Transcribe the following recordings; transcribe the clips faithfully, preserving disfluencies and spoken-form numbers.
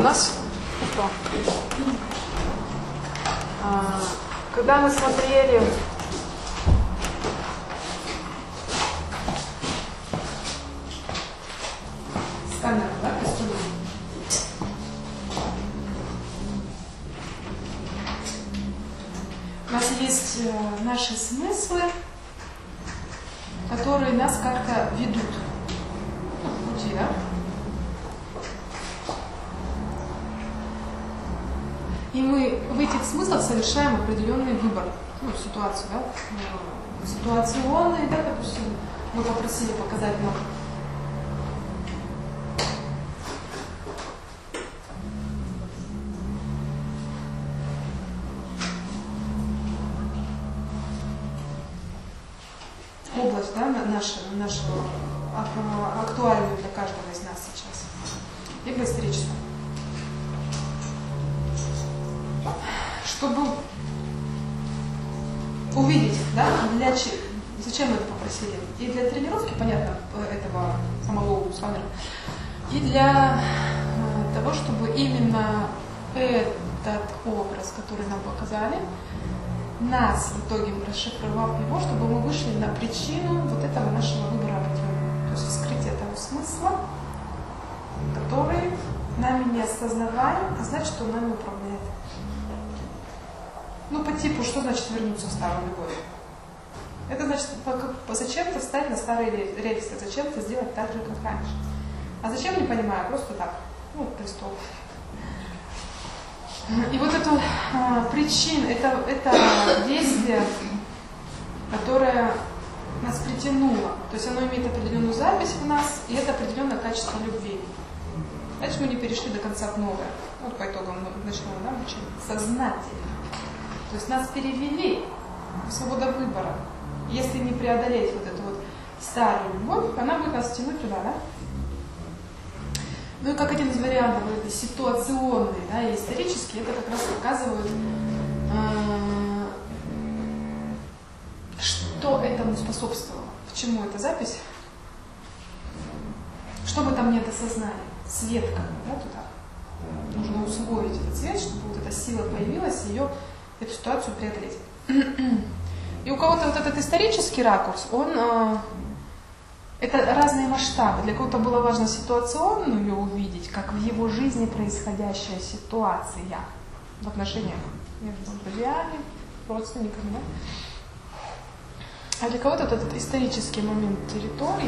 нас что? А, когда мы смотрели сканер, да, у нас есть э, наши смыслы, которые нас как-то ведут в пути, да? И мы в этих смыслах совершаем определенный выбор, ну, ситуацию, да? Ситуационный, да, допустим, мы попросили показать нам. Область, да, нашего, нашего актуальную для каждого из нас сейчас, либо историческую. Чтобы увидеть, да, для чего, зачем мы это попросили? И для тренировки, понятно, этого самого сканера, и для того, чтобы именно этот образ, который нам показали, нас в итоге, расшифровав его, чтобы мы вышли на причину вот этого нашего выбора определенного. То есть вскрытие того смысла, который нами не осознаваем, а значит, что он нами управляет. Ну, по типу, что значит вернуться в старую любовь? Это значит, зачем-то встать на старые рельсы, зачем-то сделать так же, как раньше. А зачем, не понимаю, просто так, ну, престол. И вот эту а, причину, это, это действие, которое нас притянуло. То есть оно имеет определенную запись в нас, и это определенное качество любви. Дальше мы не перешли до конца в новое. Вот по итогам ночного, да, обучения. Сознательно. То есть нас перевели в свободу выбора. Если не преодолеть вот эту вот старую любовь, она будет нас тянуть туда, да? Ну и как один из вариантов, это ситуационный, да, и исторический, это как раз показывают, э, что этому способствовало, к чему эта запись, что бы там нет осознали, свет как бы, да, туда. Нужно усвоить этот свет, чтобы вот эта сила появилась, ее, эту ситуацию преодолеть. И у кого-то вот этот исторический ракурс, он... Э, Это разные масштабы. Для кого-то было важно ситуационную увидеть, как в его жизни происходящая ситуация в отношениях между друзьями, родственниками. Да? А для кого-то этот исторический момент территории,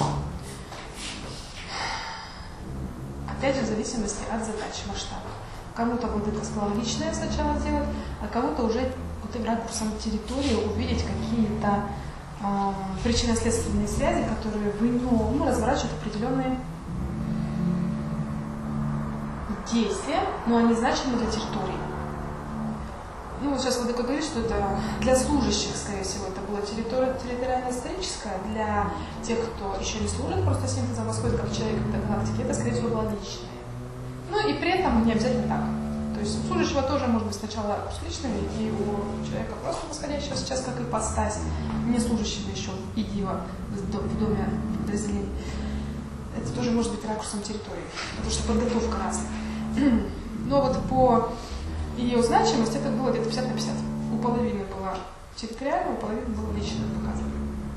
опять же, в зависимости от задач масштаба. Кому-то вот это сказал личное сначала сделать, а кому-то уже вот и ракурсом территории увидеть какие-то причинно-следственные связи, которые в нем ну, разворачивают определенные действия, но они значимы для территории. Ну, вот сейчас Владыка говорит, что это для служащих, скорее всего, это была территория территориально-историческая, для тех, кто еще не служит, просто синтезом восходит как человек в галактике, это, скорее всего, было личное. Ну, и при этом не обязательно так. То есть у служащего тоже может быть сначала с личными, и у человека просто восходящего сейчас как ипостась, не служащего еще и дива в доме подразделений. Это тоже может быть ракурсом территории, потому что подготовка разная. Но вот по ее значимости это было где-то пятьдесят на пятьдесят. У половины была территориальная, у половины было личное показано.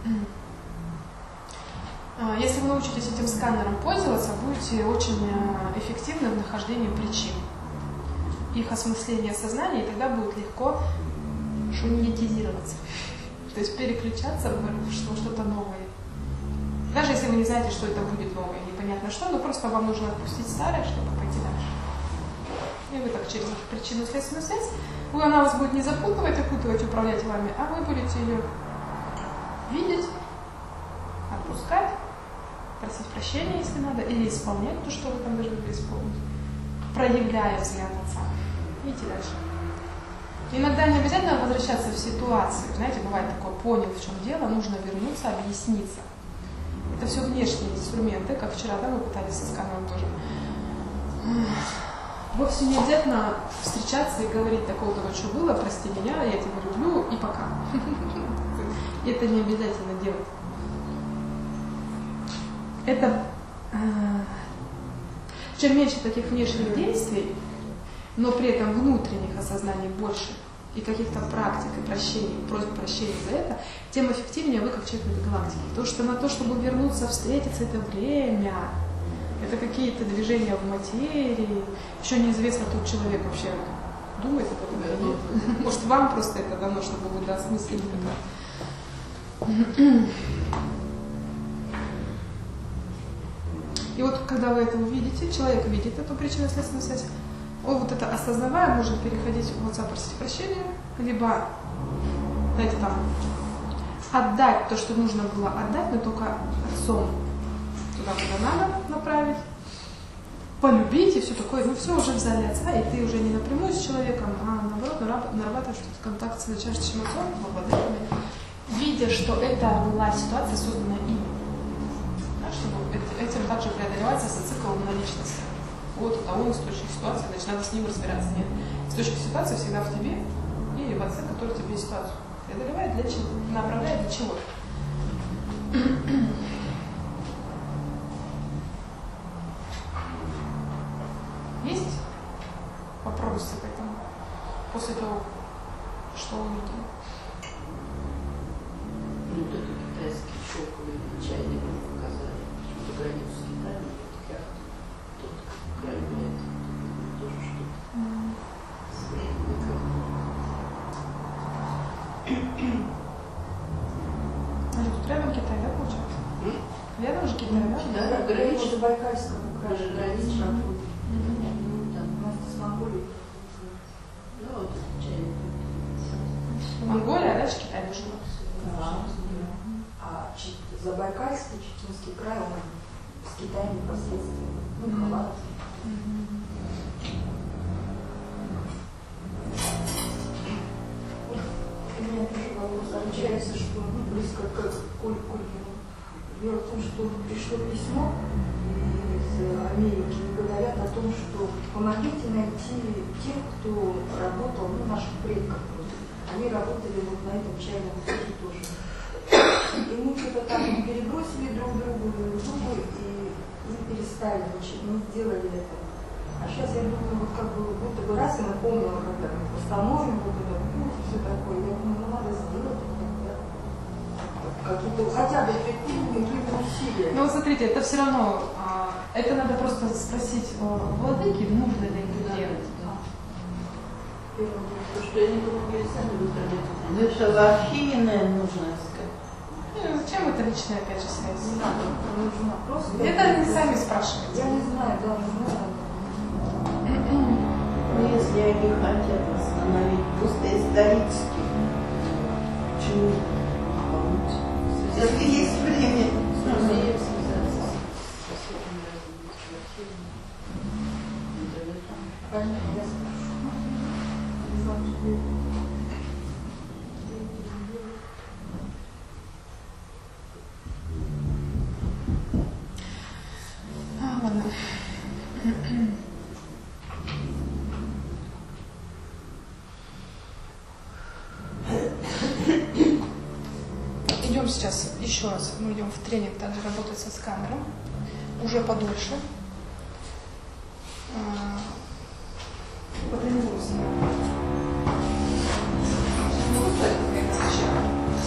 Если вы научитесь этим сканером пользоваться, будете очень эффективны в нахождении причин. Их осмысление сознания, и тогда будет легко шуньетизироваться. То есть переключаться в что-то новое. Даже если вы не знаете, что это будет новое, непонятно что, но просто вам нужно отпустить старое, чтобы пойти дальше. И вы так через причинно-следственную связь, вы, она вас будет не запутывать, окутывать, управлять вами, а вы будете ее видеть, отпускать, просить прощения, если надо, или исполнять то, что вы там должны были исполнить, проявляя взгляд Отца. Идите дальше. Иногда не обязательно возвращаться в ситуацию. Знаете, бывает такое, понял, в чем дело, нужно вернуться, объясниться. Это все внешние инструменты, как вчера, да, мы пытались со сканером тоже. Вовсе не обязательно встречаться и говорить такого-то, что было, прости меня, я тебя люблю, и пока. Это не обязательно делать. Это Чем меньше таких внешних действий, но при этом внутренних осознаний больше, и каких-то практик, и прощений, просьб прощения за это, тем эффективнее вы как человек в этой галактике. Потому что на то, чтобы вернуться, встретиться, это время, это какие-то движения в материи. Еще неизвестно, тот человек вообще думает об этом или нет. Может, вам просто это дано, чтобы вы доосмыслили это. И вот когда вы это увидите, человек видит эту причинно-следственную связь, он вот это осознавая может переходить в WhatsApp, просить прощения, либо, знаете, там, отдать то, что нужно было отдать, но только отцом туда, куда надо направить, полюбить и все такое. Ну все уже в зале отца, и ты уже не напрямую с человеком, а наоборот нарабатываешь этот контакт с высочайшим отцом, владыками, видя, что это была ситуация, созданная им. Да, чтобы этим также преодолевается цикл на личности. Вот это он источник ситуации, значит, надо с ним разбираться. Нет. Источник ситуации всегда в тебе и в отце, который тебе ситуацию преодолевает, для чего, направляет для чего. Есть вопросы к этому после того, что увидели? Ну, только китайский шелковый чайник показали, почему-то границу с Китаем, я тут крайне нет, тоже что-то средненько. А тут рядом Китай, да, получается? М? Рядом же Китай, да? Да, да, граница. До Байкальского края. Даже граница проходит. Ну, там, у нас с Монголией. Ну, вот чайник. Монголия, а дальше Китай нужно. Да. А Чит- Забайкальский, Читинский край, он с Китаем непосредственно. Ну, Мгм. Хабаровск. У меня тоже вопрос. Получается, что ну, близко к Кулькину. Дело в том, что пришло письмо из Америки и говорят о том, что помогите найти тех, кто работал, ну, наших предков. Они работали вот на этом чайном суде тоже. И мы что-то там перебросили друг другу, друг другу, и мы перестали, значит, мы сделали это. А сейчас я думаю, вот как бы будто бы раз, и напомнила, когда мы восстановим вот это, путь и все такое. Я думаю, ну надо сделать это, да. Какие-то, хотя бы предпринять какие-то усилия. Ну вот смотрите, это все равно, а, это надо просто спросить у владыки, нужно ли это делать. То, что они помогли сами в интернете. Ну, это в архиве, наверное, нужно искать. Ну, зачем это личная, опять же, связь? Не надо, нужно просто. Это не сами спрашивают. Я не знаю, да, не знаю. Ну, если они хотят восстановить, просто исторически, почему помочь? Если есть время. Понятно, я спрошу. Не знаю, что это. А, ладно. Идем сейчас еще раз, мы идем в тренинг, также работать со сканером, уже подольше. А, Потренируемся. Ну, вот так, как сначала.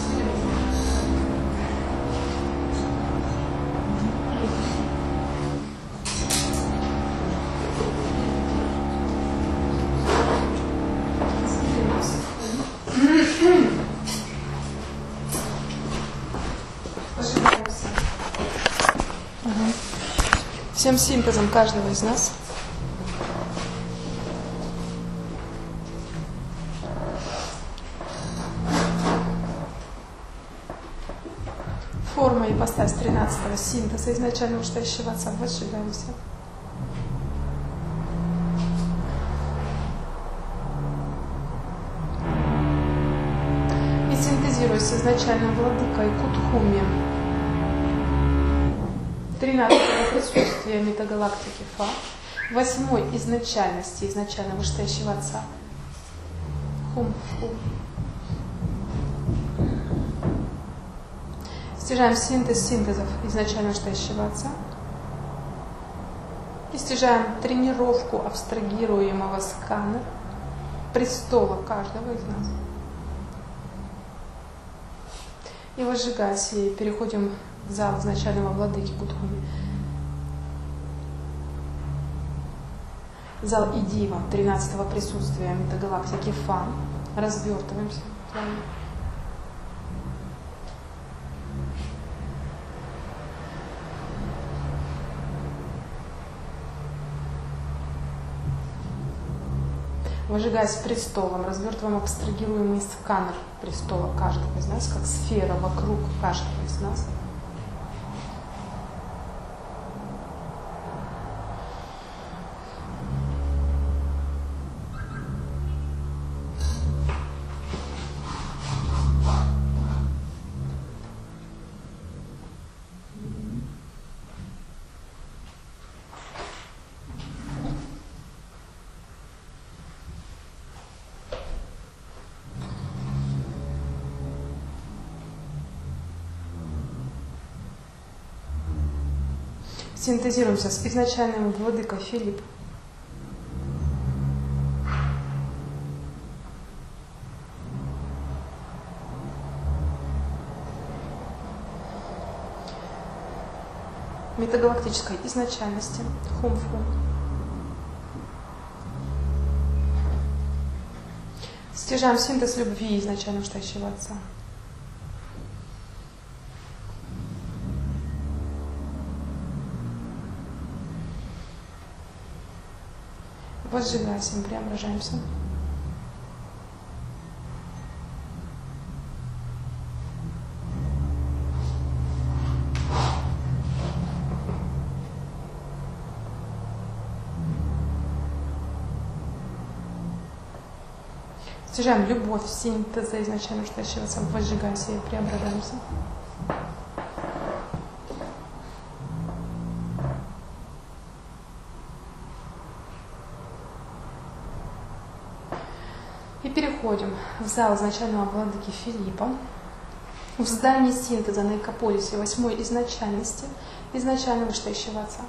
Пожинаемся. Ага. Всем синтезом каждого из нас. Форма и ипостась тринадцатого синтеза изначально уштающего отца. Возжигаемся. И синтезируясь изначально владыкой Кутхуми, тринадцатого присутствия метагалактики Фа, восьмой изначальности изначально вышестоящего отца Хум-Фу. Стяжаем синтез синтезов изначально вышестоящего отца и стяжаем тренировку абстрагируемого сканера престола каждого из нас. И возжигаясь, и переходим в зал изначального владыки Кутхуми. Зал Идива, тринадцатого присутствия метагалактики Фан. Развертываемся. Выжигаясь престолом, развертываем абстрагируемый сканер престола каждого из нас, как сфера вокруг каждого из нас. Синтезируемся с изначальным владыкой Филипп. Метагалактической изначальности Хумфу. Стяжаем синтез любви изначально штающего Отца. Возжигаясь, мы преображаемся. Стяжаем любовь, синтеза изначально штающего Отца. Возжигаясь, и преображаемся. И переходим в зал изначального владыки Филиппа, в здании синтеза на Экополисе восьмой изначальности, изначального штающего Отца.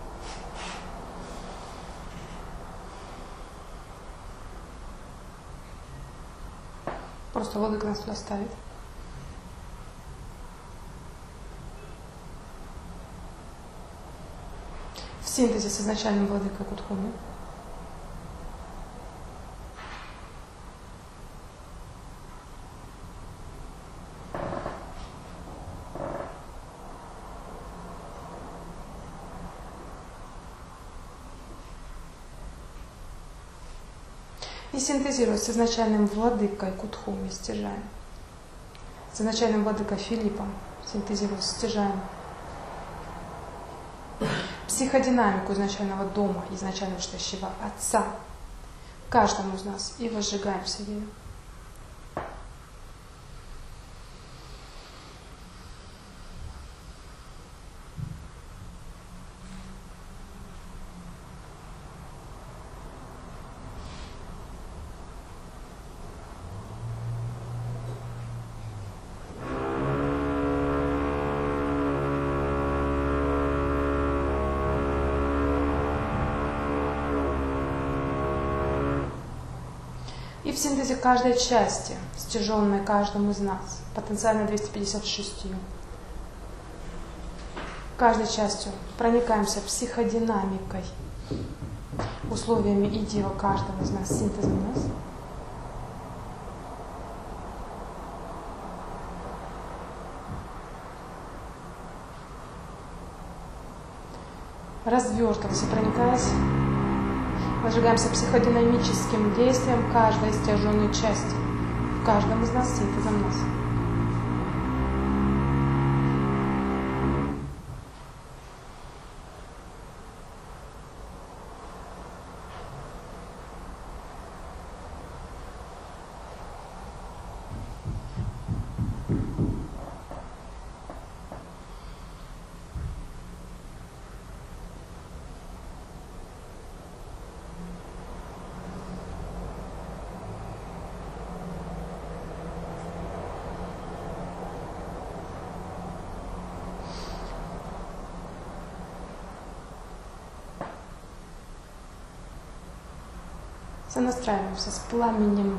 Просто владыка нас туда ставит. В синтезе с изначальным владыкой Кутхуми. И синтезируя с изначальным владыкой Кутхуми, стяжаем. С изначальным владыкой Филиппом синтезируя, стяжаем. Психодинамику изначального дома, изначального штающего Отца каждому из нас и возжигаемся ею. И в синтезе каждой части, стяженной каждому из нас, потенциально двести пятьдесят шесть, каждой частью проникаемся психодинамикой, условиями идеала каждого из нас, синтезом нас. Развертываясь и проникаясь, возжигаемся психодинамическим действием каждой стяженной части, в каждом из нас синтезом нас. Сонастраиваемся с пламенем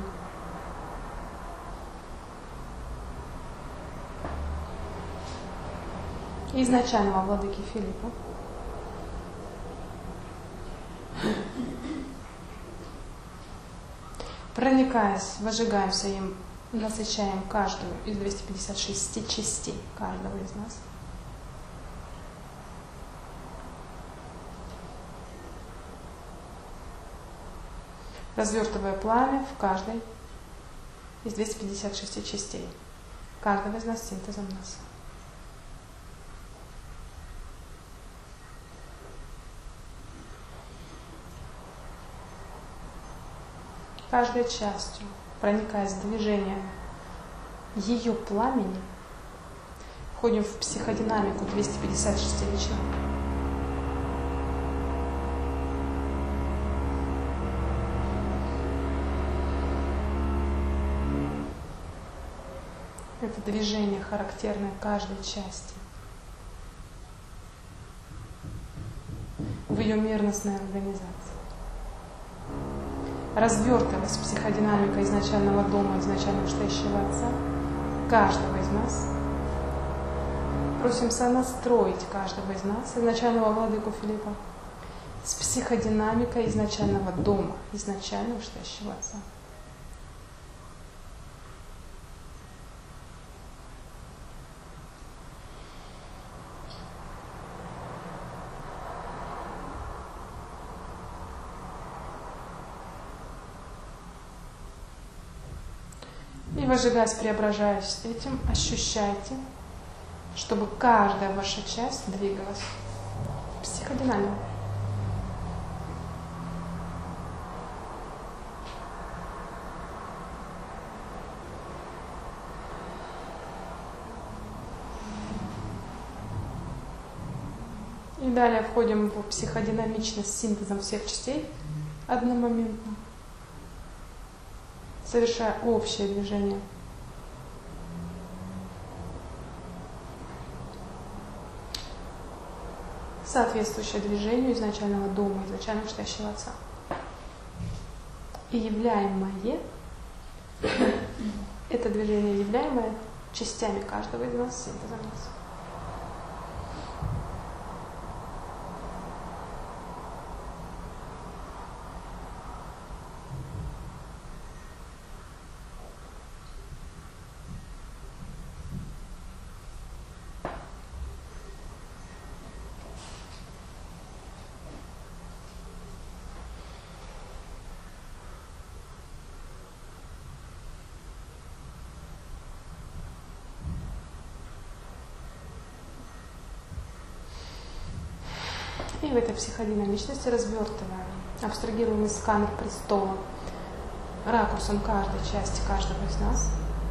изначального владыки Филиппа. Проникаясь, выжигаемся им, насыщаем каждую из двухсот пятидесяти шести частей каждого из нас. Развертывая пламя в каждой из двухсот пятидесяти шести частей каждого из нас синтезом нас. Каждой частью, проникаясь в движение ее пламени, входим в психодинамику двухсот пятидесяти шести личных. Это движение характерное каждой части. В ее мерностной организации. Развертываясь психодинамика изначального дома, изначального настоящего Отца, каждого из нас, просим сонастроить каждого из нас, изначального владыку Филиппа, с психодинамикой изначального дома, изначального настоящего Отца. И выжигаясь, преображаясь этим, ощущайте, чтобы каждая ваша часть двигалась психодинамику. И далее входим в психодинамичность с синтезом всех частей одномоментно, совершая общее движение. Соответствующее движению изначального дома, изначального настоящего Отца. И являемое, это движение являемое частями каждого из нас, синтезом нас. И в этой психодинамичности развертываем абстрагированный сканер престола ракурсом каждой части каждого из нас.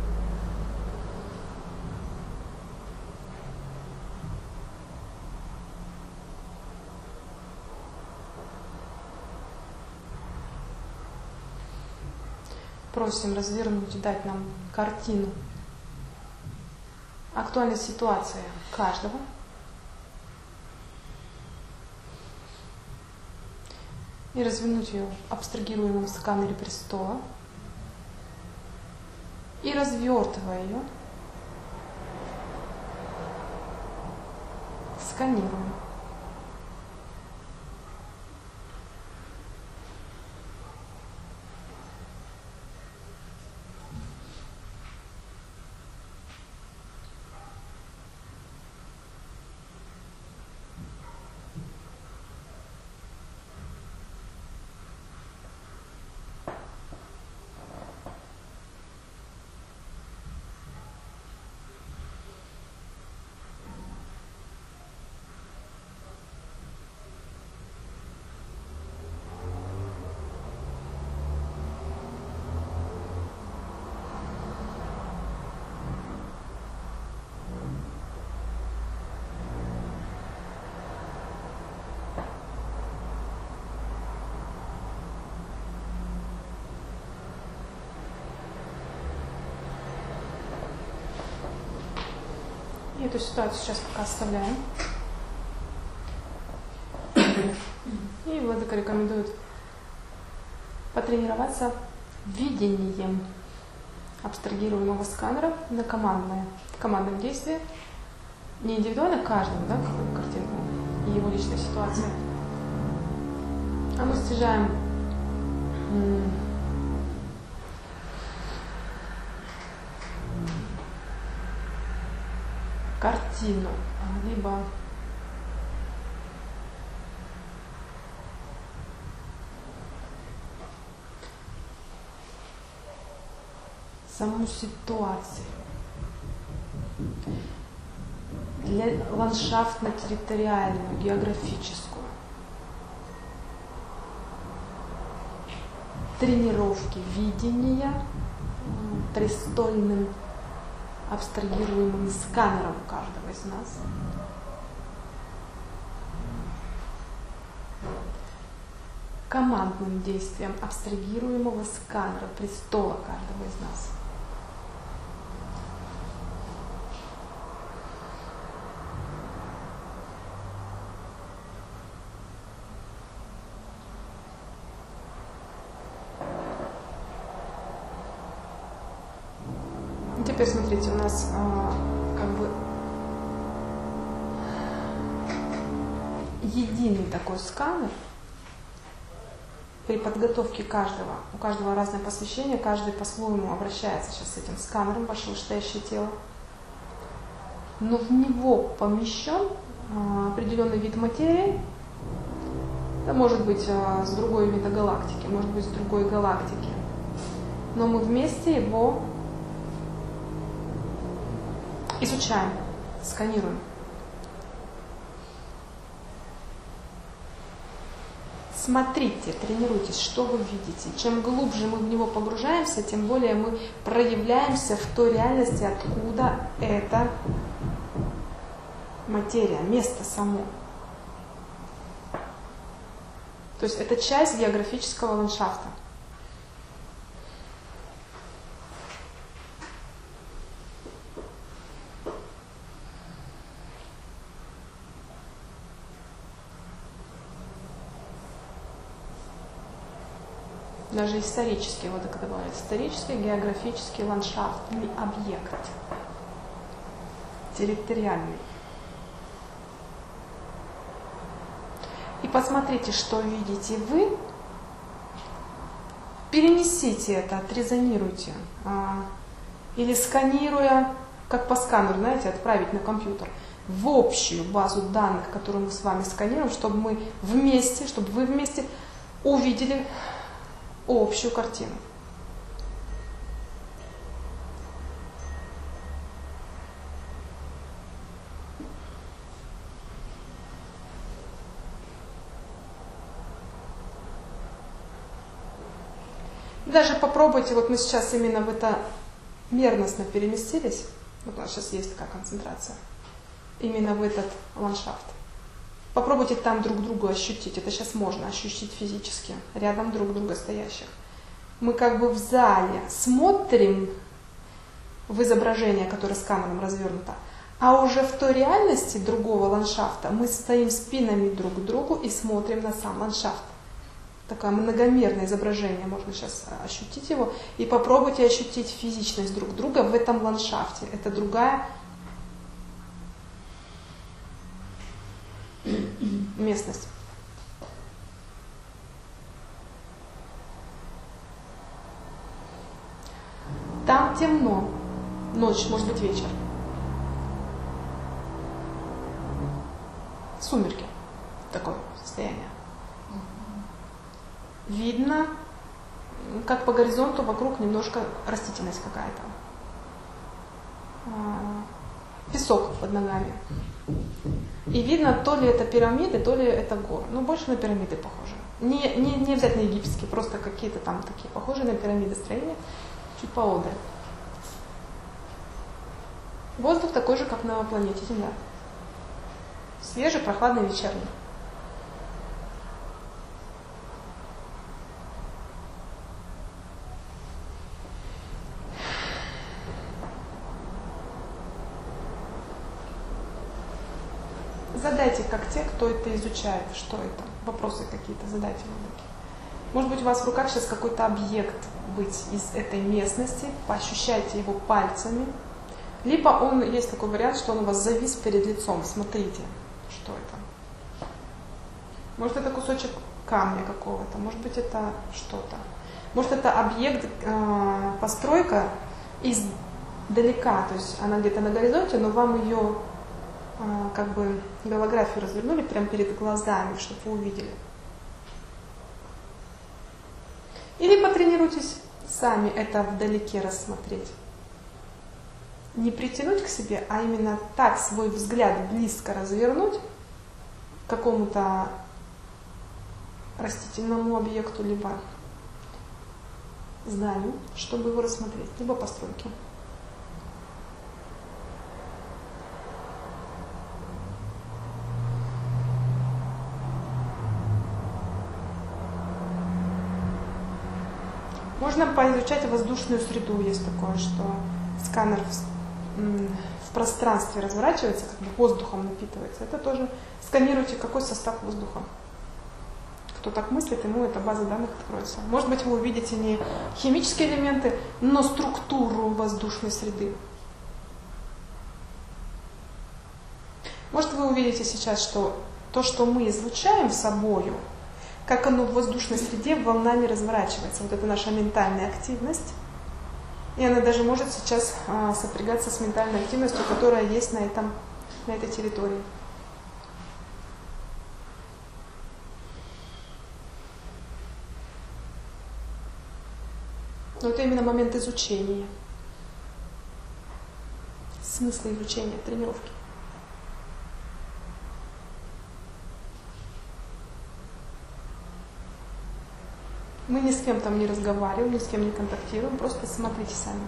Просим развернуть и дать нам картину актуальной ситуации каждого. И развернуть ее в абстрагируемом сканере престола. И развертывая ее, сканируем. И эту ситуацию сейчас пока оставляем. И владыка рекомендует потренироваться видением абстрагируемого сканера на командное, в командном действии, не индивидуально каждому, да, какую картинку и его личной ситуации, а мы стяжаем м- картину, либо саму ситуацию для ландшафтно-территориальную, географическую, тренировки видения тристольным абстрагируемым сканером каждого из нас. Командным действием абстрагируемого сканера престола каждого из нас. Теперь смотрите, у нас а, как бы единый такой сканер. При подготовке каждого, у каждого разное посвящение, каждый по-своему обращается сейчас с этим сканером, ваше вышестоящее тело. Но в него помещен а, определенный вид материи. Это может быть а, с другой метагалактики, может быть с другой галактики. Но мы вместе его изучаем, сканируем. Смотрите, тренируйтесь, что вы видите. Чем глубже мы в него погружаемся, тем более мы проявляемся в той реальности, откуда эта материя, место само. То есть это часть географического ландшафта. Даже исторический, вот так добавляют, исторический, географический, ландшафтный объект, территориальный. И посмотрите, что видите вы, перенесите это, отрезонируйте, или сканируя, как по сканеру, знаете, отправить на компьютер, в общую базу данных, которую мы с вами сканируем, чтобы мы вместе, чтобы вы вместе увидели общую картину. Даже попробуйте, вот мы сейчас именно в это мерностно переместились, вот у нас сейчас есть такая концентрация, именно в этот ландшафт. Попробуйте там друг друга ощутить. Это сейчас можно ощутить физически, рядом друг друга стоящих. Мы как бы в зале смотрим в изображение, которое сканером развернуто, а уже в той реальности другого ландшафта мы стоим спинами друг к другу и смотрим на сам ландшафт. Такое многомерное изображение, можно сейчас ощутить его. И попробуйте ощутить физичность друг друга в этом ландшафте. Это другая местность. Там темно. Ночь, может быть, вечер. Сумерки. Такое состояние. Видно, как по горизонту вокруг немножко растительность какая-то. Песок под ногами. И видно, то ли это пирамиды, то ли это горы. Ну, больше на пирамиды похоже. Не, не, не обязательно египетские, просто какие-то там такие похожие на пирамиды строения, чуть поодаль. Воздух такой же, как на планете Земля. Свежий, прохладный, вечерний. Задайте, как те, кто это изучает, что это. Вопросы какие-то задайте вам такие. Может быть, у вас в руках сейчас какой-то объект быть из этой местности, поощущайте его пальцами. Либо он, есть такой вариант, что он у вас завис перед лицом. Смотрите, что это. Может, это кусочек камня какого-то, может быть, это что-то. Может, это объект, э, постройка издалека, то есть она где-то на горизонте, но вам ее э, как бы голографию развернули прямо перед глазами, чтобы вы увидели. Или потренируйтесь сами это вдалеке рассмотреть. Не притянуть к себе, а именно так свой взгляд близко развернуть к какому-то растительному объекту, либо зданию, чтобы его рассмотреть, либо постройки. Можно поизучать воздушную среду. Есть такое, что сканер в, в пространстве разворачивается, как бы воздухом напитывается. Это тоже сканируйте, какой состав воздуха. Кто так мыслит, ему эта база данных откроется. Может быть, вы увидите не химические элементы, но структуру воздушной среды. Может, вы увидите сейчас, что то, что мы излучаем собою, как оно в воздушной среде волнами разворачивается. Вот это наша ментальная активность. И она даже может сейчас а, сопрягаться с ментальной активностью, которая есть на, этом, на этой территории. Но это именно момент изучения. Смысл изучения, тренировки. Мы ни с кем там не разговариваем, ни с кем не контактируем, просто смотрите сами.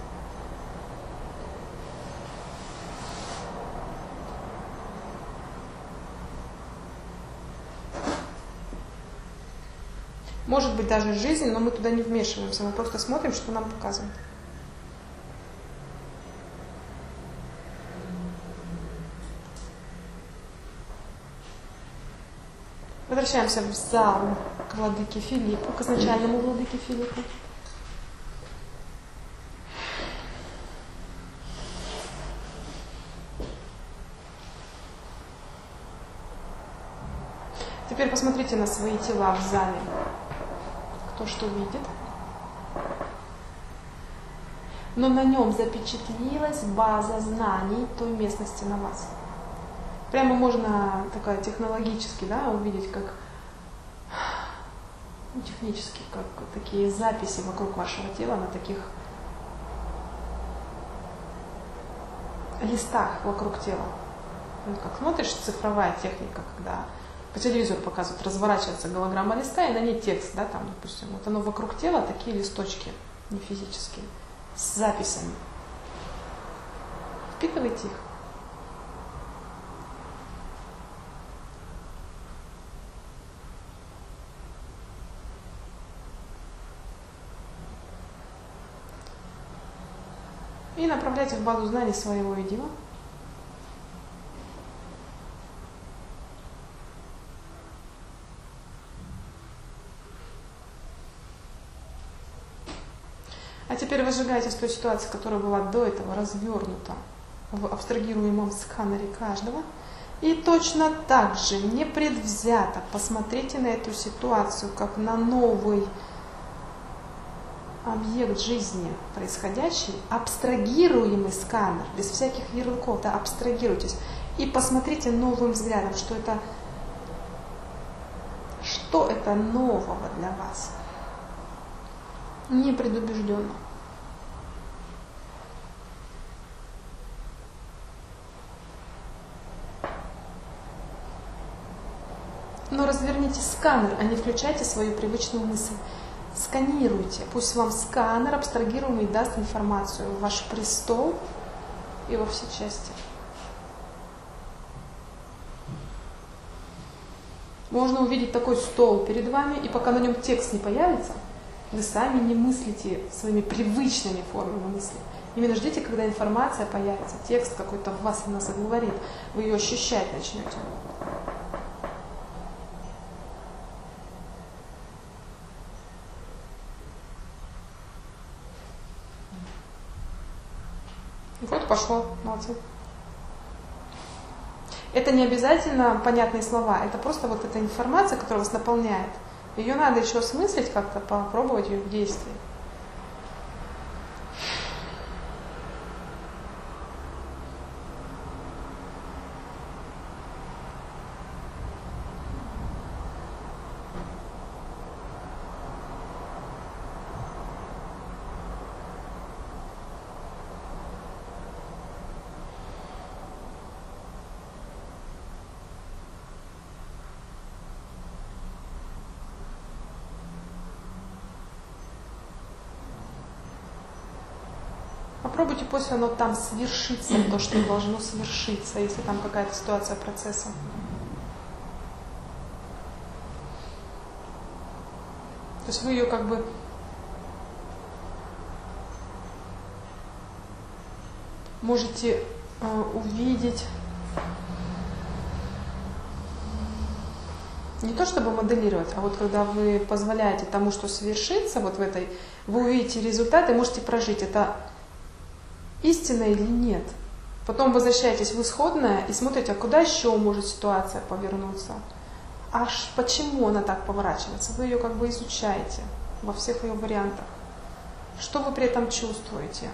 Может быть даже жизнь, но мы туда не вмешиваемся, мы просто смотрим, что нам показывают. Возвращаемся в зал к владыке Филиппу, к изначальному владыке Филиппу. Теперь посмотрите на свои тела в зале. Кто что видит. Но на нем запечатлилась база знаний той местности на вас. Прямо можно такая технологически, да, увидеть, как ну, технически, как такие записи вокруг вашего тела на таких листах вокруг тела. Вот как смотришь, цифровая техника, когда по телевизору показывают, разворачивается голограмма листа, и на ней текст, да, там, допустим, вот оно вокруг тела, такие листочки, не физические, с записями. Впитывайте их. И направляйте в базу знаний своего единого. А теперь возжигайте с той ситуации, которая была до этого развернута в абстрагируемом сканере каждого. И точно так же, непредвзято, посмотрите на эту ситуацию, как на новый объект жизни происходящий, абстрагируемый сканер, без всяких ярлыков, да, абстрагируйтесь. И посмотрите новым взглядом, что это, что это нового для вас. Непредубежденно. Но разверните сканер, а не включайте свою привычную мысль. Сканируйте. Пусть вам сканер абстрагируемый даст информацию в ваш престол и во все части. Можно увидеть такой стол перед вами, и пока на нем текст не появится, вы сами не мыслите своими привычными формами мысли. Именно ждите, когда информация появится, текст какой-то в вас она заговорит, вы ее ощущать начнете. пошло, молодцы. Это не обязательно понятные слова, это просто вот эта информация, которая вас наполняет. Ее надо еще осмыслить как-то, попробовать ее в действии. Попробуйте пусть оно там свершится, то, что должно свершиться, если там какая-то ситуация процесса. То есть вы ее как бы можете э, увидеть, не то чтобы моделировать, а вот когда вы позволяете тому, что свершится, вот в этой, вы увидите результат и можете прожить это. Истина или нет. Потом возвращаетесь в исходное и смотрите, а куда еще может ситуация повернуться. Аж почему она так поворачивается. Вы ее как бы изучаете во всех ее вариантах. Что вы при этом чувствуете?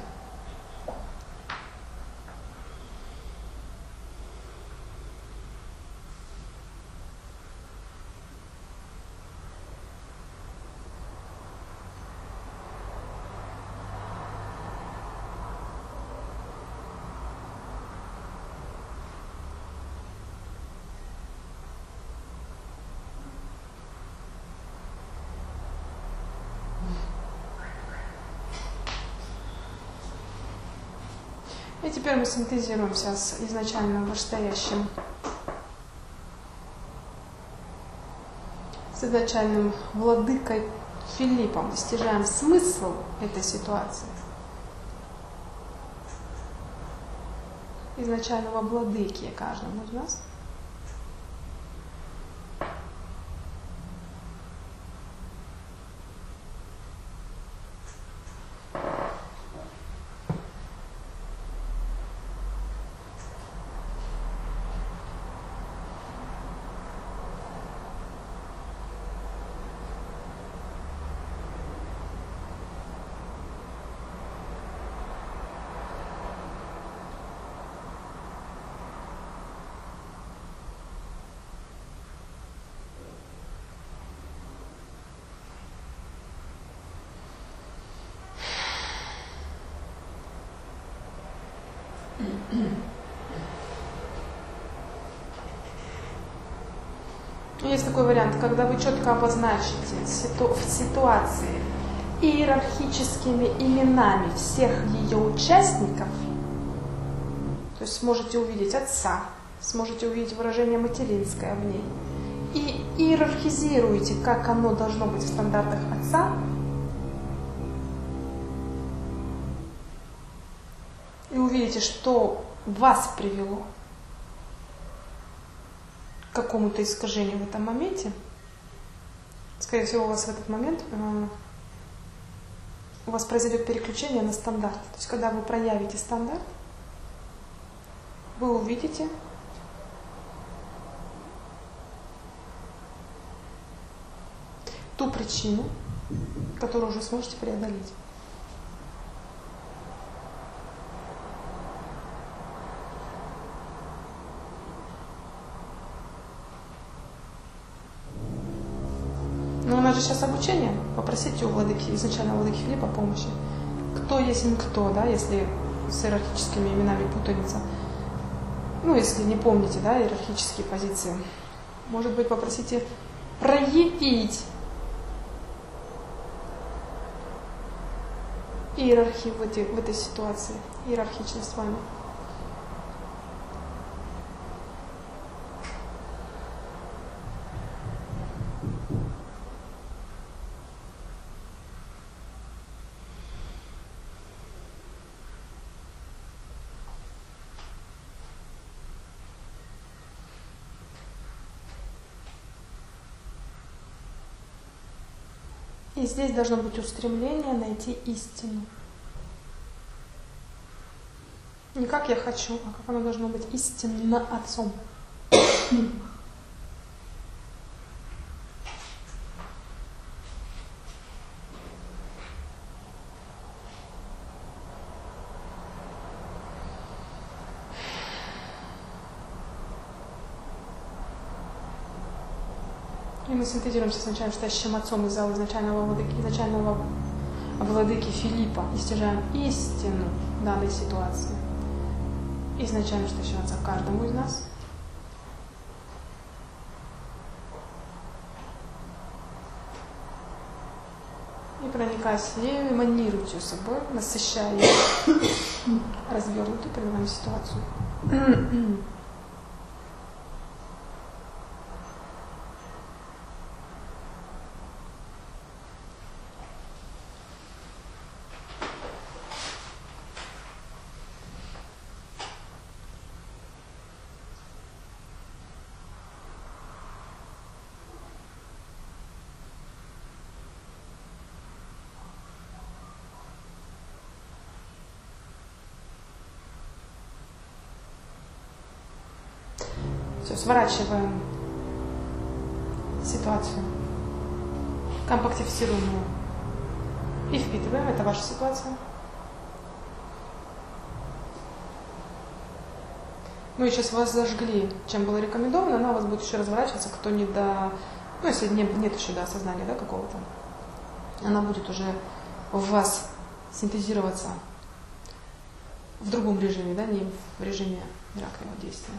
И теперь мы синтезируемся с изначальным вышестоящим, с изначальным владыкой Филиппом, достигаем смысл этой ситуации. Изначального владыки каждому из нас. Есть такой вариант, когда вы четко обозначите ситу- в ситуации иерархическими именами всех ее участников, то есть сможете увидеть отца, сможете увидеть выражение материнское в ней, и иерархизируете, как оно должно быть в стандартах отца, и увидите, что вас привело к какому-то искажению в этом моменте. Скорее всего, у вас в этот момент э, у вас произойдет переключение на стандарт. То есть, когда вы проявите стандарт, вы увидите ту причину, которую уже сможете преодолеть. Но у нас же сейчас обучение. Попросите у владыки, изначально владыки Филиппа помощи. Кто есть кто, да, если с иерархическими именами путаница. Ну, если не помните, да, иерархические позиции. Может быть, попросите проявить иерархию в, этой, в этой ситуации, иерархичность с вами. И здесь должно быть устремление найти истину. Не как я хочу, а как оно должно быть истинно Отцом. И мы синтезируемся с изначально стоящим Отцом из зала изначального владыки, изначального владыки Филиппа и стяжаем истину данной ситуации. Изначально стоящего Отца каждому из нас. И проникаясь ею, эманируйте ее собой, насыщая ее развернутую перед вами ситуацию. Все, сворачиваем ситуацию, компактифицируем ее и впитываем. Это ваша ситуация. Мы сейчас вас зажгли, чем было рекомендовано, она у вас будет еще разворачиваться, кто не до... Ну, если нет, нет еще до осознания, да, какого-то, она будет уже в вас синтезироваться в другом режиме, да, не в режиме миракливого действия.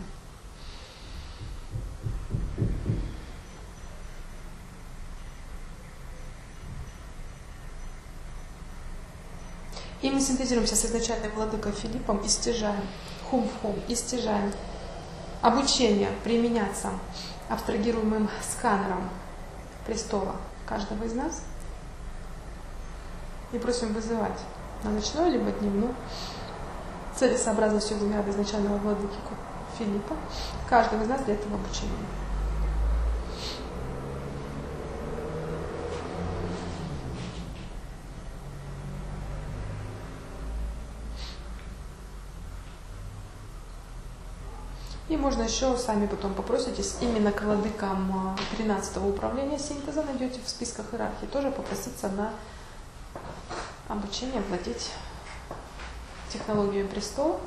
И мы синтезируемся с изначальным владыкой Филиппом и стяжаем, хум в хум, и стяжаем обучение применяться абстрагируемым сканером престола каждого из нас. И просим вызывать на ночной либо дневной целесообразностью взгляда изначального владыки Филиппа каждого из нас для этого обучения. И можно еще сами потом попроситесь именно к владыкам тринадцатого управления синтеза, найдете в списках иерархии, тоже попроситься на обучение владеть технологией престола.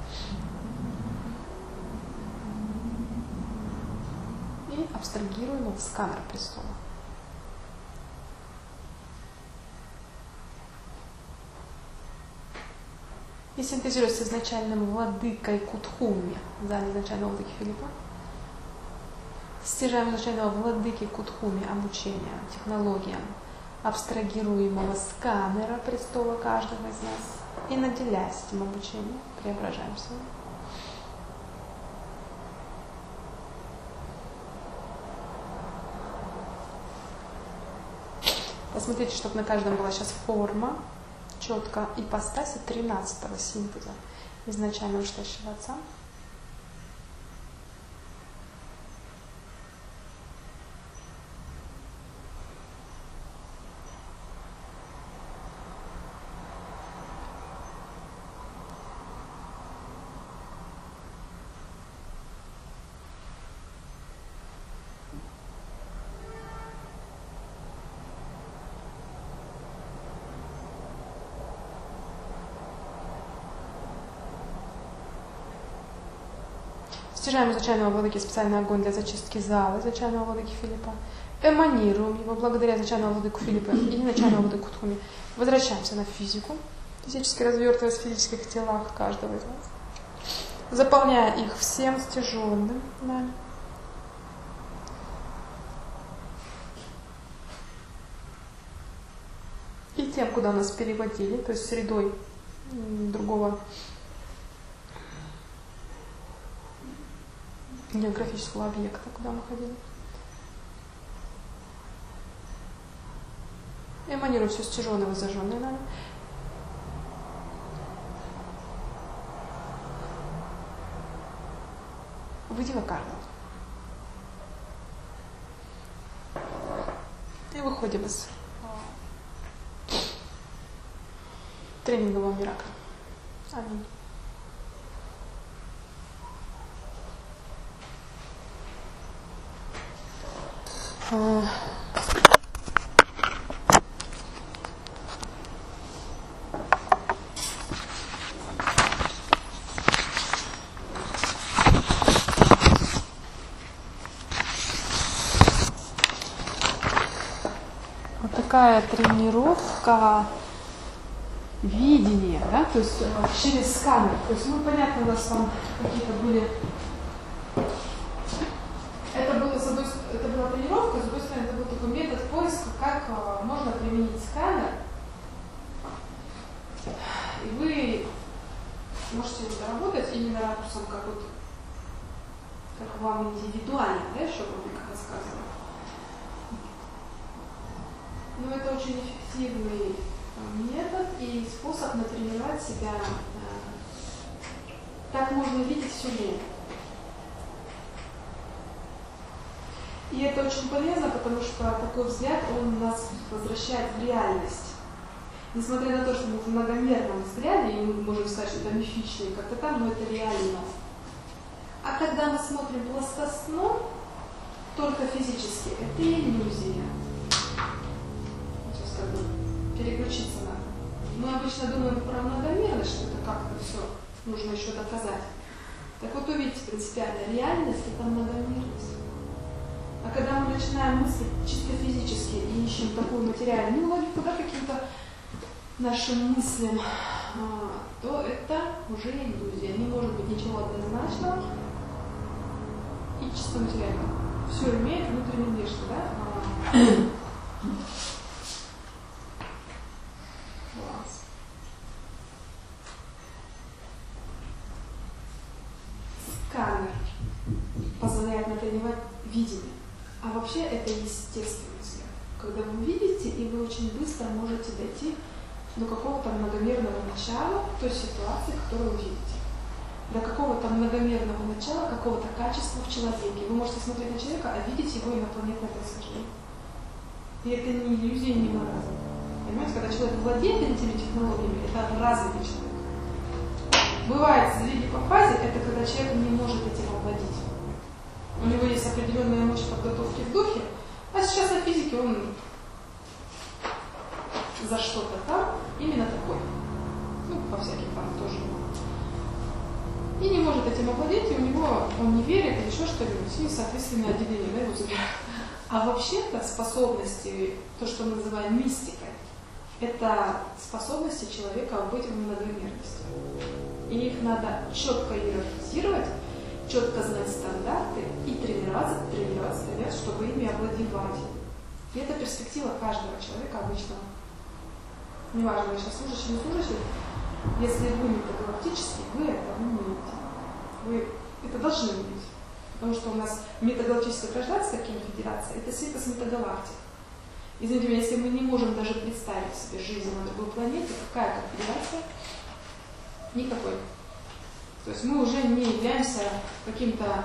И абстрагируемого сканера престола. И синтезируясь с изначальным владыкой Кутхуми, в зале изначального владыки Филиппа, стяжаем изначального владыки Кутхуми обучения, технологиям абстрагируемого сканера престола каждого из нас и, наделяясь этим обучением, преображаемся. Посмотрите, чтобы на каждом была сейчас форма, четко ипостаси тринадцатого синтеза изначально вышедшего Отца. Стяжаем изначального владыки специальный огонь для зачистки зала изначального владыки Филиппа. Эманируем его благодаря изначальному владыку Филиппа и начальному владыку Кутхуми. Возвращаемся на физику, физически развертываясь в физических телах каждого из нас, заполняя их всем стяженным нами. И тем, куда нас переводили, то есть средой другого географического объекта, куда мы ходили. Эманируем все стяженное и зажженное нами. Выйди на каждого. И выходим из тренингового миракля. Аминь. Такая тренировка видения, да, то есть через сканер. То есть, ну, понятно, у нас там какие-то были. Это было, с одной, это была тренировка, с другой стороны, это был такой метод поиска, как а, можно применить сканер. И вы можете его доработать именно ракурсом, как вот, как вам индивидуально, да, еще вроде как рассказывала. Но это очень эффективный метод и способ натренировать себя. Так можно видеть все время. И это очень полезно, потому что такой взгляд, он нас возвращает в реальность. Несмотря на то, что мы в многомерном взгляде, и мы можем сказать, что это мифично и как-то там, но это реально. А когда мы смотрим плоскостно, только физически, это иллюзия. Сейчас как бы переключиться надо. Мы обычно думаем про многомерность, что это как-то все нужно еще доказать. Так вот увидите, принципиально, реальность – это многомерность. А когда мы начинаем мыслить чисто физически и ищем такую материальную логику, да, каким-то нашим мыслям, то это уже иллюзия. Не может быть ничего однозначного и чисто материального. Все имеет внутренний внешний, да? Класс. Сканер позволяет натренировать видение. А вообще это естественный взгляд. Когда вы видите, и вы очень быстро можете дойти до какого-то многомерного начала той ситуации, которую вы видите. До какого-то многомерного начала, какого-то качества в человеке. Вы можете смотреть на человека, а видеть его инопланетное происхождение. И это не иллюзия, не маразм. Понимаете, когда человек владеет этими технологиями, это развитый человек. Бывает сдвиги по фазе, это когда человек не может этим овладеть. У него есть определенная мощь подготовки в духе, а сейчас на физике он за что-то там именно такой. Ну, по всяким там тоже. И не может этим овладеть, и у него он не верит или еще что-нибудь, и, соответственно, отделение, да, его забирают. А вообще-то способности, то, что мы называем мистикой, это способности человека быть в многомерности. И их надо четко иерархизировать, четко знать стандарты и тренироваться, тренироваться, тренироваться, чтобы ими овладевать. И это перспектива каждого человека обычного. Неважно, вы сейчас служащий, не служащий, если вы метагалактический, вы это умеете. Вы это должны уметь. Потому что у нас метагалактическая гражданская конфедерация – это синтез метагалактик. Извините меня, если мы не можем даже представить себе жизнь на другой планете, какая конфедерация? Никакой. То есть мы уже не являемся каким-то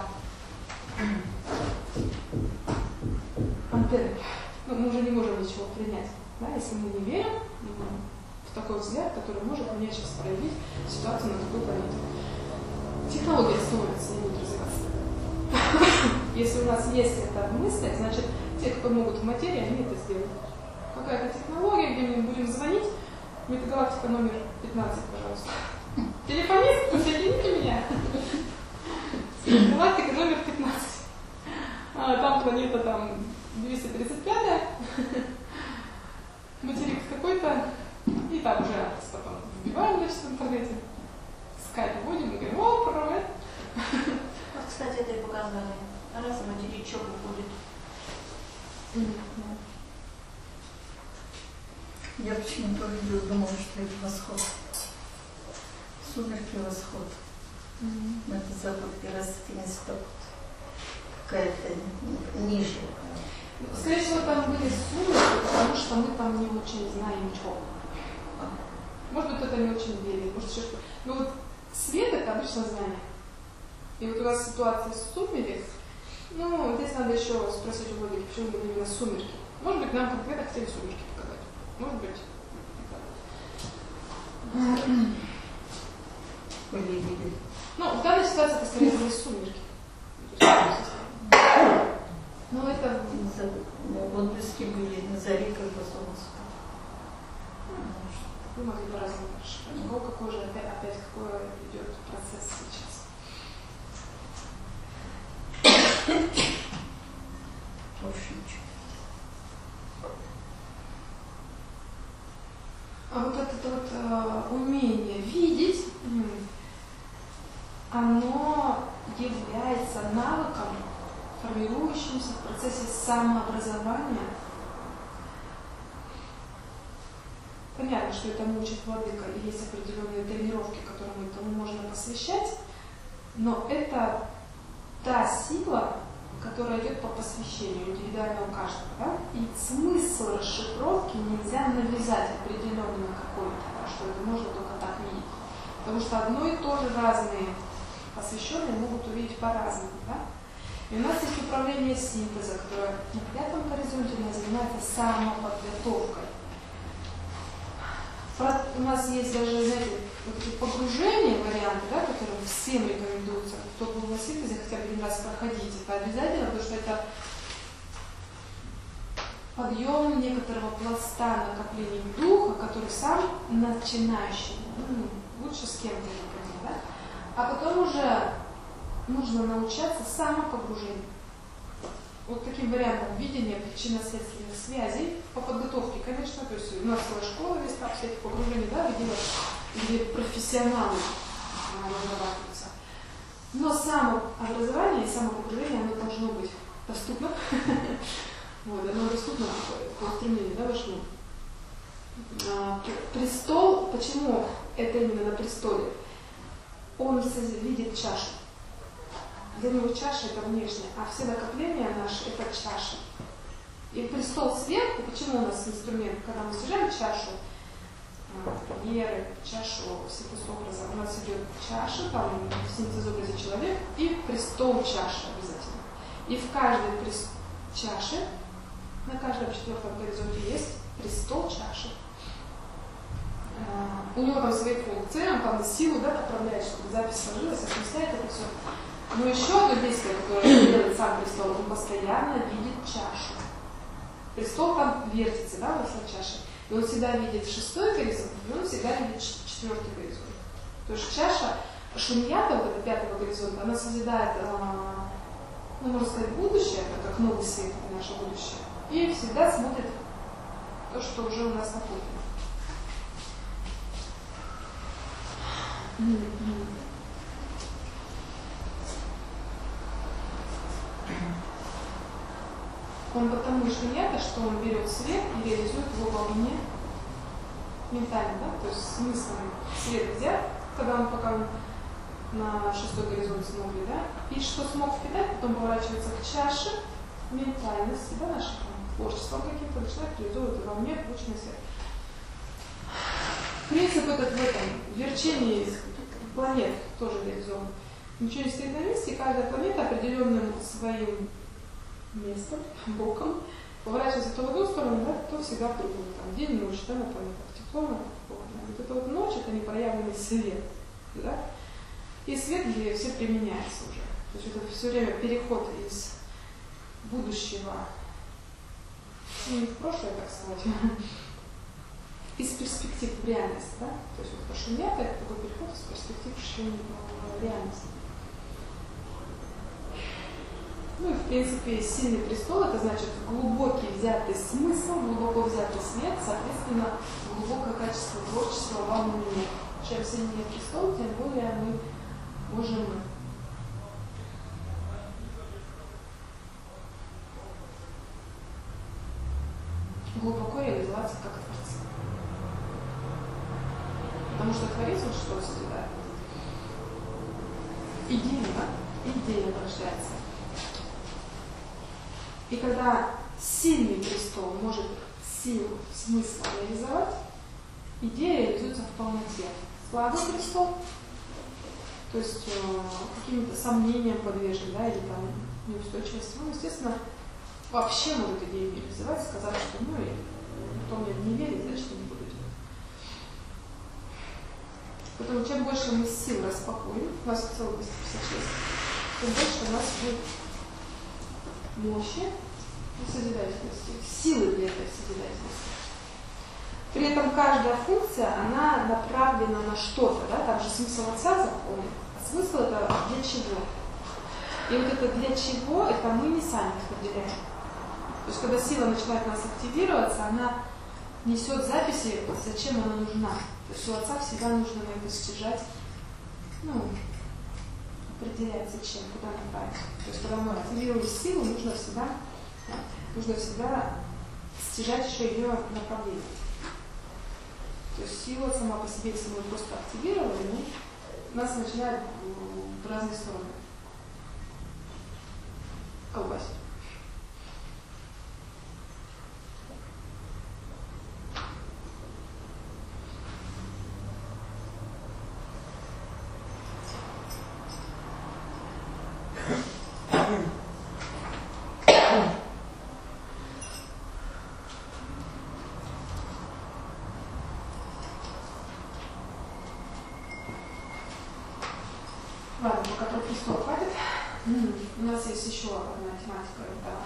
антенной. Ну, мы уже не можем ничего принять. Да? Если мы не верим в такой взгляд, который может мне сейчас проявить ситуацию на другой планете. Технология становится, не будет развиваться. Если у нас есть эта мысль, значит, те, кто могут в материи, они это сделают. Какая-то технология, где мы будем звонить, метагалактика номер пятнадцать, пожалуйста. Телефонист, соедините меня. Галактика номер пятнадцать. А, там планета там двести тридцать пятая. Материк какой-то. И там уже адрес потом вбиваем, значит, в интернете. Скайп вводим и говорим: о, привет. Вот, кстати, это и показали. Раз материчок выходит. Я почему-то увидела, думала, что это восход. Сумерки, восход. Mm-hmm. Это запад Герасинисток. Какая-то ниша. Скорее всего, там были сумерки, потому что мы там не очень знаем, что. Может быть, кто-то не очень верит, может, еще что-то. Но вот свет – это обычно знание. И вот у нас ситуация с сумерек. Ну, здесь надо еще спросить у Владимира, почему были именно сумерки. Может быть, нам конкретно хотели сумерки показать. Может быть. Или видели. Ну, в данной ситуации это скорее были сумерки. Ну, это вот близки были на заре, когда солнце. Вы могли по-разному расшифровать. У кого какой же опять, опять какой идет процесс сейчас. Вообще ничего. А вот это вот э, умение видеть, оно является навыком, формирующимся в процессе самообразования. Понятно, что этому учит владыка, и есть определенные тренировки, которым этому можно посвящать, но это та сила, которая идет по посвящению, индивидуально у каждого. Да? И смысл расшифровки нельзя навязать определенно какой-то, да, что это можно только так видеть. Потому что одно и то же разные посвященные могут увидеть по-разному. Да? И у нас есть управление синтеза, которое на пятом горизонте у нас занимается самоподготовкой. У нас есть даже, знаете, вот эти погружения, варианты, да, которые всем рекомендуются. Кто был на синтезе, хотя бы один раз проходить. Это обязательно, потому что это подъем некоторого пласта накоплений духа, который сам начинающий. Ну, лучше с кем-то, например, да? А потом уже нужно научаться самопогружению. Вот таким вариантом видения причинно-следственных связей по подготовке, конечно, то есть у нас целая школа есть там всяких погружений, да, где, где профессионалы разрабатываются. Но самообразование и самопогружение, оно должно быть доступно. Вот, оно доступно по стремлению, да, вашему. Престол, почему это именно на престоле? Он видит чашу. Для него чаша это внешняя, а все накопления наши это чаша. И престол сверху, почему у нас инструмент, когда мы сажаем чашу веры, чашу синтез-образа, у нас идет чаша, там в синтез-образе человек, и престол чаши обязательно. И в каждой прес... чаше, на каждом четвертом горизонте есть престол чаши. У него там свои функции, он там силу, да, направляет, чтобы запись сложилась, осмысляет это все. Но еще одно действие, которое делает сам престол, он постоянно видит чашу. Престол там вертится, да, вокруг чаши. И он всегда видит шестой горизонт, и он всегда видит четвертый горизонт. То есть чаша шуньята, вот эта пятого горизонта, она созидает, ну, можно сказать, будущее, это как новый свет, наше будущее. И всегда смотрит то, что уже у нас накоплено. Он потому и шуньята, что он берет свет и реализует его вовне ментально, да? То есть смыслом свет взят, когда он пока он на шестой горизонт смотрит, да? И что смог впитать, потом поворачивается к чаше ментальности, да, нашим творчеством каким-то, начинает реализовывать вовне лучный свет. Принцип этот в этом, в верчении планет тоже реализован. Ничего не стоит на месте, и каждая планета определенным своим местом, боком, поворачивается то в одну сторону, да, то всегда в другую. Там день и ночь, да, на планетах, тепло, на холодно. Вот это вот ночь, это непроявленный свет, да, и свет, где все применяется уже. То есть это все время переход из будущего, ну, не в прошлое, так сказать, из перспектив в реальность, да, то есть вот пошумят, это такой переход из перспектив в реальность. Ну и в принципе сильный престол, это значит глубокий взятый смысл, глубоко взятый свет, соответственно глубокое качество творчества вам уме. Чем сильнее престол, тем более мы можем глубоко реализоваться как творцы. Потому что творец он что созидает? Идея, да? Идея рождается. И когда сильный престол может силу, смысл реализовать, идея реализуется в полноте. Слабый престол, то есть э, каким-то сомнениям подвержен, да, или там неустойчивости, ну, естественно, вообще может идею реализовать, сказать, что ну и никто мне не верит, значит, я не буду делать. Поэтому чем больше мы сил распакуем, у нас в целом двести пятьдесят шесть, тем больше у нас будет мощи созидательности, силы для этой созидательности. При этом каждая функция, она направлена на что-то, да? Там же смысл отца запомнен. А смысл это для чего? И вот это для чего, это мы не сами определяем. То есть когда сила начинает у нас активироваться, она несет записи, зачем она нужна. То есть у отца всегда нужно на это стяжать, ну, определять зачем, куда направить. То есть когда мы активируем силу, нужно всегда, нужно всегда стяжать еще ее направление. То есть сила сама по себе, если мы просто активировали, ну, нас начинает в разные стороны колбасить. Ладно, пока про престол хватит. У нас есть еще одна тематика, это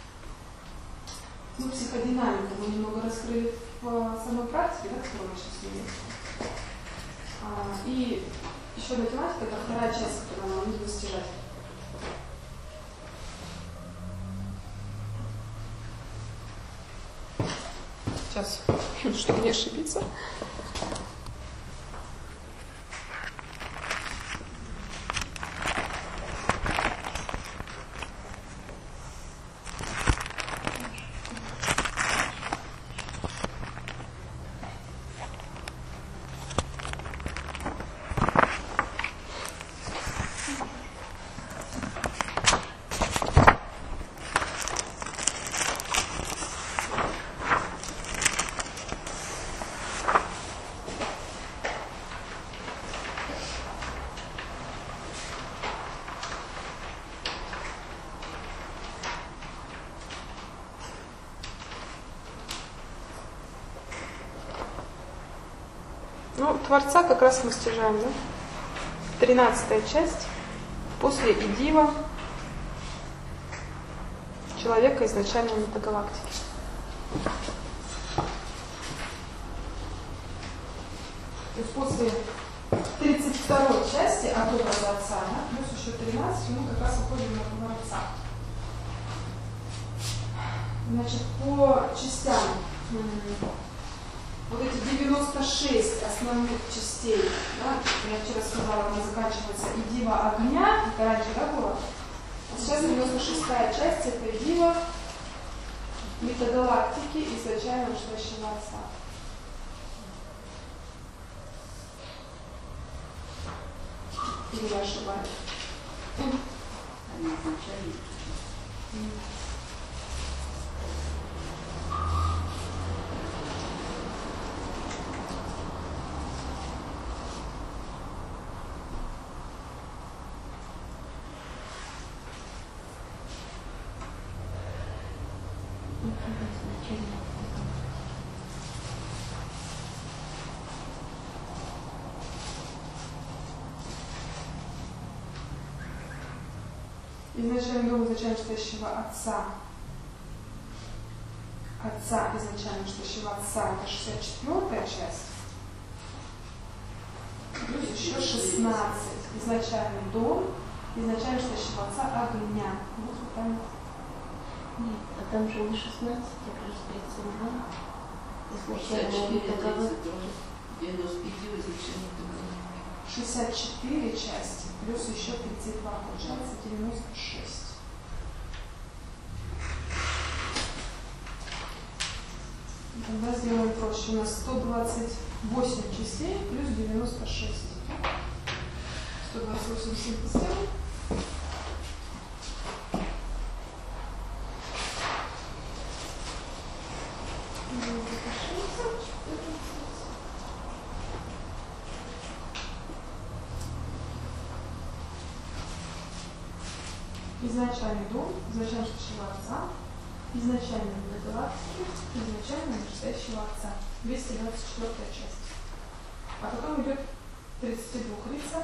ну, психодинамику. Мы немного раскрыли в самой практике, да, которую мы сейчас видим. А, и еще одна тематика, это вторая часть, которую нам нужно стяжать. Сейчас, чтобы не ошибиться. Ну, Творца как раз мы стяжаем, да? Тринадцатая часть. После Идива человека изначальной метагалактики. То есть после тридцать второй части от образа Отца, да, плюс еще тринадцать, мы как раз уходим на Творца. Значит, по частям. Вот эти девяносто шесть основных частей, да, я вчера сказала, она заканчивается Идива огня, это раньше, да, было? А сейчас девяносто шестая часть, это Идива метагалактики изначально настоящего Отца. Или я ошибаюсь? Они изначально. Изначально дом изначально настоящего Отца. Отца изначально настоящего Отца, это шестьдесят четвёртая часть. Плюс еще шестнадцать. Изначальный дом, изначально настоящего Отца огня. Вот вот там. Нет, а там же не шестнадцать, как раз тридцать два. Изначально метагалактика. девяносто пять изначально метагалактика. шестьдесят четыре части, плюс еще тридцать два, получается девяносто шесть. Тогда сделаем проще. У нас сто двадцать восемь частей плюс девяносто шесть. сто двадцать восемь синтез сделаем. Изначальный дом, изначально настоящего Отца, изначально метагалактики, изначально настоящего Отца. двести двадцать четвёртая часть. А потом идет тридцать два лица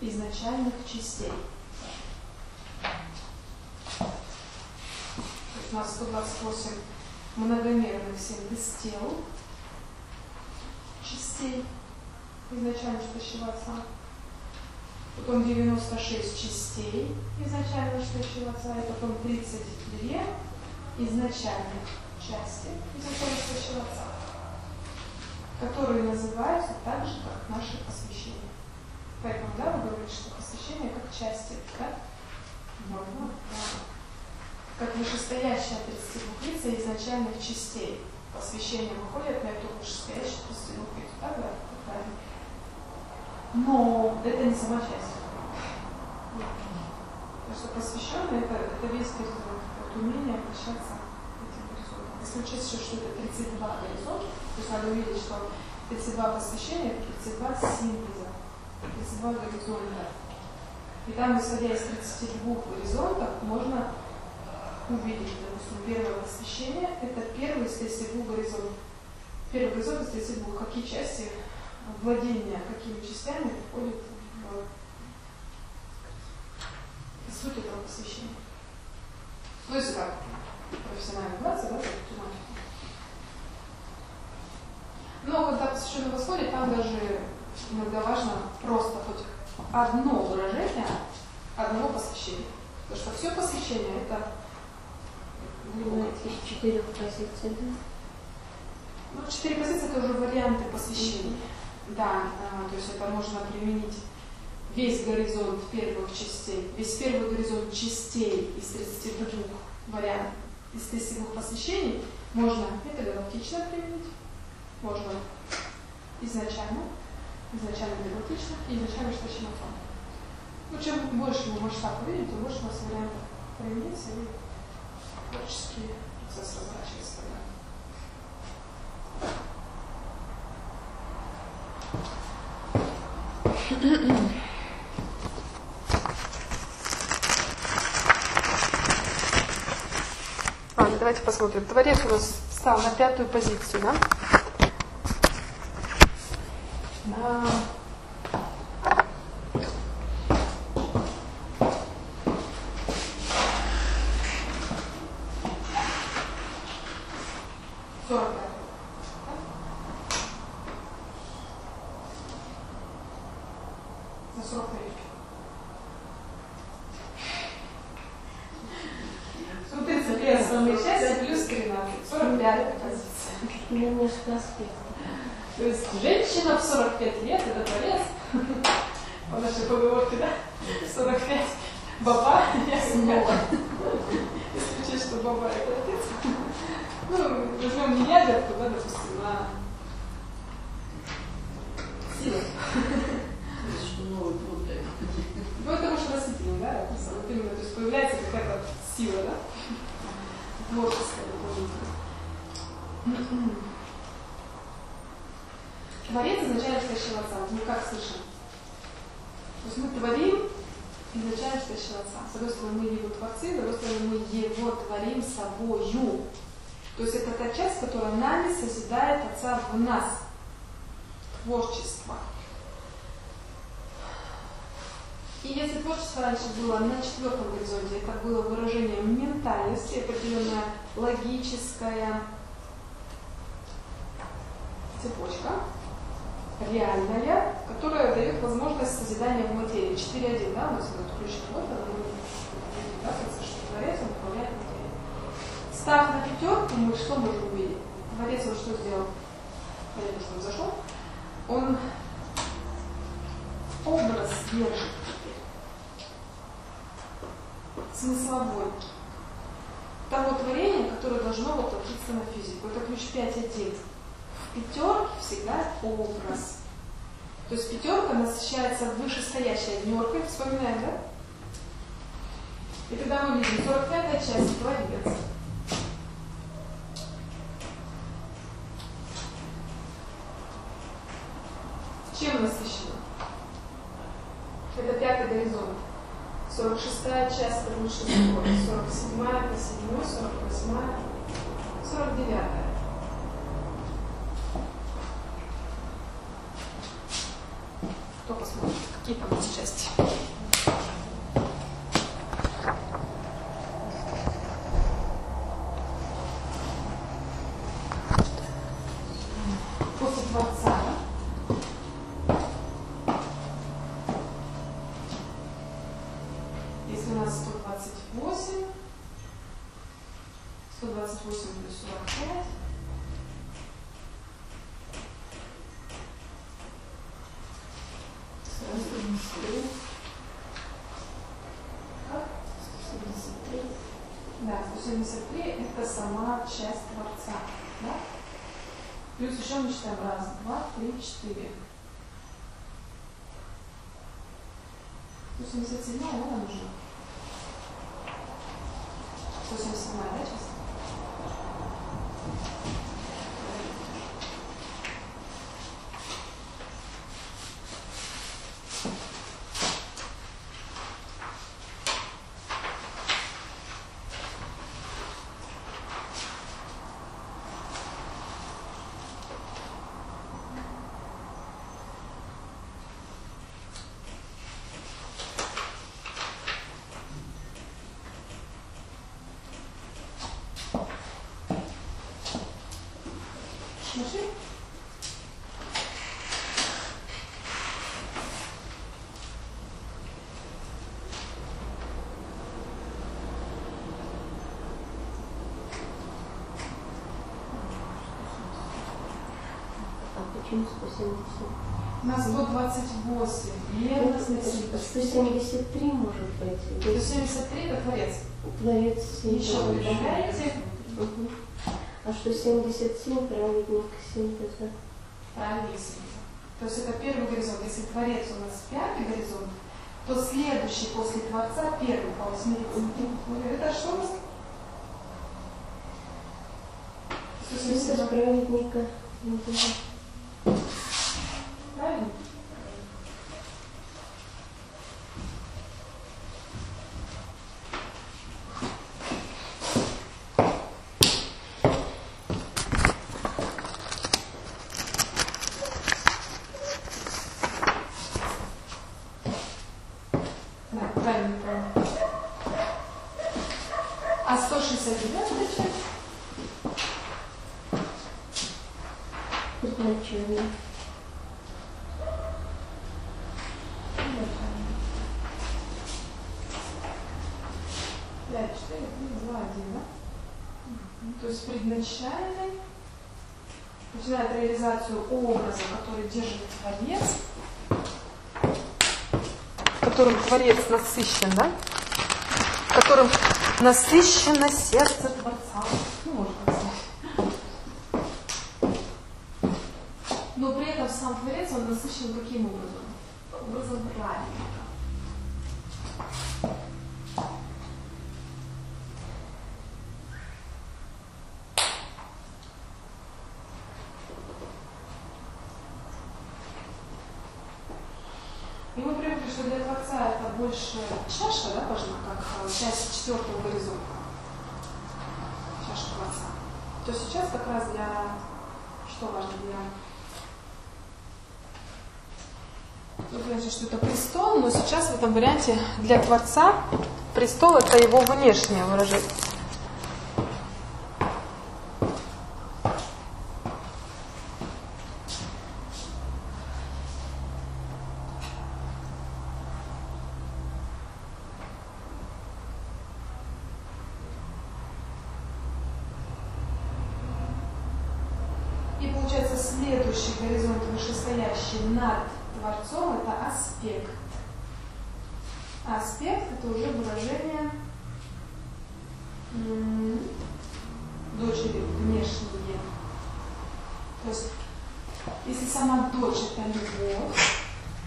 изначальных частей. у нас сто двадцать восемь многомерных синтез-тел, частей, изначально штащевого отца. Потом девяносто шесть частей изначально штащевого отца, и потом тридцать две изначальных части изначально штащевого отца, которые называются так же, как наши посвящения. Поэтому, да, вы говорите, что посвящение как части, да? Можно, да. Как вышестоящая тридцати двух лица изначальных частей. Посвящение выходит на эту вышестоящую тридцать двух лиц, да, да, правильно. Но это не сама часть. Потому что посвященный это, это весь горизонт, это умение обращаться к этим горизонтам. Если учесть еще, что это тридцать два горизонта, то есть надо увидеть, что тридцать два посвящения, это тридцать два синтеза, тридцать два горизонта. И там, исходя из тридцати двух горизонтов, можно увидеть, допустим, первое посвящение, это первый из тридцати двух горизонтов. Первый горизонт из тридцати двух, какие части владения, какими частями входят в, в суть этого посвящения. То есть как? Профессиональная нация, да, как тематика. Но когда посвященный восходит, там даже иногда важно просто хоть одно выражение одного посвящения. Потому что все посвящение это из четырех позиций, да? Ну, четыре позиции это уже варианты посвящений. Mm-hmm. Да, а, то есть это можно применить весь горизонт первых частей, весь первый горизонт частей из тридцати двух вариантов, из тридцати двух посвящений можно метагалактично применить, можно изначально, изначально метагалактично и изначально штащематон. Ну, чем больше мы масштаб увидим, тем больше у нас вариантов примениться и творческий процесс разворачивается тогда. Ладно, давайте посмотрим. Творец у нас встал на пятую позицию, да? На... сорок пять. На сорок три. Ну, тридцать три основные части плюс тринадцать. сорок пятая позиция. Немножко аспект. То есть женщина в сорок пять лет это творец. По нашей поговорке, да? сорок пять. Баба, я снова. Если учесть, что баба это отец. Ну, возьмем не ягодку, да, допустим, а силу. Что новый плод дает. Ну, это может растительным, да, вот именно, то есть появляется какая-то сила, да, творческая дополнительная. Творец изначально штащил отца, мы как слышим? То есть мы творим изначально штащил отца. С одной стороны, мы его творцы, с другой стороны, мы его творим собою. То есть это та часть, которая нами созидает отца в нас. Творчество. И если творчество раньше было на четвертом горизонте, это было выражение ментальности, определенная логическая цепочка, реальная, которая дает возможность созидания в материи. четыре один, да, у нас этот ключ вот, что творец, он управляет материей. Став на пятерку, мы что можем увидеть? Творец он что сделал? Понятно, что он зашел. Он образ держит. Смысловой. Того творения, которое должно воплотиться на физику. Это ключ пять один. В пятерке всегда образ. То есть пятерка насыщается вышестоящей однеркой. Вспоминаем, да? И тогда мы видим сорок пятая часть творец. Чем насыщено? Это пятый горизонт. сорок шестая часть это лучше всего. сорок седьмая это седьмой, сорок восьмая, сорок девятая. Кто посмотрит, какие там есть части? сто двадцать восемь плюс сорок пять. Сразу три. Как? сто семьдесят три. Да, сто семьдесят три это сама часть Творца. Да? Плюс еще мы считаем раз, два, три, четыре. сто семьдесят семь она нужна. сто семьдесят семь, да, часть? Нашли? А почему сто семьдесят? На сто двадцать восемь. Верность на сто семьдесят три может быть. сто семьдесят три это Творец. Творец Еще вы добавляете? Угу. А что семьдесят семь, праведник синтеза? Правильно, синтеза. То есть это первый горизонт. Если Творец у нас пятый горизонт, то следующий после Творца первый по восьмидесяти. Это что у нас? Синтез праведника. Правильно? Да, правильно, правильно. А сто шестьдесят девять зачем? Изначально. пять, четыре, три, два, один, да? То есть предначальный начинает реализацию образа, который держит Творец, которым Творец насыщен, да? Которым насыщено сердце Творца. Ну, можно так сказать. Но при этом сам Творец, он насыщен каким образом? Образом правильника. И мы привыкли, что для Творца это больше чаша, да, важна, как часть четвертого горизонта. Чаша Творца. То сейчас как раз для... Что важно для... Тут значит, что это престол, но сейчас в этом варианте для Творца престол это его внешнее выражение. Получается, следующий горизонт, вышестоящий над Творцом, это аспект. Аспект – это уже выражение м- дочери внешние. То есть, если сама дочь – это любовь,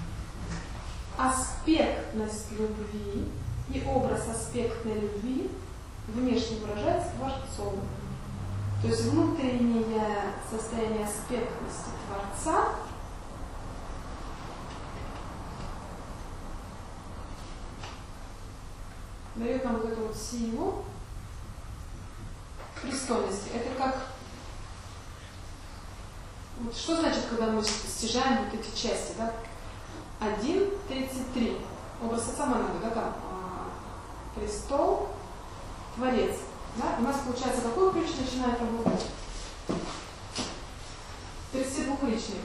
аспектность любви и образ аспектной любви внешне выражается Творцом. То есть внутреннее состояние аспектности Творца дает нам вот эту вот силу престольности. Это как... Вот что значит, когда мы стяжаем вот эти части, да? один тридцать три. Образ отца Монады, да, там а, престол, Творец. Да? У нас получается, какой ключ начинает работать? тридцатидвухличный.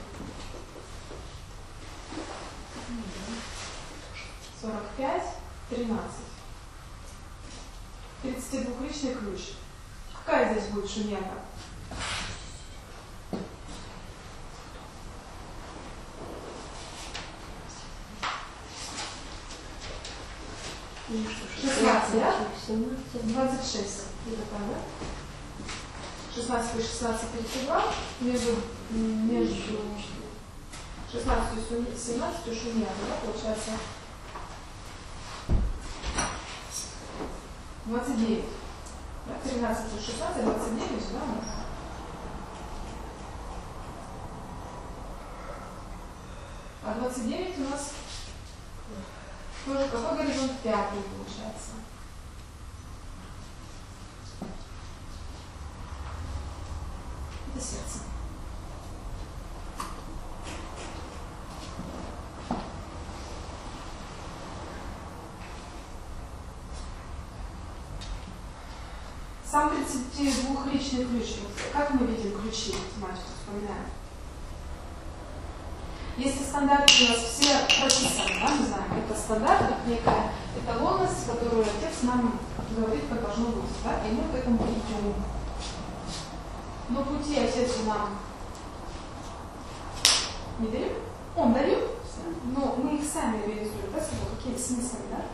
сорок пять, тринадцать. тридцатидвухличный ключ. Какая здесь будет шумята? шестнадцать, да? двадцать шесть. Это там, да? шестнадцать и шестнадцать, тридцать два. Между, между шестнадцатью и семнадцатью шумята, да, получается двадцать девять. тринадцать и шестнадцать, двадцать девять, да? А двадцать девять у нас тоже какой горизонт? Пятый получается. Это сердце. Сам тридцатидвухличный ключ. Как мы видим ключи в математике, вспоминаем? Если стандарты у нас все прописаны, да, мы знаем, это стандарт, это некая эталонность, которую отец нам говорит, как должно быть, да, и мы к этому идем. Но пути отец нам не дает, он дает, но мы их сами реализуем, да, какие смыслы, да?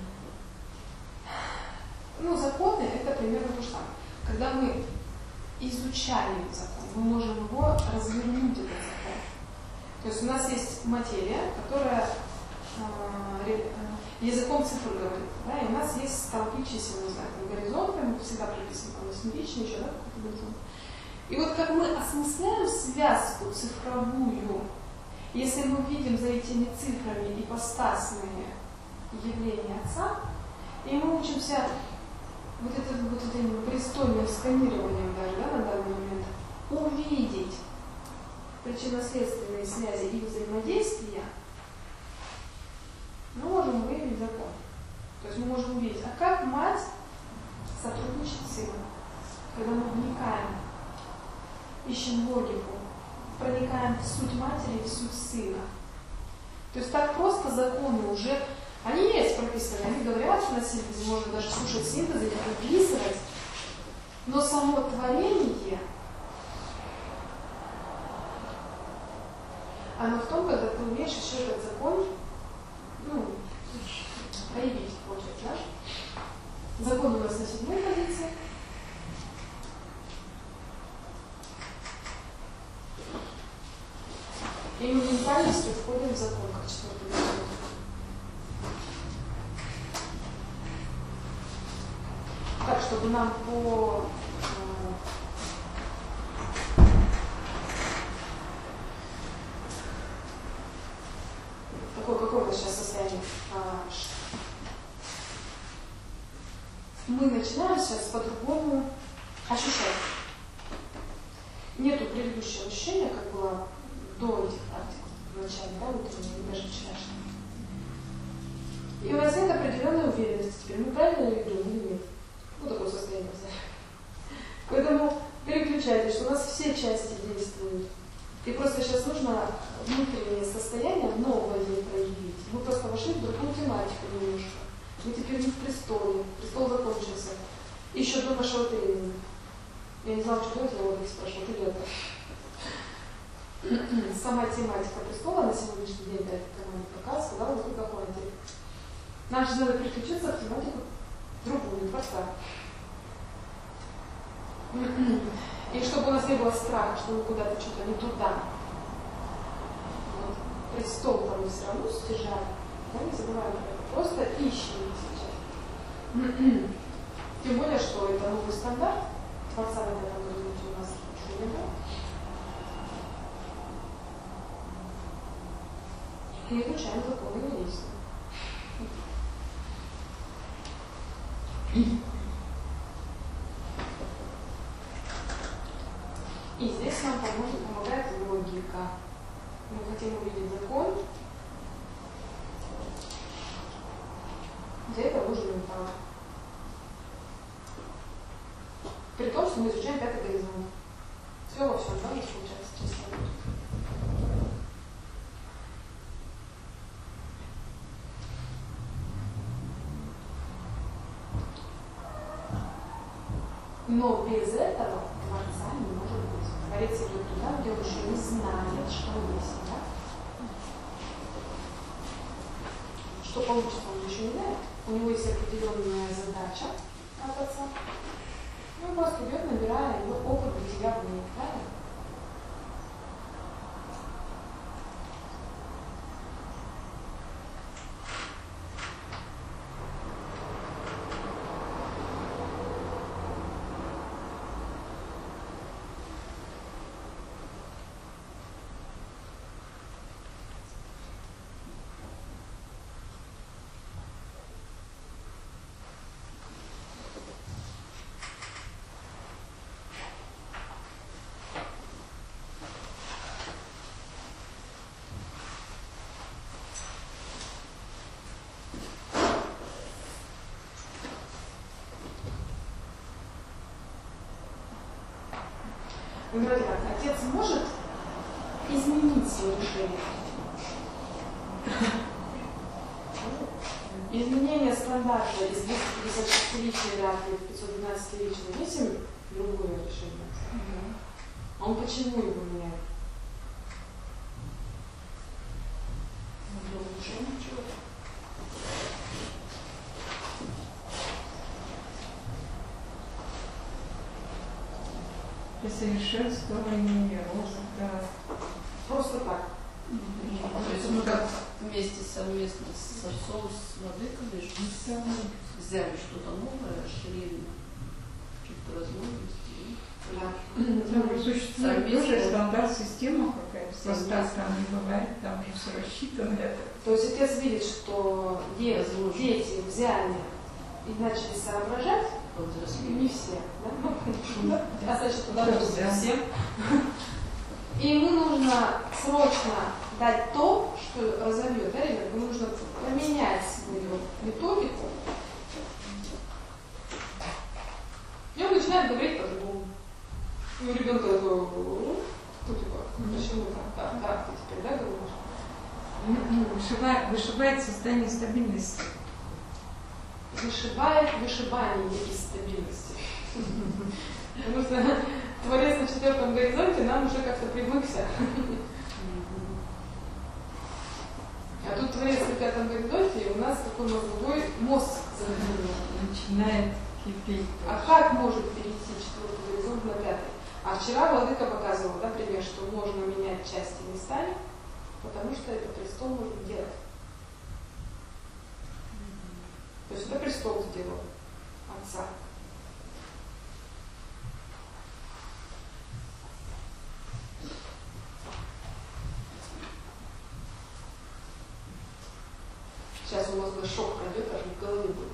Ну, законы — это примерно то же самое. Когда мы изучаем закон, мы можем его развернуть, этот закон. То есть у нас есть материя, которая э, языком цифр говорит, да, и у нас есть столпы чисел, не знаю, там горизонтами, всегда прописано, там восьмеричный еще, да, какой-то горизонт. И вот как мы осмысляем связку цифровую, если мы видим за этими цифрами ипостасные явления Отца, и мы учимся вот это вот этим престольным сканированием даже, да, на данный момент, увидеть причинно-следственные связи и взаимодействия, мы можем выявить закон. То есть мы можем увидеть, а как мать сотрудничает с сыном, когда мы вникаем, ищем логику, проникаем в суть матери и в суть сына. То есть так просто законы уже, они есть прописаны, они говорят, что на синтезе можно даже слушать синтезы, их описывать, но само творение, оно в том, когда ты умеешь еще этот закон, ну, проявить, получается, да? Закон у нас на седьмой позиции. И мы ментальностью входим в закон, как четвертый закон. Так, чтобы нам по Какое, какое у нас сейчас состояние? Мы начинаем сейчас по-другому ощущать. Нету предыдущего ощущения, как было до этих практик, в начале, да, утреннего, и даже вчерашнего. И у нас нет определенной уверенности теперь, мы правильно идем или нет. Ну, такое состояние, поэтому переключайтесь, что у нас все части действуют. И просто сейчас нужно внутреннее состояние новое проявить. Мы просто вошли в другую тематику немножко. Мы теперь не в престоле. Престол закончился. Еще до нашего тренинга. Я не знала, что делать, я вот спрашивала, ты это. Сама тематика престола на сегодняшний день, да, команда пока сказала, что какой ответ. Нам же надо переключиться в тематику другую, Творца. И чтобы у нас не было страха, что мы куда-то что-то не туда. Вот. Престол-то мы все равно стяжаем. Да, не забываем про это. Просто ищем сейчас. Тем более, что это новый стандарт. Творца в этом горизонте у нас еще не было. И изучаем законы и действия. И здесь нам поможет, помогает логика. Мы хотим увидеть закон. Для этого нужен ментал. При том, что мы изучаем пятый горизонт. Все во всем, да, у нас получается честно. Но без этого Творца не может быть. Творец идет туда, где он еще не знает, что он есть. Да? Что получится, он еще не знает. У него есть определенная задача от Отца. И он просто идет, набирая ее опыт бытия в ней. Правильно? Вы говорите так, отец может изменить свое решение? Изменение стандарта из двухсот пятидесяти шести личной ряды в пятьсот двенадцать личной весим другое решение. Mm-hmm. А он почему его меняет? Ну, уже ничего. Совершенствование, роста. Просто так. Mm-hmm. То есть мы как вместе совместно с отцом, с владыкой взяли что-то новое, расширили какие-то возможности. Да. Там существует тоже стандарт-система какая-то. Просто там не бывает, там уже все рассчитано. То есть отец видит, что дети, дети взяли и начали соображать. Не все, да? Ну, конечно, да? Достаточно туда не всем. И ему нужно срочно дать то, что разовьет, да, ребят? Ему нужно поменять свою методику. И он начинает говорить по-другому. И у ребенка такой, ну, типа, почему так, так, так, ты теперь, да, говоришь? Вышибает, вышибает состояние стабильности. Вышибает вышибание из стабильности. Потому что Творец на четвертом горизонте нам уже как-то привыкся. А тут Творец на пятом горизонте, и у нас такой мозговой мозг начинает кипеть. А как может перейти четвертый горизонт на пятый? А вчера Владыка показывал, да, пример, что можно менять части местами, потому что это престол может делать. То есть это престол сделал Отца. Сейчас у мозга шок пройдет, аж в голове будет.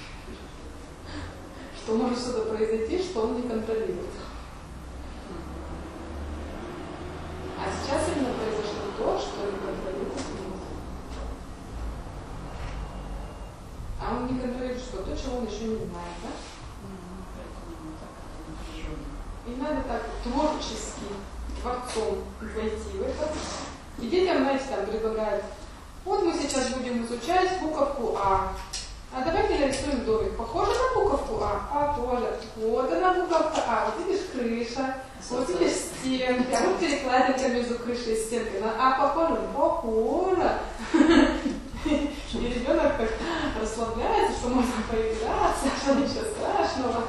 Что может что-то произойти, что он не контролирует. А сейчас именно произошло то, что не контролирует мозг. А он не контролирует что? То, чего он еще не знает, да? И надо так творчески, творцом войти в это. И детям, знаете, там предлагают, вот мы сейчас будем изучать буковку А. А давайте нарисуем домик. Похоже на буковку А? Похоже. Вот она буковка А. Вот видишь крыша, вот видишь стенки, а вот перекладинка между крышей и стенкой. На А похоже? Похоже. И ребенок как расслабляется, что можно поиграться, что ничего страшного.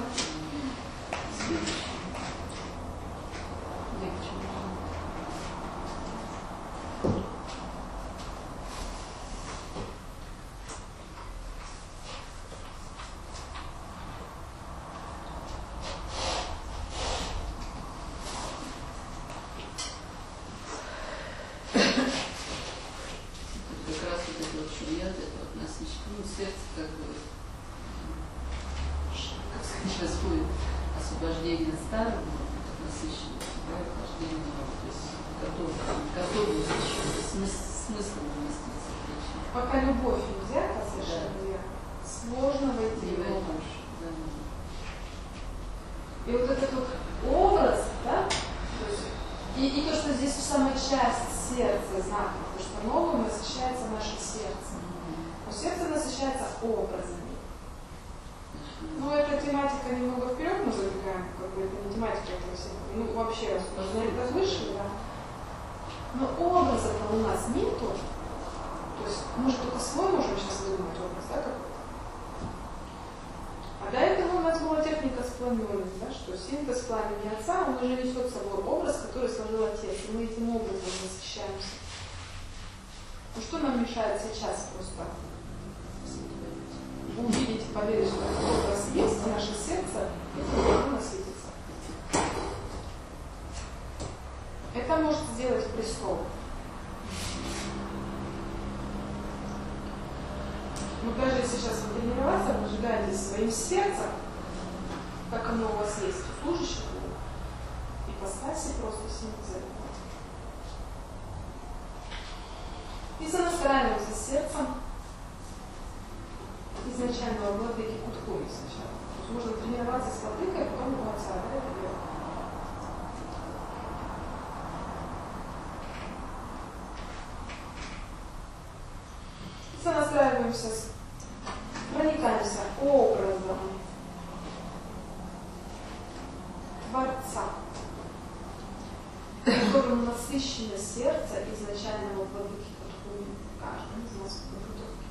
Пока любовь не взята, совершенно верно, сложно войти в это. И вот этот вот образ, да, то есть, и, и то, что здесь самая часть сердца знака, потому что новым насыщается наше сердце. Но сердце насыщается образами. Ну, эта тематика немного вперед мы забегаем. математика этого всего. Ну, вообще, развышили, да. Но образа-то у нас нету. То есть мы же только свой можем сейчас выдумать образ, да, какой-то. А до этого у нас была техника спланирования, да, что синтез пламени отца, он уже несет с собой образ, который сложил отец, и мы этим образом восхищаемся. Ну что нам мешает сейчас просто увидеть, поверить, что этот образ есть, и наше сердце этим должно насытиться. Это может сделать престол. Но даже если сейчас вы тренироваться, вы сжигаете своим сердцем, как оно у вас есть, у служащих, и поставьте просто синтез. И сонастраиваемся сердцем изначального владыки Кутхуи сначала. То есть можно тренироваться с владыкой, а потом у отца, да, это делать. Сонастраиваемся, проникаемся образом Творца, которым насыщено сердце изначального владыки Кутхуи в каждом из нас в подготовке.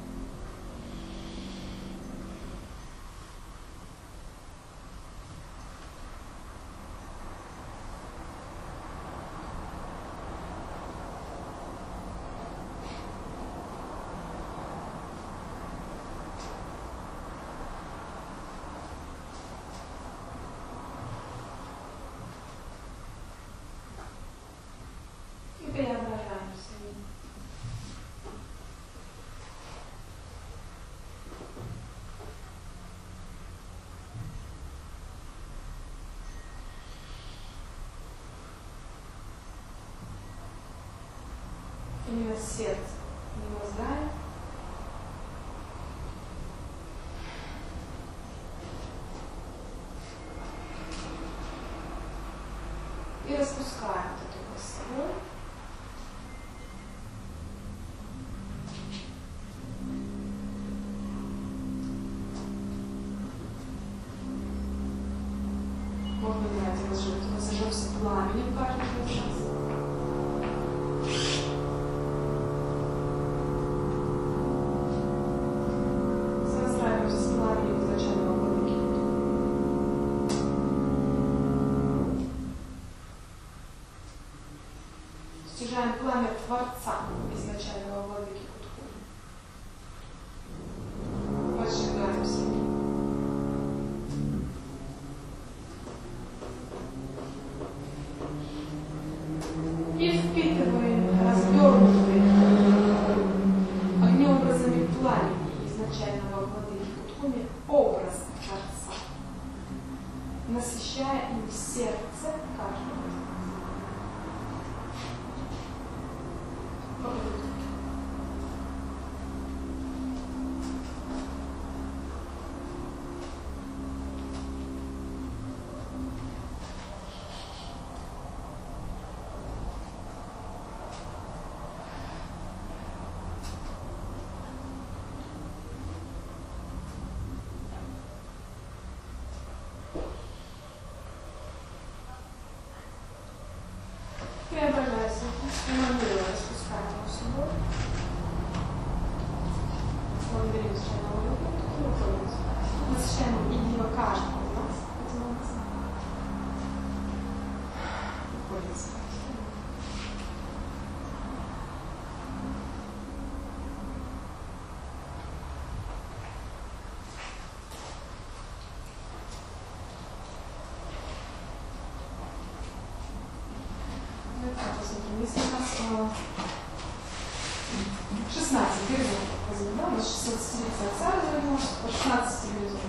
Преображаемся. Именно сердце, не мозгами. И распускаем это только с собой. Можно брать и разжечь. Мы зажжемся пламенем каждый час. Сонастраиваемся с пламенем изначального владыки. Стяжаем пламя Творца изначального владыки Кутхуи. Возжигаемся. И впитываем развернутые огнеобразами пламени изначального владыки Кутхуи образ Творца, насыщая им сердце каждого из нас. Преображайся, эмануя, распускаем его с собой. Благодарим изначального владыку, насыщаем единого каждого из нас этим образом. Уходим спать. Если у нас шестнадцать горизонтов, да, у нас шестнадцать отца развернулось, по шестнадцати горизонтов.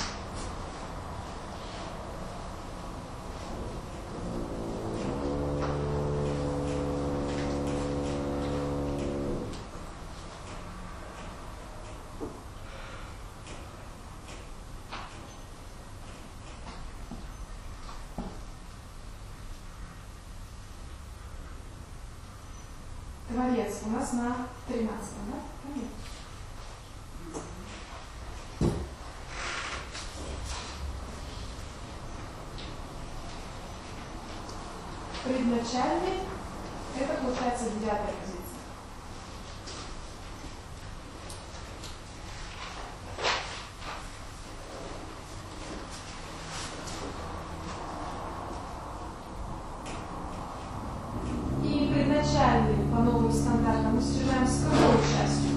Творец у нас на тринадцатом, да? Нет. Предначальный – это получается девятая позиция. И предначальный по новым стандартам мы сочетаем с какой частью?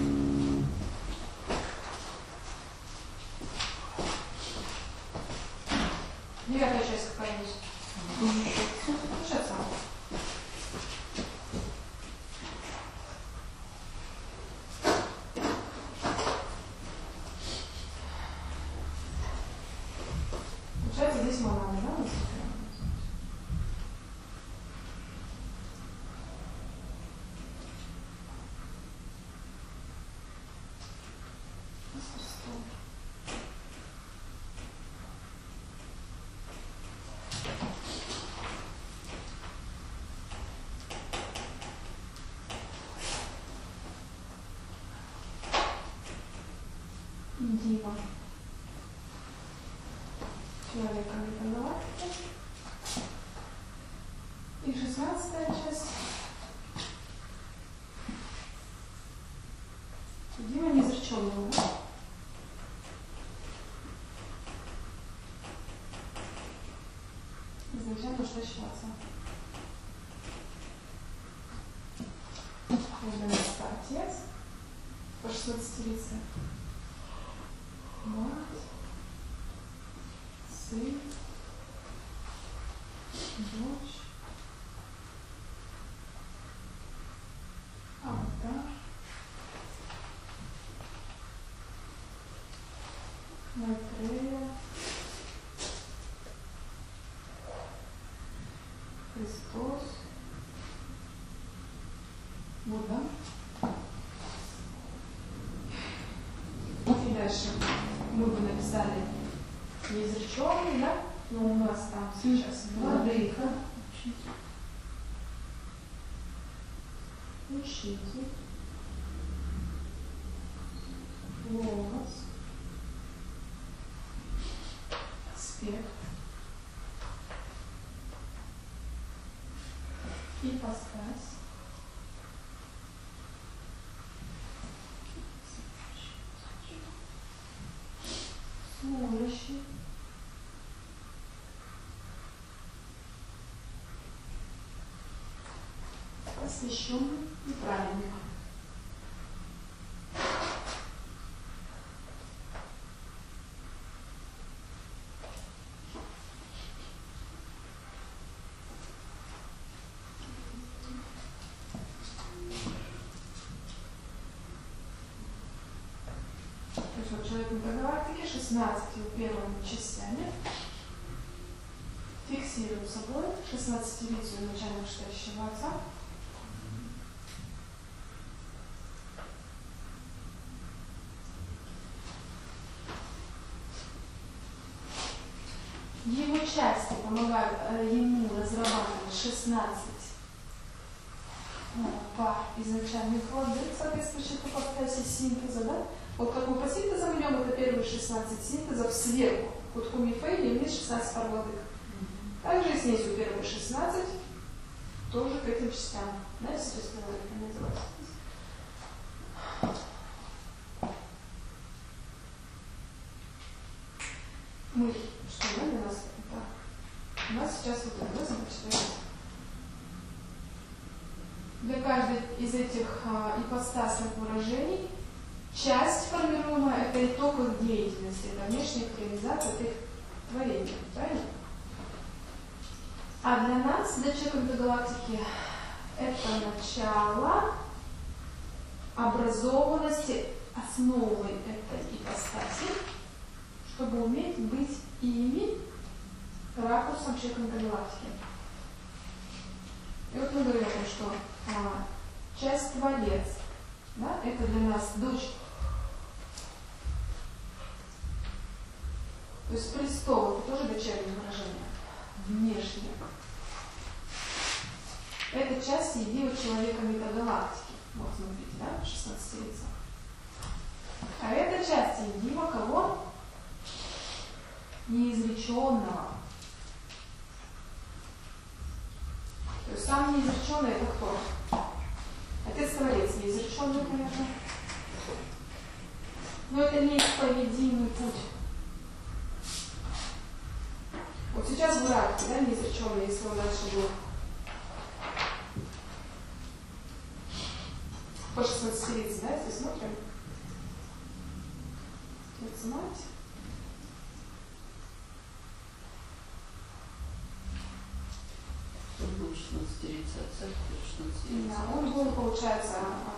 Девятая часть какая-нибудь? Сейчас сам. Получается, здесь монада, да? Дива. Человека галактики. И шестнадцатая часть. Дива неизреченного. Изначально что считаться? Называется отец по шестнадцатилице. Мать, сын, дочь, аватар, Майтрея, Христос, Будда. И дальше мы бы написали неизреченный, да? Но у нас там сейчас владыка, учитель, логос, аспект, ипостась, служащий, посвященный и праведник. То есть вот человек на галактике шестнадцатью первыми частями фиксируем собой шестнадцатилицию начального штащего отца. Его части помогают ему разрабатывать шестнадцать пар изначальных владык, соответствующих ипостаси синтеза, да? Вот как мы по синтезам идем, это первые шестнадцать синтезов сверху. Вот хумифей вниз шестнадцать пар владык. Также и снизу первые шестнадцать тоже к этим частям. Да, естественно, это называется. Мы, что да, для нас это? У нас сейчас вот это зачитается. Для каждой из этих а, ипостасных выражений часть формируемая – это итог их деятельности, это внешняя реализация их творения, правильно? А для нас, для человека галактики, это начало образованности основой этой ипостаси, чтобы уметь быть ими ракурсом человека галактики. И вот мы говорим о том, что а, часть Творец, да, это для нас дочь. То есть престол, это тоже дочернее выражение, внешнее. Это часть единого человека метагалактики. Вот смотрите, да, шестнадцатилица. А это часть единого кого? Неизреченного. сам неизреченный это кто? Отец-творец неизреченный, конечно. Но это неисповедимый путь. Вот сейчас в Ираке, да, неизреченный, если он раньше был по шестнадцатилетию, да, если смотрим. Отец мать. Он был шестнадцатилетие отца, шестнадцатилетие. Да, он был, получается,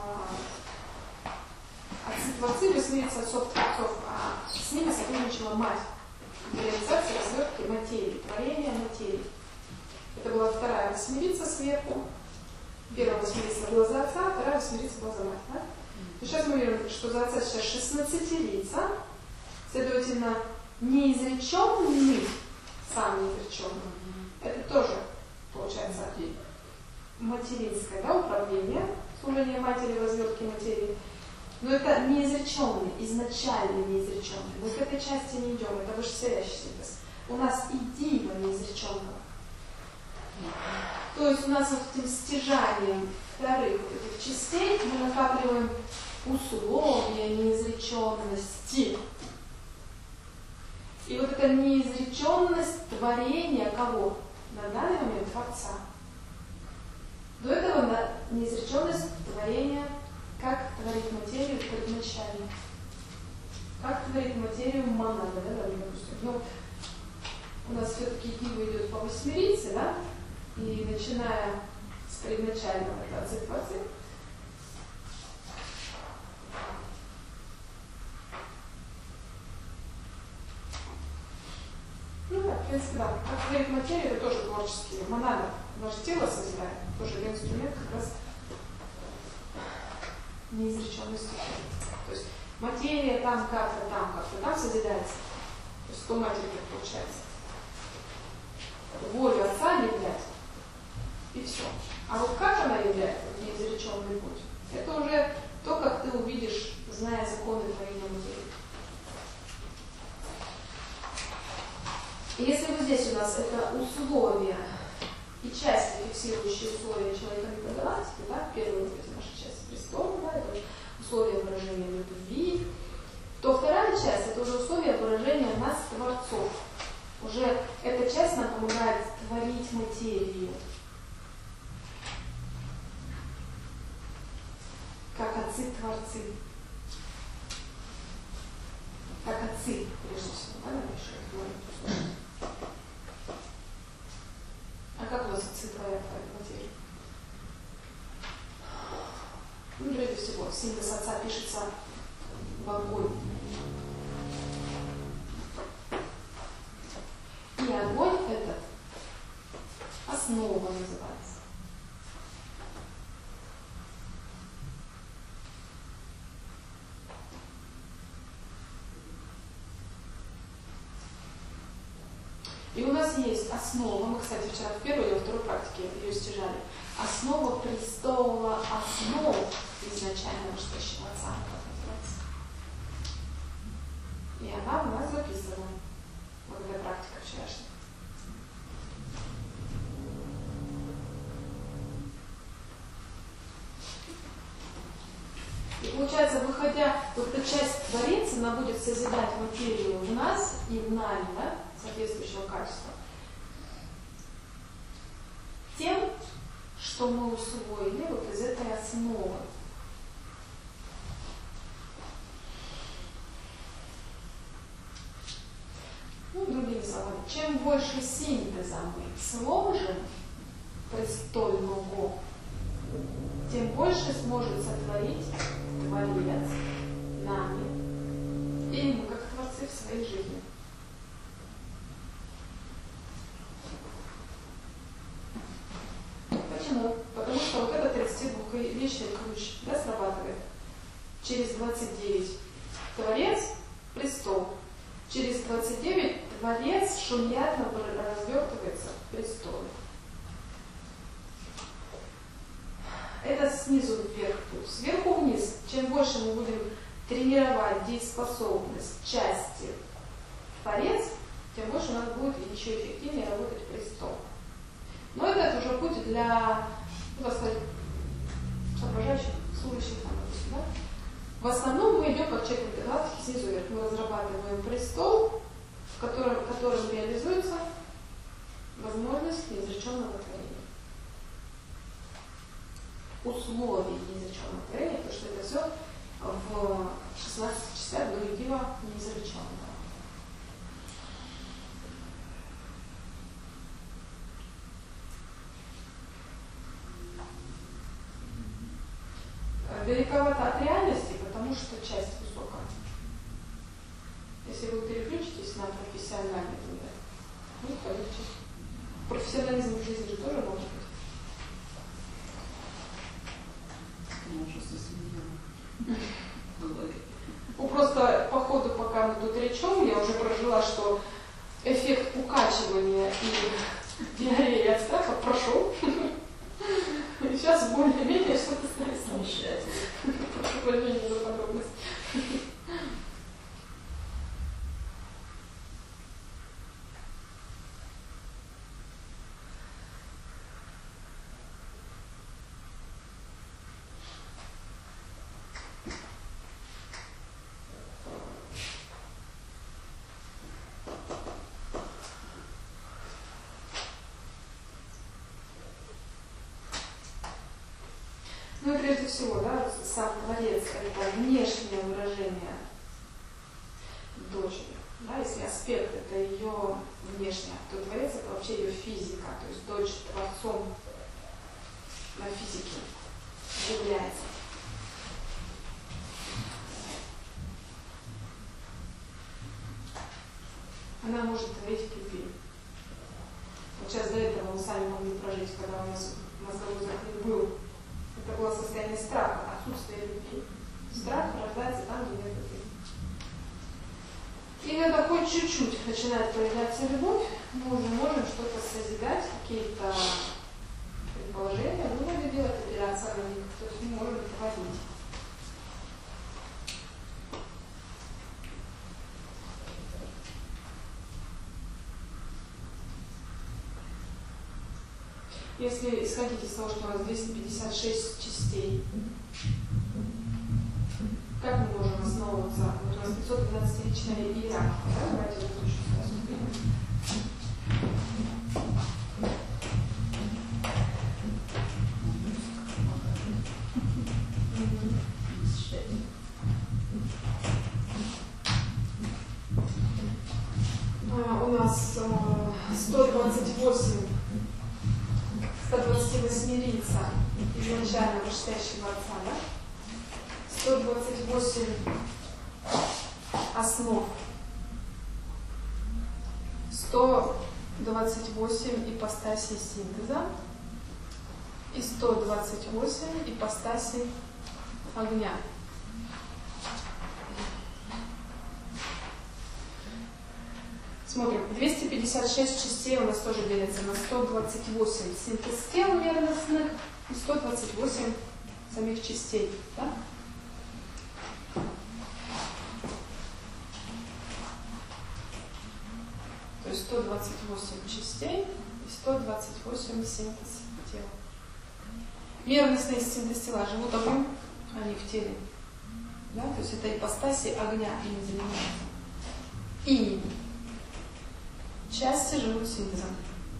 отцы-творцы восьмидесяти отцов-творцов, а с ними сотрудничала мать. Реализация развертки материи, творения материи. Это была вторая восьмирица сверху. Первая восьмирица была за отца, вторая восьмирица была за мать. Да? И сейчас мы видим, что за отца сейчас шестнадцатилица, следовательно, неизреченный, сам неизреченный. Это тоже, получается, материнское, да, управление, служение матери, развертки материи. Но это неизреченный, изначально неизреченный. Мы к этой части не идем, это вышестоящий синтез. У нас идея неизреченного. То есть у нас вот этим стяжанием вторых вот этих частей мы накапливаем условия неизреченности. И вот эта неизреченность творения кого? На данный момент Творца. До этого на неизреченность творения, как творит материю предначально. Как творит материю монада, да, допустим. Но у нас все-таки Дива идет по восьмирице, да, и начиная с предначального, это отцы-творцы. Ну да, в принципе, да. Как творит материю, это тоже творческие. Монада, наше тело созидает, тоже это инструмент как раз неизреченности. То есть материя там как-то, там как-то, там созидается. То есть по матери как получается. Волю отца являть. И все. А вот как она является, неизреченный путь, это уже то, как ты увидишь, зная законы творения материи. И если вот здесь у нас это условия и части, фиксирующие условия человека микрогалактики, да, первая вот эти наши части престола, да, это условия выражения любви, то вторая часть это уже условия выражения нас, творцов. Уже эта часть нам помогает творить материю. Как отцы-творцы. Как отцы, прежде всего, да, нам еще говорить. А как у вас отцы творят материю? Ну, прежде всего, синтез отца пишется в огонь. И огонь этот основа называется. И у нас есть основа, мы, кстати, вчера в первой или во второй практике ее стяжали, основа престола основ изначально вышедшего отца, как называется. И она у нас записана. Вот эта практика вчерашняя. И получается, выходя, вот эта часть творец, она будет созидать материю в нас и в нами, да, соответствующего качества. Тем, что мы усвоили вот из этой основы. Ну, другими словами, чем больше синтеза мы сложим престольного, тем больше сможет сотворить Творец нами и мы как творцы в своей жизни. Почему? Потому что вот этот тридцатидвухличный ключ, да, срабатывает. Через двадцать девять Творец, престол. Через двадцать девять Творец шумятно развертывается в престоле. Это снизу вверх, сверху вниз. Чем больше мы будем тренировать дееспособность части Творец, тем больше у нас будет еще эффективнее работать престол. Но это уже путь для, ну, так сказать, соображающих, служащих там, допустим, да? В основном мы идем как четверть галактики снизу вверх. Мы разрабатываем престол, в котором, в котором реализуется возможность неизреченного творения. Условий неизреченного творения, потому что это все в шестнадцати частях Галилеева неизреченного. Далековато от реальности, потому что часть высокая. Если вы переключитесь на профессиональный мир, ну, полегче. Профессионализм в жизни же тоже может быть. Ну, просто по ходу, пока мы тут речем, я уже прожила, что эффект укачивания и диареи от страха прошел. И сейчас более-менее что-то стали смещать. Прошу прощения за подробность. Ну и прежде всего, да, сам Творец – это внешнее выражение дочери. Да, если аспект – это ее внешнее, то Творец – это вообще ее физика. То есть дочь Творцом на физике является. Она может творить в любви. Вот сейчас до этого мы сами могли прожить, когда у нас мозговой заклад был. Это было состояние страха, отсутствие любви. Страх рождается там, где нет любви. И когда хоть чуть-чуть начинает появляться любовь, мы уже можем что-то созидать, какие-то предположения, мы можем делать операции на них, то есть мы можем творить. Если исходить из того, что у нас двести пятьдесят шесть частей, как мы можем основываться? Вот у нас пятьсот двенадцатиличная иерархия, да? Давайте я тут еще сразу выберем. А, у нас а, сто двадцать восемь сто двадцать восемь лица изначально вышестоящего отца, да? сто двадцать восемь основ, сто двадцать восемь ипостасей синтеза и сто двадцать восемь ипостасей огня. Смотрим, двести пятьдесят шесть частей у нас тоже делятся на сто двадцать восемь синтез тел верностных и сто двадцать восемь самих частей. Да? То есть сто двадцать восемь частей и сто двадцать восемь синтез тел. Верностные синтез тела живут огнем, они в теле. Да? То есть это ипостаси огня ими занимаются. И части живут синтезом.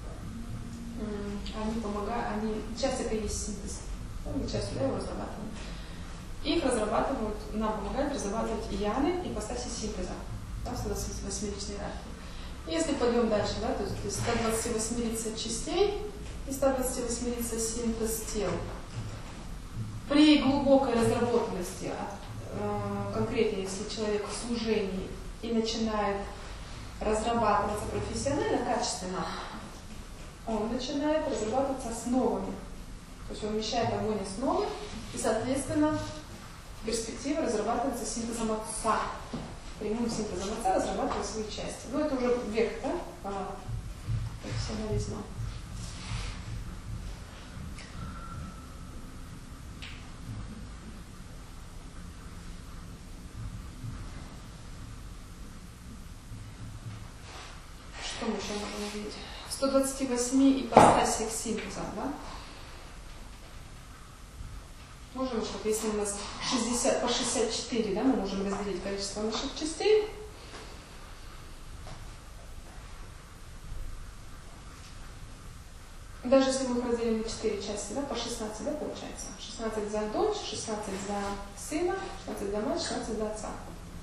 Они помогают, они, часть это и есть синтез. Мы часть его разрабатываем. Их разрабатывают, нам помогают разрабатывать ияны и ипостаси синтеза. Да, в сто двадцать восьмиличной иерархии. Если пойдем дальше, да, то есть сто двадцать восьмилица частей и сто двадцать восьмилица синтез тел. При глубокой разработанности, конкретно если человек в служении и начинает разрабатываться профессионально, качественно, он начинает разрабатываться основами. То есть он вмещает огонь основы, и, соответственно, в перспективе разрабатывается синтезом отца. Прямым синтезом отца разрабатывает свои части. Ну, это уже век, да, по профессионализму. Что мы еще можем увидеть? сто двадцать восемь ипостасей синтеза, да? Можем, вот, если у нас шестьдесят, по шестьдесят четыре, да, мы можем разделить количество наших частей. Даже если мы их разделим на четыре части, да, по шестнадцать, да, получается. шестнадцать за дочь, шестнадцать за сына, шестнадцать за мать, шестнадцать за отца.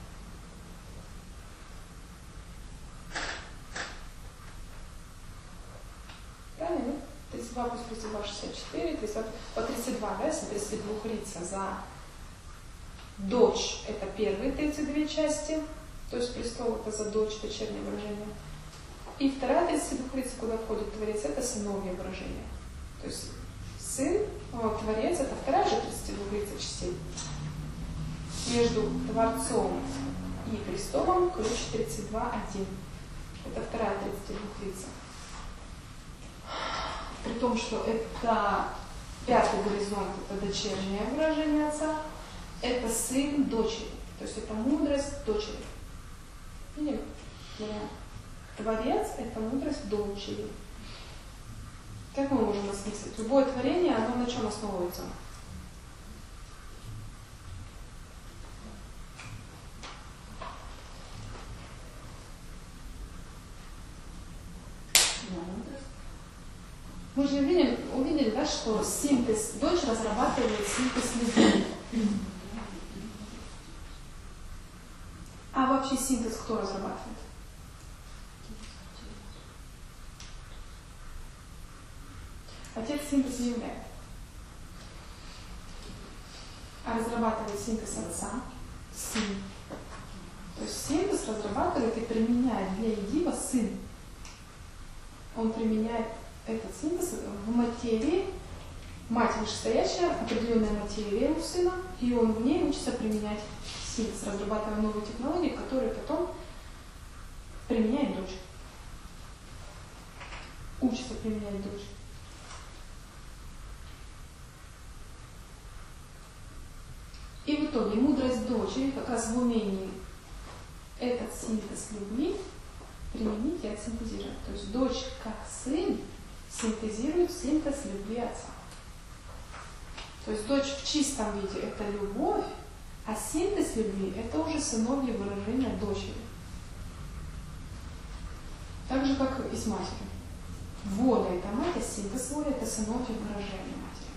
Правильно? тридцать два плюс тридцать два, шестьдесят четыре, тридцать два, по тридцать два, да, если тридцать два лица за дочь, это первые тридцать две части, то есть престол это за дочь, дочернее выражение. И вторая тридцать два лица, куда входит Творец, это сыновье выражение. То есть сын, о, Творец, это вторая же тридцать два лица частей. Между Творцом и престолом ключ тридцать два один. Это вторая тридцать два лица. При том, что это пятый горизонт, это дочернее выражение отца, это сын дочери, то есть это мудрость дочери. Видели? Творец – это мудрость дочери. Как мы можем осмыслить? Любое творение, оно на чем основывается? Мы же увидели, увидели, да, что синтез, дочь разрабатывает синтез любви. А вообще синтез кто разрабатывает? Отец синтез не являет. А разрабатывает синтез отца сын. То есть синтез разрабатывает и применяет для единого сын. Он применяет этот синтез в материи, мать вышестоящая, определенная материя у сына, и он в ней учится применять синтез, разрабатывая новые технологии, которые потом применяет дочь. Учится применять дочь. И в итоге мудрость дочери как раз в умении этот синтез любви применить и отсинтезировать. То есть дочь как сын синтезирует синтез любви отца. То есть дочь в чистом виде – это любовь, а синтез любви – это уже сыновье выражение дочери. Так же, как и с матерью. Воля – это мать, а синтез воли – это сыновье выражение матери.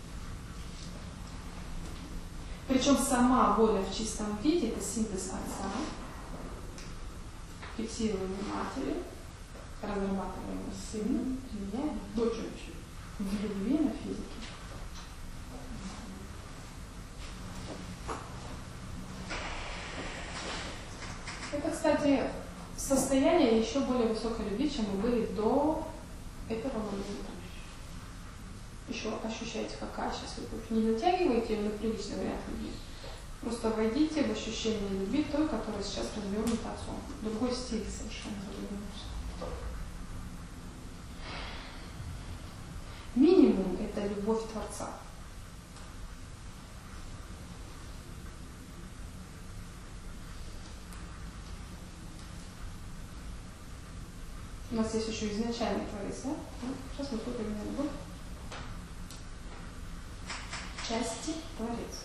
Причем сама воля в чистом виде – это синтез отца, фиксирование матери, разрабатываемый сыном, применяем дочерью в любви на физике. Это, кстати, состояние еще более высокой любви, чем мы были до этого момента. Еще ощущаете, какая сейчас любовь. Не натягивайте ее на привычный вариант любви. Просто войдите в ощущение любви той, которая сейчас развернута отцом. Другой стиль совершенно развернулся. Минимум – это любовь Творца. У нас есть еще изначальный Творец, да? Сейчас мы тут поменяем любовь. Части Творец.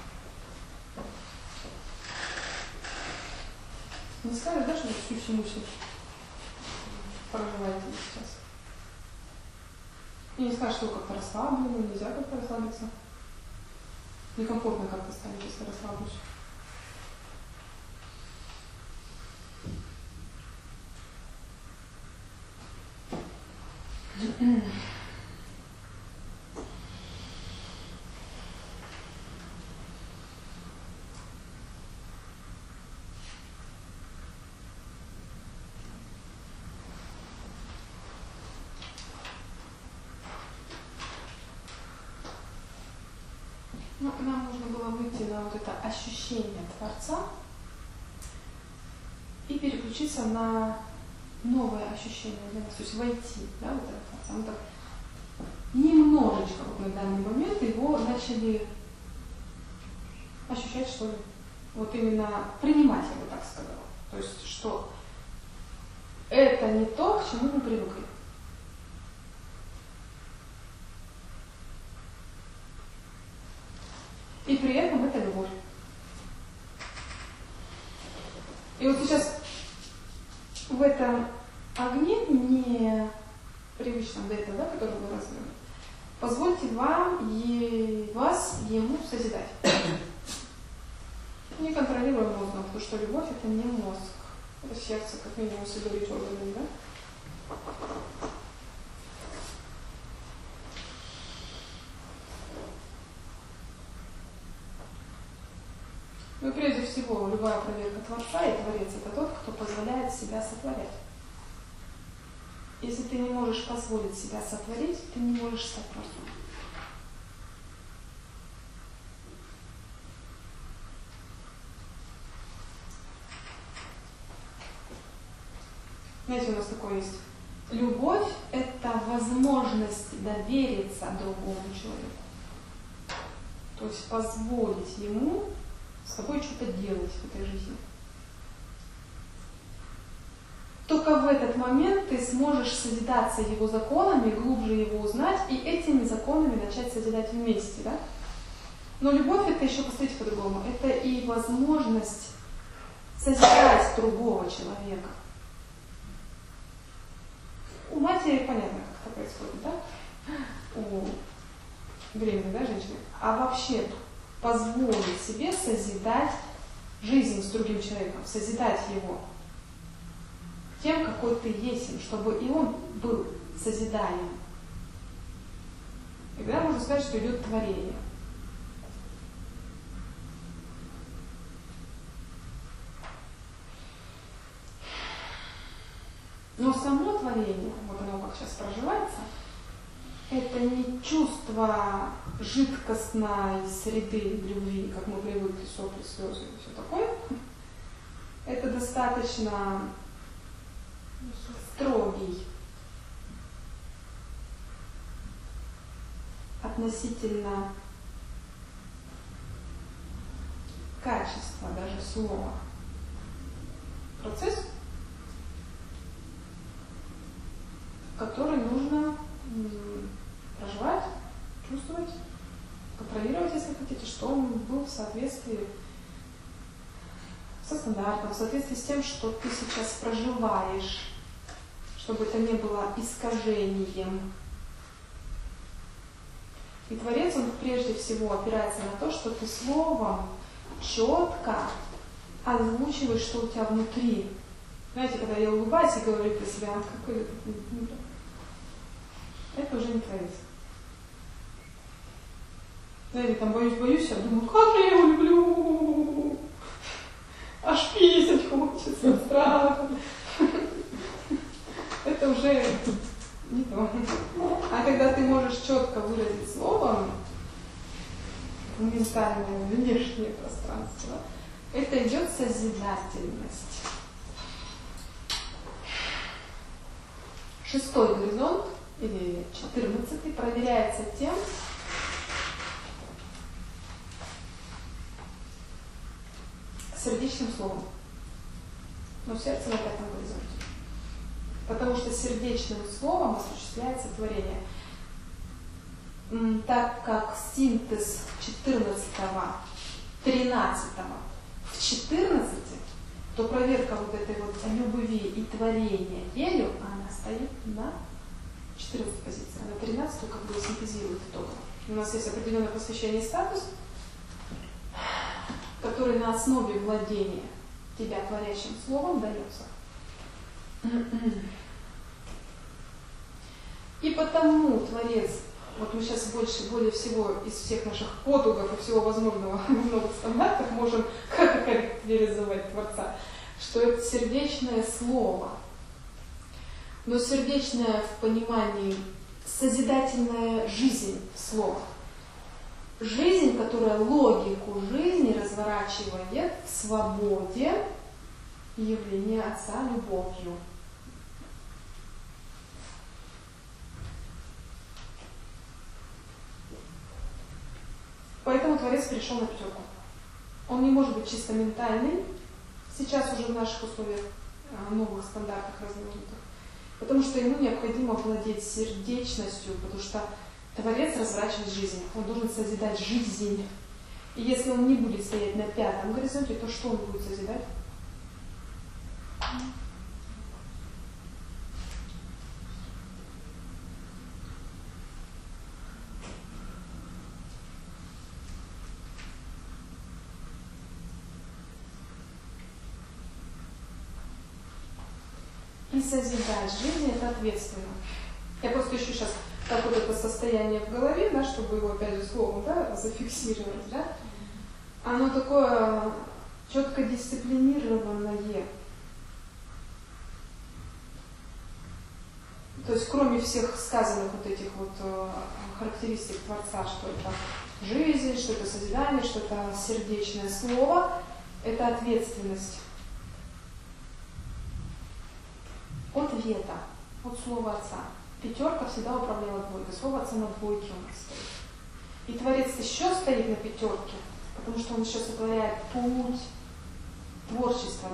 Не скажешь, да, что вы всю всему-всю проживаете сейчас? И не скажешь, что вы как-то расслаблены, нельзя как-то расслабиться. Некомфортно как-то станет, если расслаблюсь. Ну, нам нужно было выйти на вот это ощущение Творца и переключиться на новое ощущение для нас, то есть войти, да, в это Творца. Мы так немножечко вот на данный момент его начали ощущать, что ли, вот именно принимать, я бы так сказала. То есть, что это не то, к чему мы привыкли. И при этом это любовь. И вот сейчас в этом огне, не привычном до этого, да, который был развернут, позвольте вам и вас ему созидать. Не контролируя мозгом, потому что любовь это не мозг. Это сердце, как минимум, если говорить органами, да? Ну и прежде всего, любая проверка Творца и Творец – это тот, кто позволяет себя сотворять. Если ты не можешь позволить себя сотворить, ты не можешь стать Творцом. Знаете, у нас такое есть. Любовь – это возможность довериться другому человеку. То есть позволить ему с тобой что-то делать в этой жизни. Только в этот момент ты сможешь созидаться его законами, глубже его узнать и этими законами начать созидать вместе. Да? Но любовь – это еще, посмотрите по-другому, это и возможность созидать другого человека. У матери понятно, как это происходит, да? У беременной, да, женщины. А вообще позволить себе созидать жизнь с другим человеком, созидать его тем, какой ты есть, чтобы и он был созидаем. И тогда можно сказать, что идет творение. Но само творение, вот оно как сейчас проживается, это не чувство жидкостной среды любви, как мы привыкли, сопли, слезы и все такое. Это достаточно строгий относительно качества даже слова процесс, который нужно проживать, чувствовать, контролировать, если хотите, что он был в соответствии со стандартом, в соответствии с тем, что ты сейчас проживаешь, чтобы это не было искажением. И Творец, он прежде всего опирается на то, что ты словом четко озвучиваешь, что у тебя внутри. Знаете, когда я улыбаюсь и говорю про себя, какой это, это уже не Творец. Знаете, там боюсь-боюсь, я думаю, как я его люблю, аж писать хочется от страха. Это уже не то. А когда ты можешь четко выразить словом ментальное внешнее пространство, это идет созидательность. Шестой горизонт, или четырнадцатый, проверяется тем, сердечным словом. Но сердце на пятом горизонте. Потому что сердечным словом осуществляется творение. Так как синтез четырнадцатого, тринадцатого в четырнадцати, то проверка вот этой вот любви и творения елю, она стоит на четырнадцатой позиции, а на тринадцатую как бы синтезирует итогово. У нас есть определенное посвящение и статус, который на основе владения тебя творящим словом дается. И потому Творец, вот мы сейчас больше, более всего из всех наших потугов и всего возможного в новых стандартах можем как характеризовать Творца, что это сердечное слово. Но сердечное в понимании созидательная жизнь слова. Жизнь, которая логику жизни разворачивает в свободе явления Отца любовью. Поэтому Творец перешел на пятерку. Он не может быть чисто ментальный, сейчас уже в наших условиях, новых стандартах развернутых, потому что ему необходимо владеть сердечностью, потому что Творец разворачивает жизнь, он должен созидать жизнь. И если он не будет стоять на пятом горизонте, то что он будет созидать? И созидать жизнь — это ответственно. Я просто ищу сейчас как вот это состояние в голове, да, чтобы его опять же словом, да, зафиксировать, да. Оно такое четко дисциплинированное. То есть кроме всех сказанных вот этих вот э, характеристик Творца, что это жизнь, что это созидание, что это сердечное слово, это ответственность. От вета, от слова Отца. Пятерка всегда управляла двойкой. Слово Отца на двойке у нас стоит. И Творец еще стоит на пятерке, потому что он еще сотворяет путь творчества,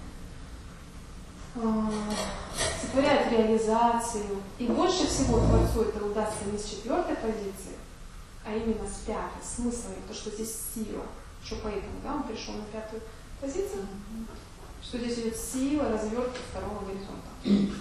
да? Сотворяет реализацию. И больше всего Творцу это удастся не с четвертой позиции, а именно с пятой, смыслом, то, что здесь сила. Что поэтому, да, он пришел на пятую позицию, что здесь идет сила развертки второго горизонта.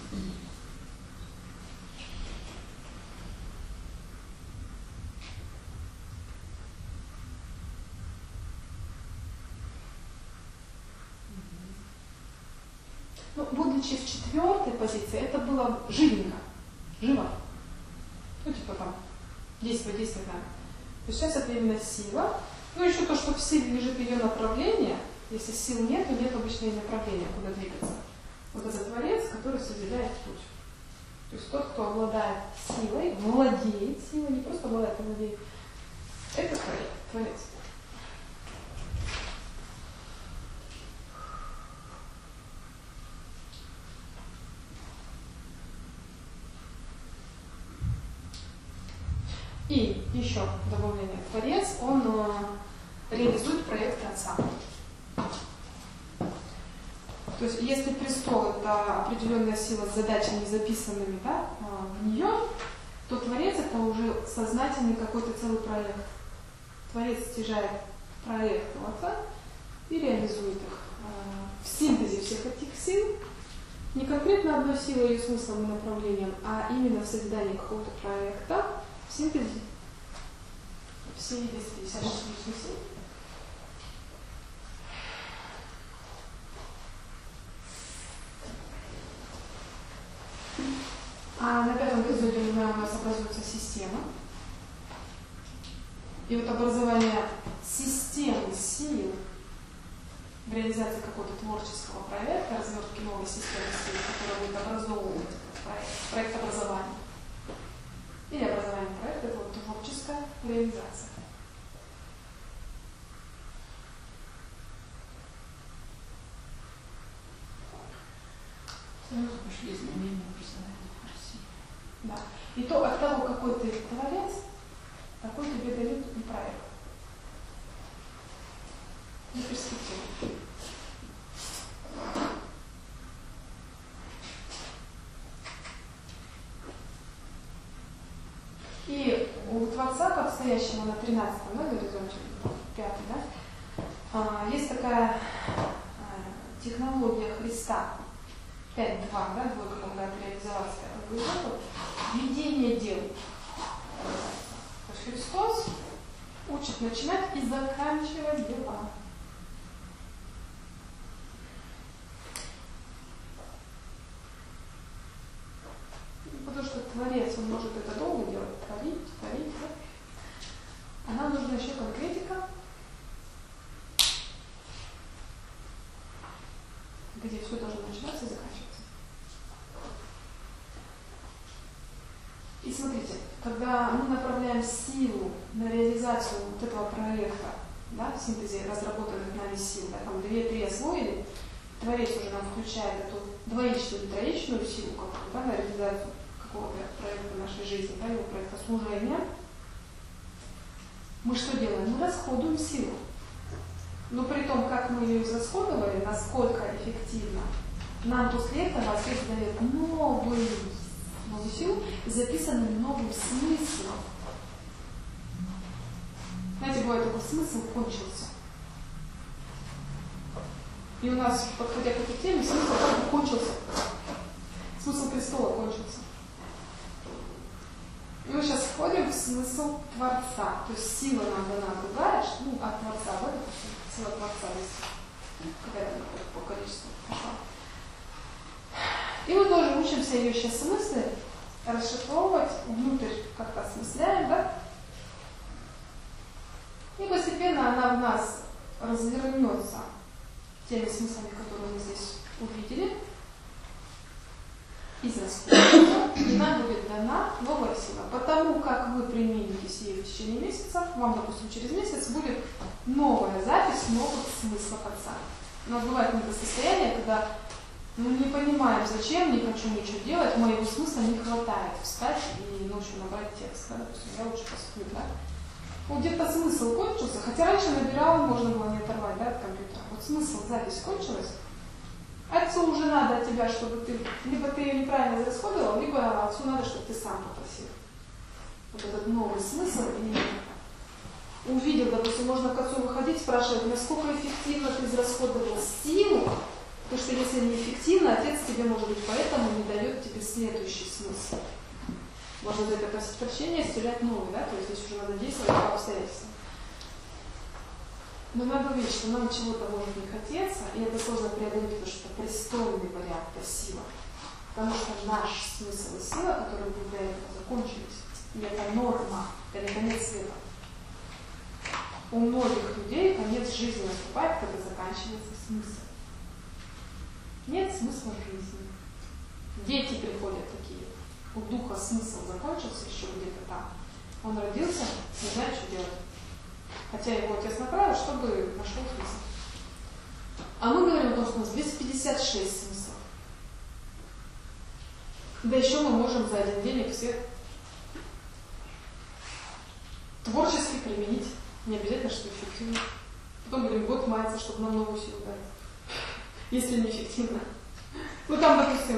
Ну, будучи в четвертой позиции, это было живенько, живо. Ну, типа там, действовать, действовать надо. То есть сейчас это именно сила. Ну, еще то, что в силе лежит ее направление. Если сил нет, то нет обычного направления, куда двигаться. Вот это Творец, который созидает путь. То есть тот, кто обладает силой, владеет силой, не просто обладает, а владеет. Это Творец. И еще добавление. Творец, он э, реализует проекты Отца. То есть, если престол — это определенная сила с задачами, записанными, да, в нее, то Творец — это уже сознательный какой-то целый проект. Творец стяжает проект Отца и реализует их. В синтезе всех этих сил, не конкретно одной силой, ее смыслом и направлением, а именно в созидании какого-то проекта, в синтезе всей двести пятьдесят шесть сил. А на пятом горизонте у нас образуется система. И вот образование системы сил в реализации какого-то творческого проекта, развертки новой системы сил, которая будет образовывать этот проект, проект образования. Или образование проекта — это вот творческая реализация. Сразу пошли знамения образования в России. Да. И то, от того, какой ты творец, такой тебе дают и проект. И перспективу. И у Творца, как стоящего на тринадцатом, да, горизонте, пятый, да, есть такая технология Христа. пять два, да, двойка, когда реализовалась пятого горизонта, ведение дел. То есть Христос учит начинать и заканчивать дела. Потому что Творец, он может это долго делать, творить, творить, да? А нам нужна еще конкретика, где все должно начинаться и заканчиваться. И смотрите, когда мы направляем силу на реализацию вот этого проекта, да, в синтезе разработанных нами сил, да, там две-три освоили, Творец уже нам включает эту двоичную, троичную силу, какую-то, да, на реализацию какого-то проекта нашей жизни, да, его проекта служения. Мы что делаем? Мы расходуем силу. Но при том, как мы ее израсходовали, насколько эффективно, нам после этого Отец дает новую, новую силу, записанную новым смыслом. Знаете, знаете, бывает такой смысл кончился. И у нас, подходя к этой теме, смысл как бы кончился. Смысл престола кончился. И мы сейчас входим в смысл Творца. То есть сила нам дана другая, ну, от Творца, да, допустим, сила Творца есть. Какая-то по количеству пошла. И мы тоже учимся ее сейчас смыслы расшифровывать, внутрь как-то осмысляем, да? И постепенно она в нас развернется теми смыслами, которые мы здесь увидели, израсходуется, и нам будет дана новая сила. Потому как вы применитесь ей в течение месяца, вам, допустим, через месяц будет новая запись новых смыслов Отца. У нас бывает это состояние, когда мы не понимаем, зачем, не хочу ничего делать, моего смысла не хватает встать и ночью набрать текст. Да? Допустим, я лучше посплю, да? Вот где-то смысл кончился, хотя раньше набирал, можно было не оторвать, да, от компьютера. Вот смысл, запись кончилась. Отцу уже надо от тебя, чтобы ты, либо ты ее неправильно израсходовал, либо отцу надо, чтобы ты сам попросил. Вот этот новый смысл и увидел, допустим, можно к отцу выходить, спрашивать, насколько эффективно ты израсходовал силу, потому что если неэффективно, отец тебе, может быть, поэтому не дает тебе следующий смысл. Можно за это просить прощения, стрелять новый, да, то есть здесь уже надо действовать по обстоятельствам. Но надо увидеть, что нам чего-то может не хотеться, и это сложно преодолеть, потому что это престольный вариант, это сила. Потому что наш смысл и сила, которые были до этого, закончились. И это норма, это не конец света. У многих людей конец жизни наступает, когда заканчивается смысл. Нет смысла в жизни. Дети приходят такие. У духа смысл закончился еще где-то там. Он родился, не знает, что делать. Хотя его отец направил, чтобы нашел смысл. А мы говорим о том, что у нас двести пятьдесят шесть смыслов. Да еще мы можем за один день их всех творчески применить. Не обязательно, что эффективно. Потом будем год маяться, чтобы нам новую силу дать. Если не эффективно. Ну там, допустим,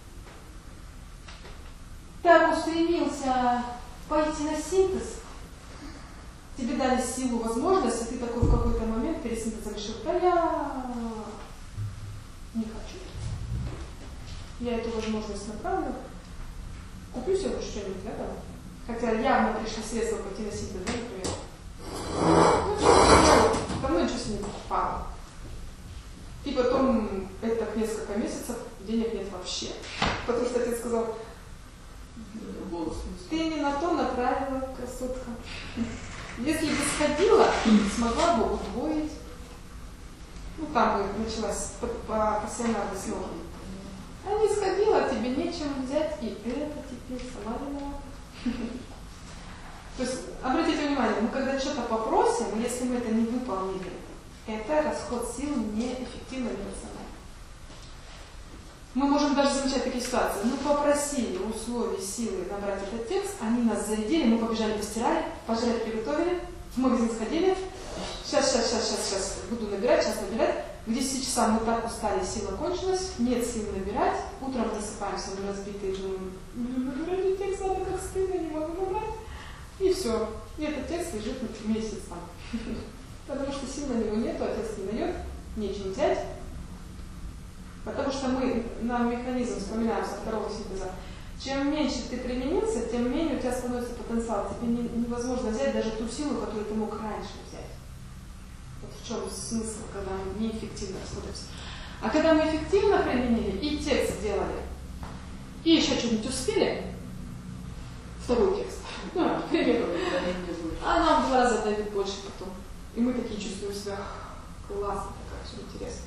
так устремился пойти на синтез, тебе дали силу, возможность, и ты такой в какой-то момент перед синтезом решил, да я не хочу. Я эту возможность направлю, куплю себе что-нибудь, да, там. Хотя явно пришли средства пойти на синтез, да, например. Ну, что-то давно ничего себе не покупала. И потом, это так несколько месяцев, денег нет вообще. Потому что отец сказал, ты не на то направила, красотка. Если бы сходила, смогла бы удвоить. Ну, там бы началась пассионарная снова. А не сходила, тебе нечем взять, и это теперь сама виновата. То есть, обратите внимание, мы когда что-то попросим, если мы это не выполнили, это расход сил неэффективно, нерационально. Мы можем даже замечать такие ситуации. Мы попросили условий силы набрать этот текст, они нас зарядили, мы побежали, постирали, пожрать приготовили, в магазин сходили. Сейчас, сейчас, сейчас, сейчас, сейчас буду набирать, сейчас набирать. К десяти часам мы так устали, сила кончилась, нет сил набирать. Утром просыпаемся, мы разбитые, думаем, блин, набирать текст надо, как стыдно, не могу набрать. И все. И этот текст лежит месяц там. Потому что сил на него нету, отец не дает, нечем взять. Потому что мы на механизм вспоминаем со второго синтеза. Чем меньше ты применился, тем менее у тебя становится потенциал. Тебе не, невозможно взять даже ту силу, которую ты мог раньше взять. Вот в чем смысл, когда мы неэффективно расходимся. А когда мы эффективно применили и текст сделали, и еще что-нибудь успели, второй текст, ну, к примеру, а нам в два раза дают больше потом. И мы такие чувствуем себя классно, такая, все интересно.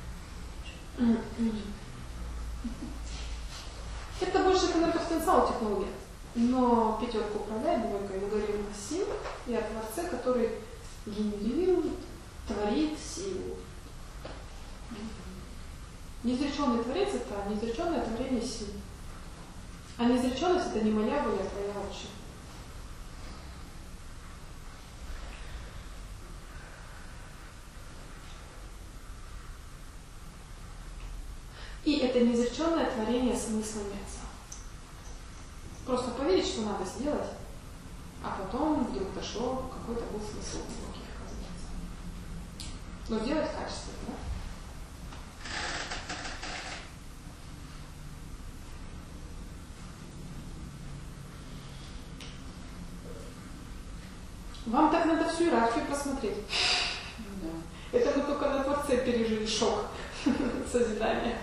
Это больше энергопотенциал технологии. Но пятерка управляет двойкой. Мы говорим о силе и о Творце, который генерирует, творит силу. Неизреченный Творец – это неизреченное творение сил. А неизреченность – это не моя воля, а твоя вообще. И это неизреченное творение смыслами Отца. Просто поверить, что надо сделать, а потом вдруг дошло, какой-то был смысл глубокий, оказывается. Но делать качественно, да? Вам так надо всю иерархию просмотреть. Да. Это мы только на Творце пережили шок созидания.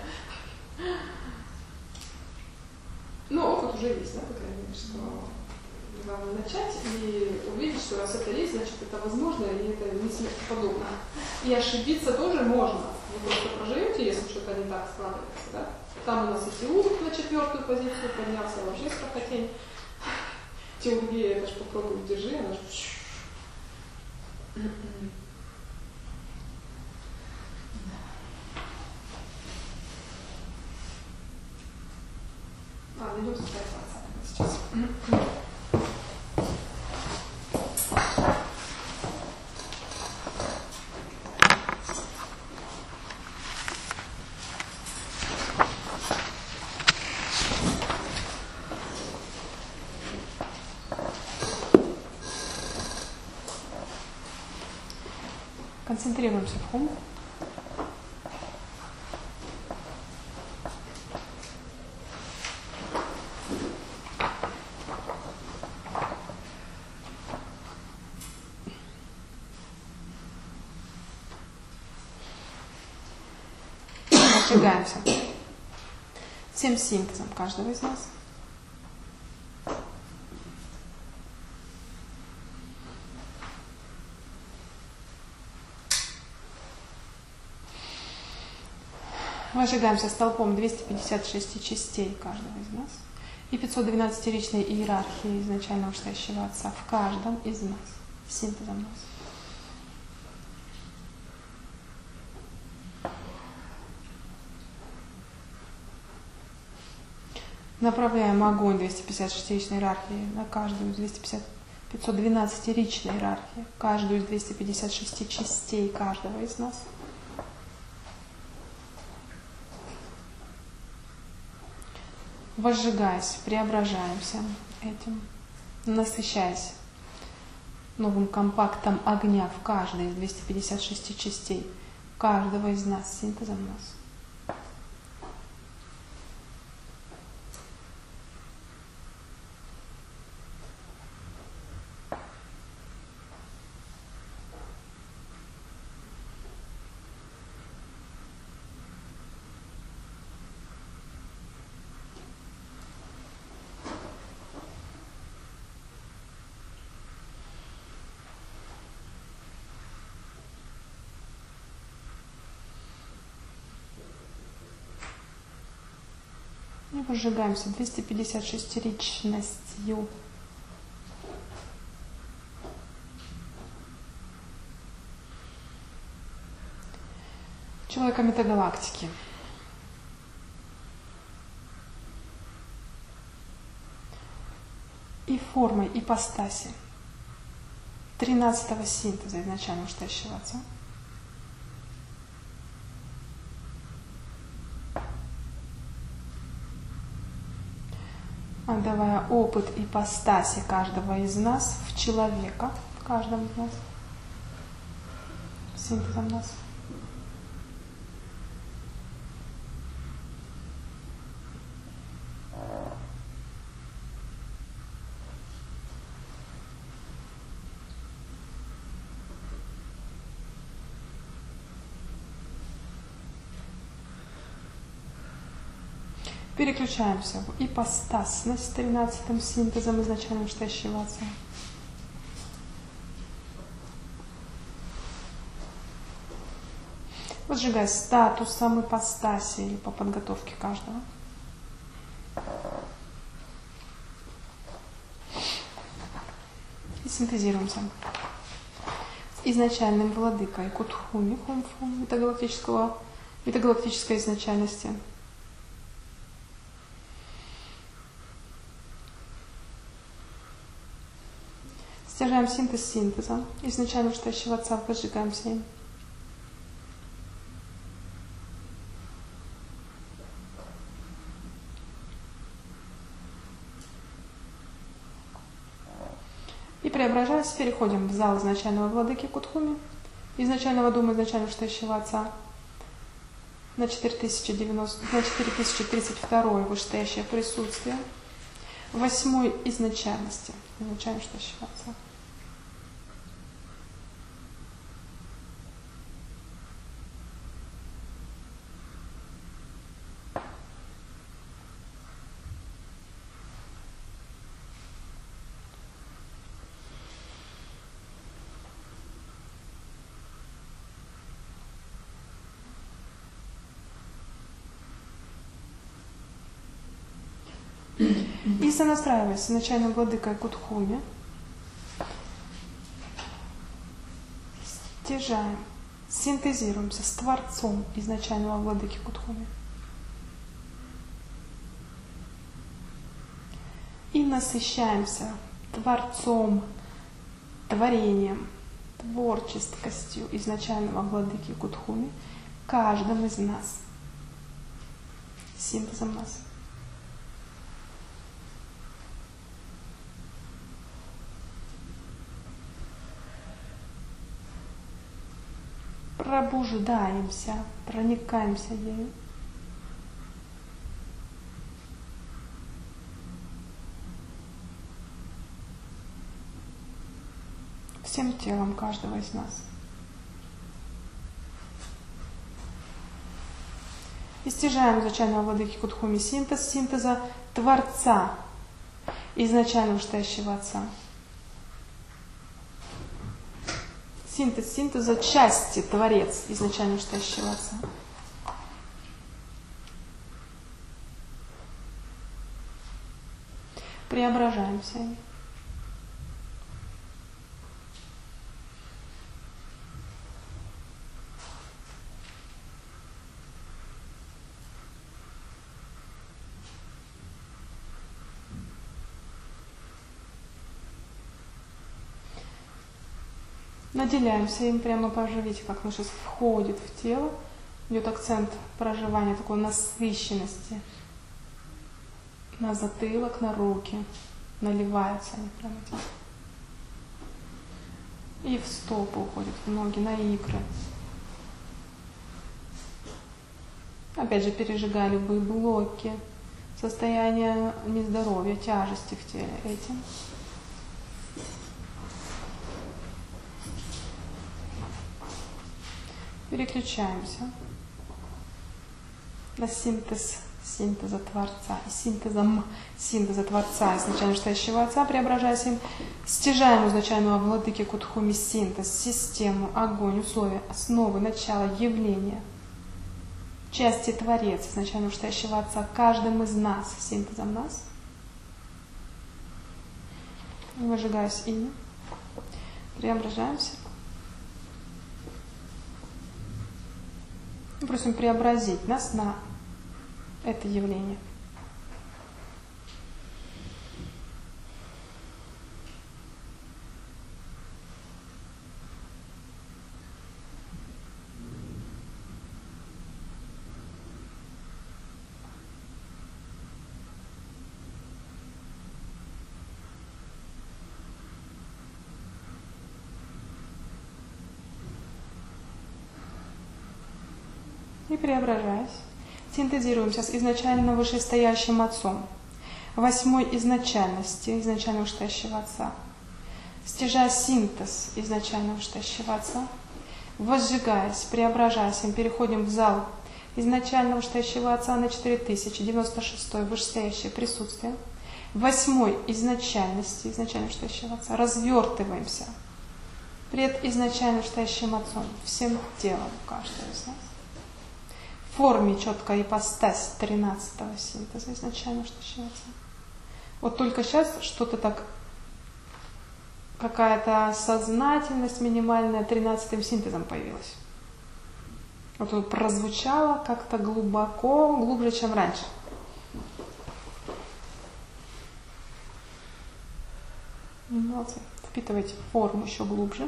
Ну, опыт уже есть, да, по крайней мере, что главное начать и увидеть, что раз это есть, значит это возможно, и это не смертоподобно. И ошибиться тоже можно. Вы просто проживете, если что-то не так складывается, да? Там у нас и Теург на четвертую позицию поднялся, вообще страхотень. Теургия, это ж попробуй держи, она ж... А, найдем состояние сейчас. Концентрируемся в хум. Напрягаемся всем синтезом каждого из нас. Выжигаемся столпом двести пятьдесят шесть частей каждого из нас и пятьсот двенадцатиричной иерархии изначально вышестоящего Отца в каждом из нас, синтезом нас. Направляем огонь двести пятьдесят шестиричной иерархии на каждую из пятьсот двенадцатиричной иерархии, каждую из двухсот пятидесяти шести частей каждого из нас. Возжигаясь, преображаемся этим, насыщаясь новым компактом огня в каждой из двухсот пятидесяти шести частей каждого из нас, синтезом нас. И выжигаемся двести пятьдесят шестиричностью. Человека метагалактики. И формой ипостаси тринадцатого синтеза изначально вышестоящего Отца. Отдавая опыт ипостаси каждого из нас в человека, в каждом из нас, синтезом нас. Переключаемся в ипостасность тринадцатым синтезом изначально вышестоящего Отца. Возжигая статусом ипостаси или по подготовке каждого. И синтезируемся с изначальным владыкой Кутхуми, Хумфу, метагалактического, метагалактической изначальности. Стяжаем синтез синтеза, изначально вышестоящего Отца, возжигаемся им. И преображаясь, переходим в зал изначального владыки Кутхуми, изначального дома изначально вышестоящего Отца, на четыре тысячи тридцать два вышестоящее присутствие, восьмой изначальности, изначально вышестоящего Отца. И сонастраиваясь с начальным владыкой Кутхуми, стяжаем, синтезируемся с Творцом изначального владыки Кутхуми и насыщаемся Творцом, творением, творческостью изначального владыки Кутхуми каждым из нас, синтезом нас. Пробуждаемся, проникаемся ею. Всем телом каждого из нас. И стяжаем изначального владыки Кутхуми синтез, синтеза Творца, изначально вышестоящего Отца. Синтез синтеза части Творец, изначально вышестоящего Отца. Преображаемся. Наделяемся им прямо поживите, как оно сейчас входит в тело. Идет акцент проживания, такой насыщенности. На затылок, на руки. Наливаются они прямо эти. И в стопы уходят, в ноги, на икры. Опять же, пережигая любые блоки, состояние нездоровья, тяжести в теле этим. Переключаемся на синтез синтеза Творца и синтезом синтеза Творца изначально вышестоящего Отца, преображаясь им, стяжаем изначального владыки Кутхуми синтез, систему, огонь, условия, основы, начало, явления, части Творец изначально вышестоящего Отца, каждым из нас, синтезом нас, выжигаясь ими, преображаемся. Мы просим преобразить нас на это явление. И преображаясь, синтезируемся с изначально вышестоящим Отцом, восьмой изначальности изначально вышестоящего Отца, стяжая синтез изначально вышестоящего Отца, возжигаясь, преображаясь, мы переходим в зал изначально вышестоящего Отца на четыре тысячи девяносто шестое вышестоящее присутствие, восьмой изначальности изначально вышестоящего Отца, развертываемся пред изначально вышестоящим Отцом, всем телом каждого из нас. В форме четкая ипостась тринадцатого синтеза изначально вышестоящего Отца. Вот только сейчас что-то так, какая-то сознательность минимальная тринадцатым синтезом появилась. Вот оно прозвучало как-то глубоко, глубже, чем раньше. Молодцы. Впитывайте форму еще глубже.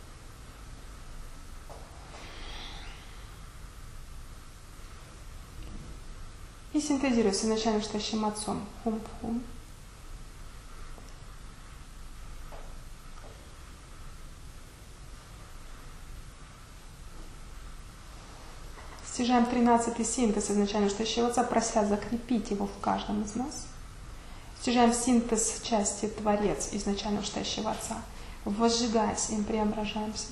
И синтезируя с изначально вышестоящим Отцом. Хум-хум. Стяжаем тринадцатый синтез изначально настоящего Отца, прося закрепить его в каждом из нас. Стяжаем синтез части Творец изначально настоящего Отца, возжигаясь им, преображаемся.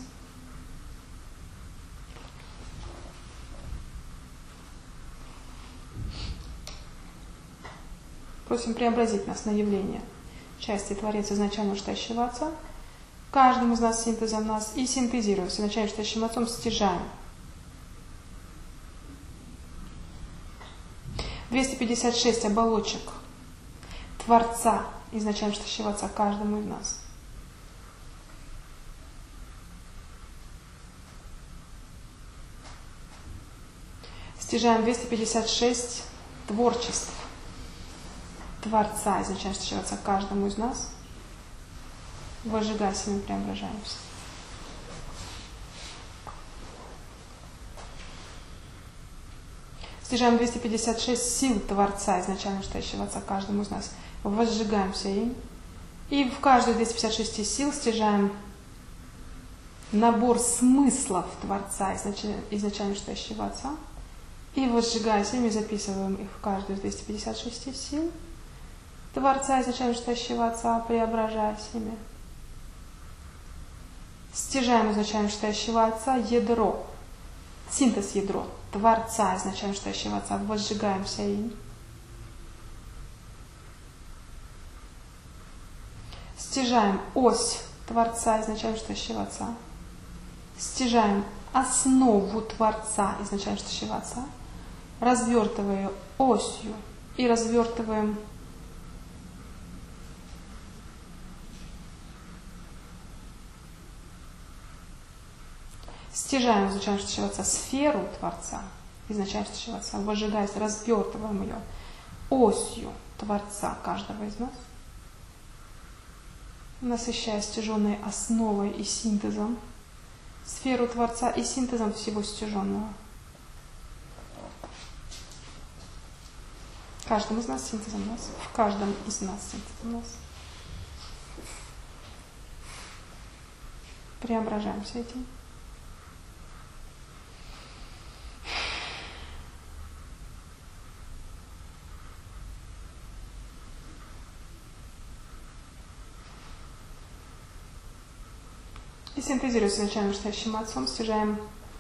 Просим преобразить нас на явление части Творец изначально настоящего Отца, каждому из нас синтезом нас, и синтезируем с изначально настоящим Отцом, стяжаем. двести пятьдесят шесть оболочек Творца изначально настоящего Отца каждому из нас. Стяжаем двести пятьдесят шесть творчеств Творца изначально настоящего Отца каждому из нас. Возжигаясь, мы преображаемся. Стяжаем двести пятьдесят шесть сил Творца изначально настоящего Отца каждому из нас. Возжигаемся им. И в каждую двести пятьдесят шесть сил стяжаем набор смыслов Творца изначально, изначально настоящего Отца. И возжигаясь ими, записываем их в каждую из двести пятьдесят шесть сил Творца изначально настоящего Отца, преображаясь ими. Стяжаем изначально настоящего Отца ядро, синтез ядро Творца изначально настоящего Отца, возжигаемся им. Стяжаем ось Творца изначально настоящего Отца. Стяжаем основу Творца изначально настоящего Отца, развертывая ее осью и развертываем стяжаем изначально настоящего Отца сферу Творца изначально настоящего Отца, возжигаясь, развертываем ее осью Творца каждого из нас, насыщая стяженной основой и синтезом сферу Творца и синтезом всего стяженного. Каждым из нас синтезом нас, в каждом из нас синтезом нас. Преображаемся этим. И синтезируя с изначально настоящим Отцом, стяжаем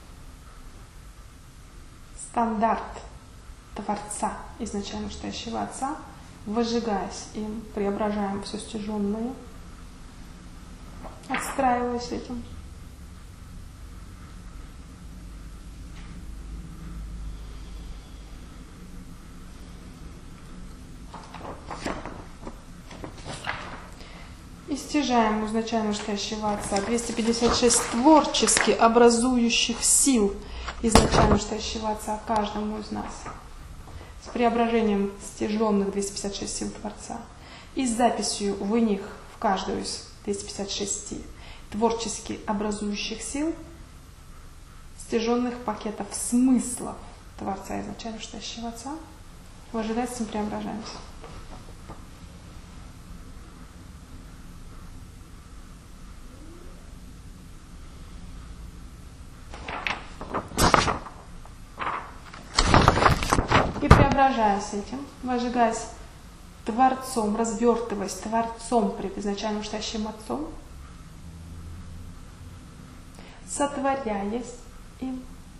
стандарт Творца изначально настоящего Отца, возжигаясь им, преображаем все стяженное, отстраиваясь этим. И стяжаем изначально настоящего Отца двести пятьдесят шесть творчески образующих сил изначально настоящего Отца каждому из нас. С преображением стяженных двести пятьдесят шесть сил Творца. И с записью в них в каждую из двухсот пятидесяти шести творчески образующих сил стяженных пакетов смыслов Творца изначально настоящего Отца. В ожидательстве преображаемся. И преображаясь этим, возжигаясь Творцом, развертываясь Творцом пред изначально настоящим Отцом, сотворяясь им,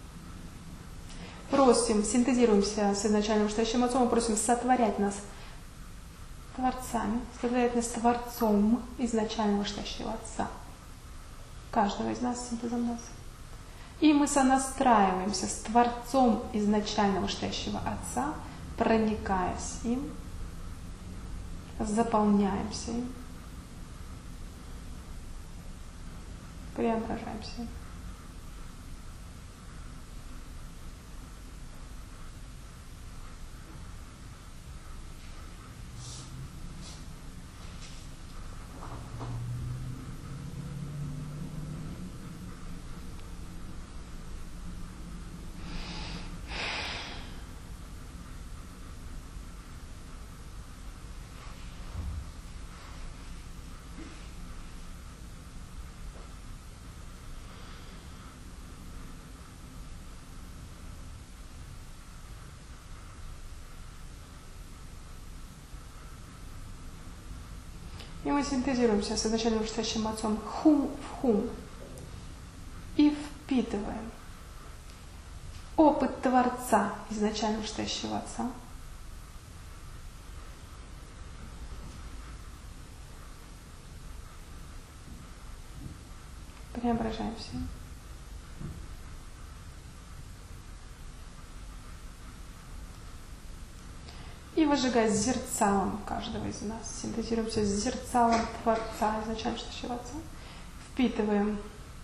просим, синтезируемся с изначально настоящим Отцом и просим сотворять нас Творцами, сотворять нас Творцом изначально настоящего Отца, каждого из нас синтезом нас. И мы сонастраиваемся с Творцом изначально настоящего Отца, проникаясь им, заполняемся им, преображаемся им. И мы синтезируемся с изначальным вышестоящим отцом хум в хум. И впитываем опыт Творца изначально вышестоящего отца. Преображаемся. И выжигая зерцалом каждого из нас, синтезируемся с зерцалом Творца, изначально вышестоящего отца, впитываем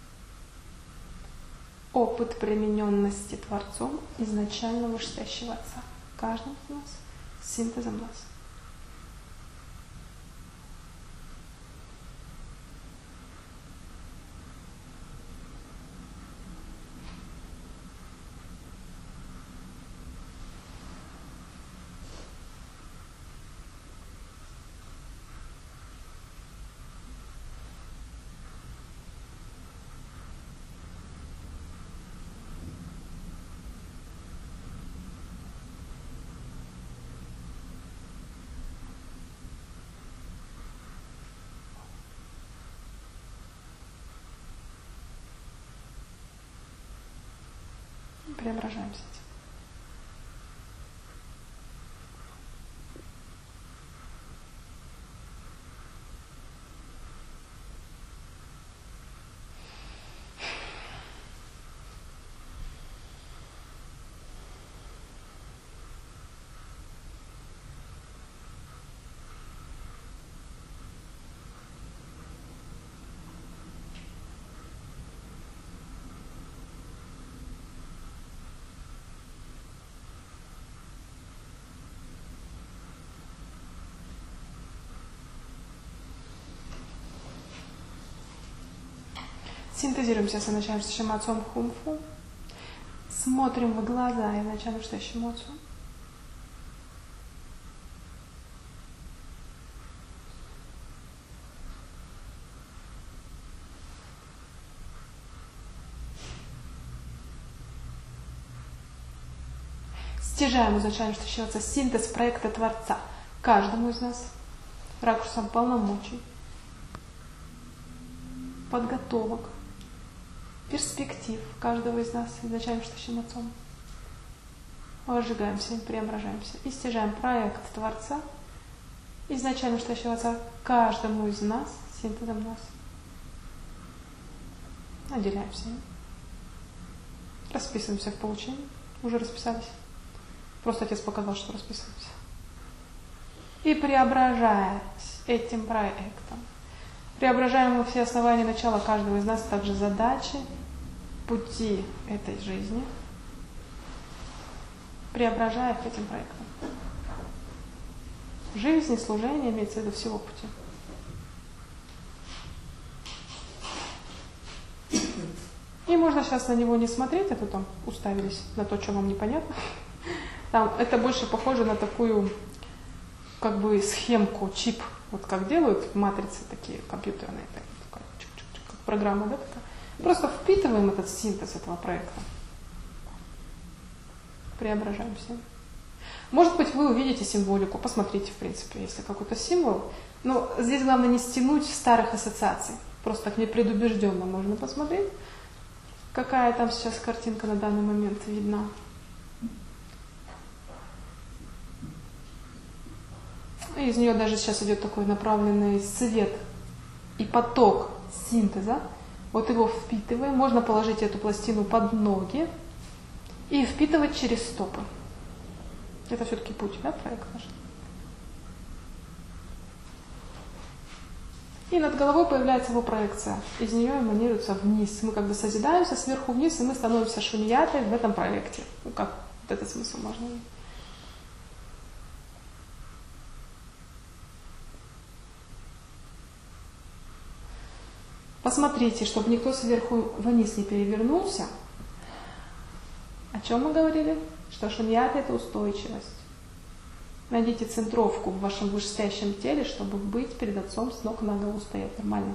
опыт примененности Творцом изначально вышестоящего отца, каждым из нас, с синтезом нас. Преображаемся этим. Синтезируемся с изначально вышестоящим отцом хумфу. Смотрим в глаза изначально вышестоящему отцу. Стяжаем изначально вышестоящего отца синтез проекта Творца каждому из нас ракурсом полномочий, подготовок, перспектив каждого из нас изначально вышестоящим отцом. Возжигаемся, преображаемся и стяжаем проект Творца изначально вышестоящего отца каждому из нас, синтезом нас. Отделяемся. Расписываемся в получении. Уже расписались. Просто отец показал, что расписываемся. И преображаясь этим проектом, преображаем мы все основания начала каждого из нас, также задачи, пути этой жизни, преображая их этим проектом. Жизнь и служение имеется в виду всего пути. И можно сейчас на него не смотреть, а то там уставились на то, что вам непонятно. Там это больше похоже на такую, как бы, схемку, чип, вот как делают матрицы такие компьютерные, такая, как программа, да, такая. Просто впитываем этот синтез этого проекта. Преображаемся. Может быть, вы увидите символику, посмотрите, в принципе, если какой-то символ. Но здесь главное не стянуть старых ассоциаций. Просто так непредубежденно можно посмотреть, какая там сейчас картинка на данный момент видна. И из нее даже сейчас идет такой направленный свет и поток синтеза. Вот его впитываем. Можно положить эту пластину под ноги и впитывать через стопы. Это все-таки путь, да, проект наш. И над головой появляется его проекция. Из нее эманируется вниз. Мы как бы созидаемся сверху вниз, и мы становимся шуньятой в этом проекте. Ну, как вот этот смысл можно видеть. Посмотрите, чтобы никто сверху вниз не перевернулся. О чем мы говорили? Что шуньята – это устойчивость. Найдите центровку в вашем вышестоящем теле, чтобы быть перед Отцом с ног на голову стоять нормально.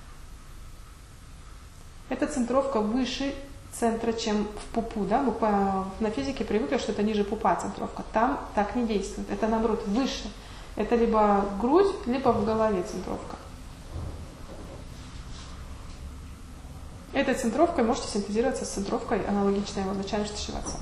Эта центровка выше центра, чем в пупу. Да? Мы по, на физике привыкли, что это ниже пупа центровка. Там так не действует. Это наоборот выше. Это либо грудь, либо в голове центровка. Этой центровкой можете синтезироваться с центровкой, аналогичной его начальной шташивации.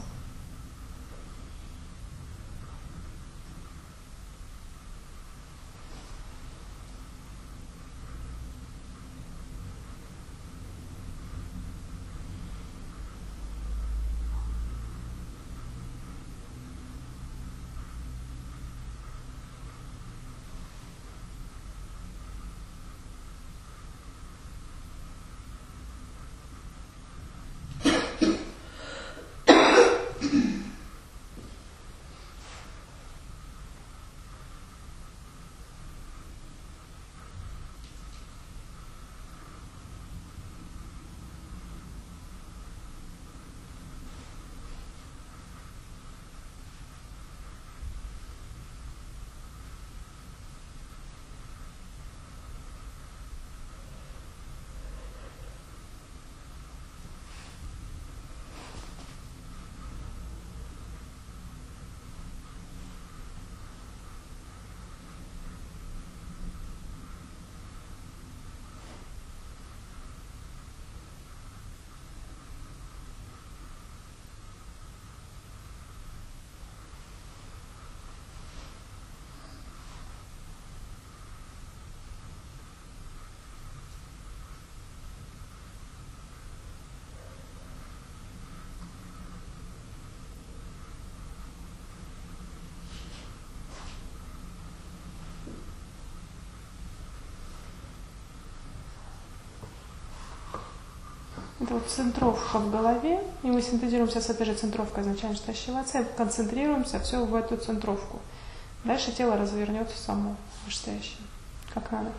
Это вот центровка в голове, и мы синтезируемся с этой же центровкой изначально штащиваться, концентрируемся все в эту центровку. Дальше тело развернется само, вышестоящее, как надо.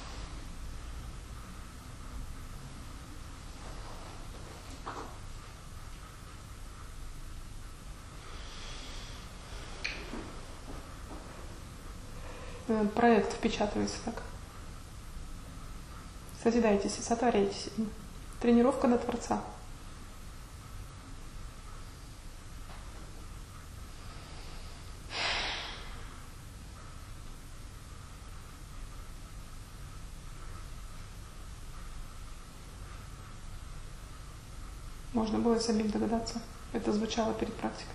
Проект впечатывается так. Созидайтесь и сотворяйтесь. Тренировка на Творца. Можно было самим догадаться. Это звучало перед практикой.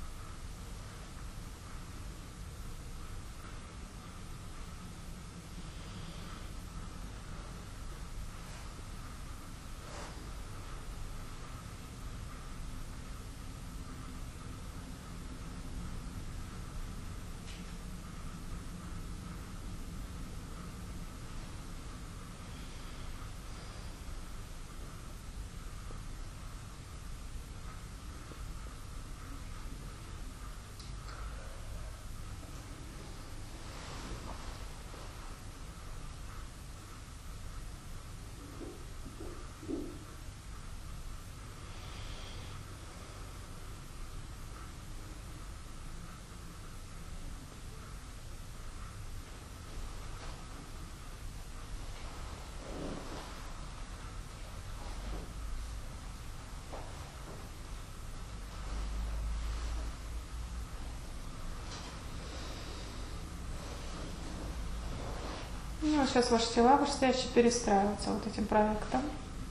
Ну, сейчас ваши тела вышестоящие перестраиваются вот этим проектом.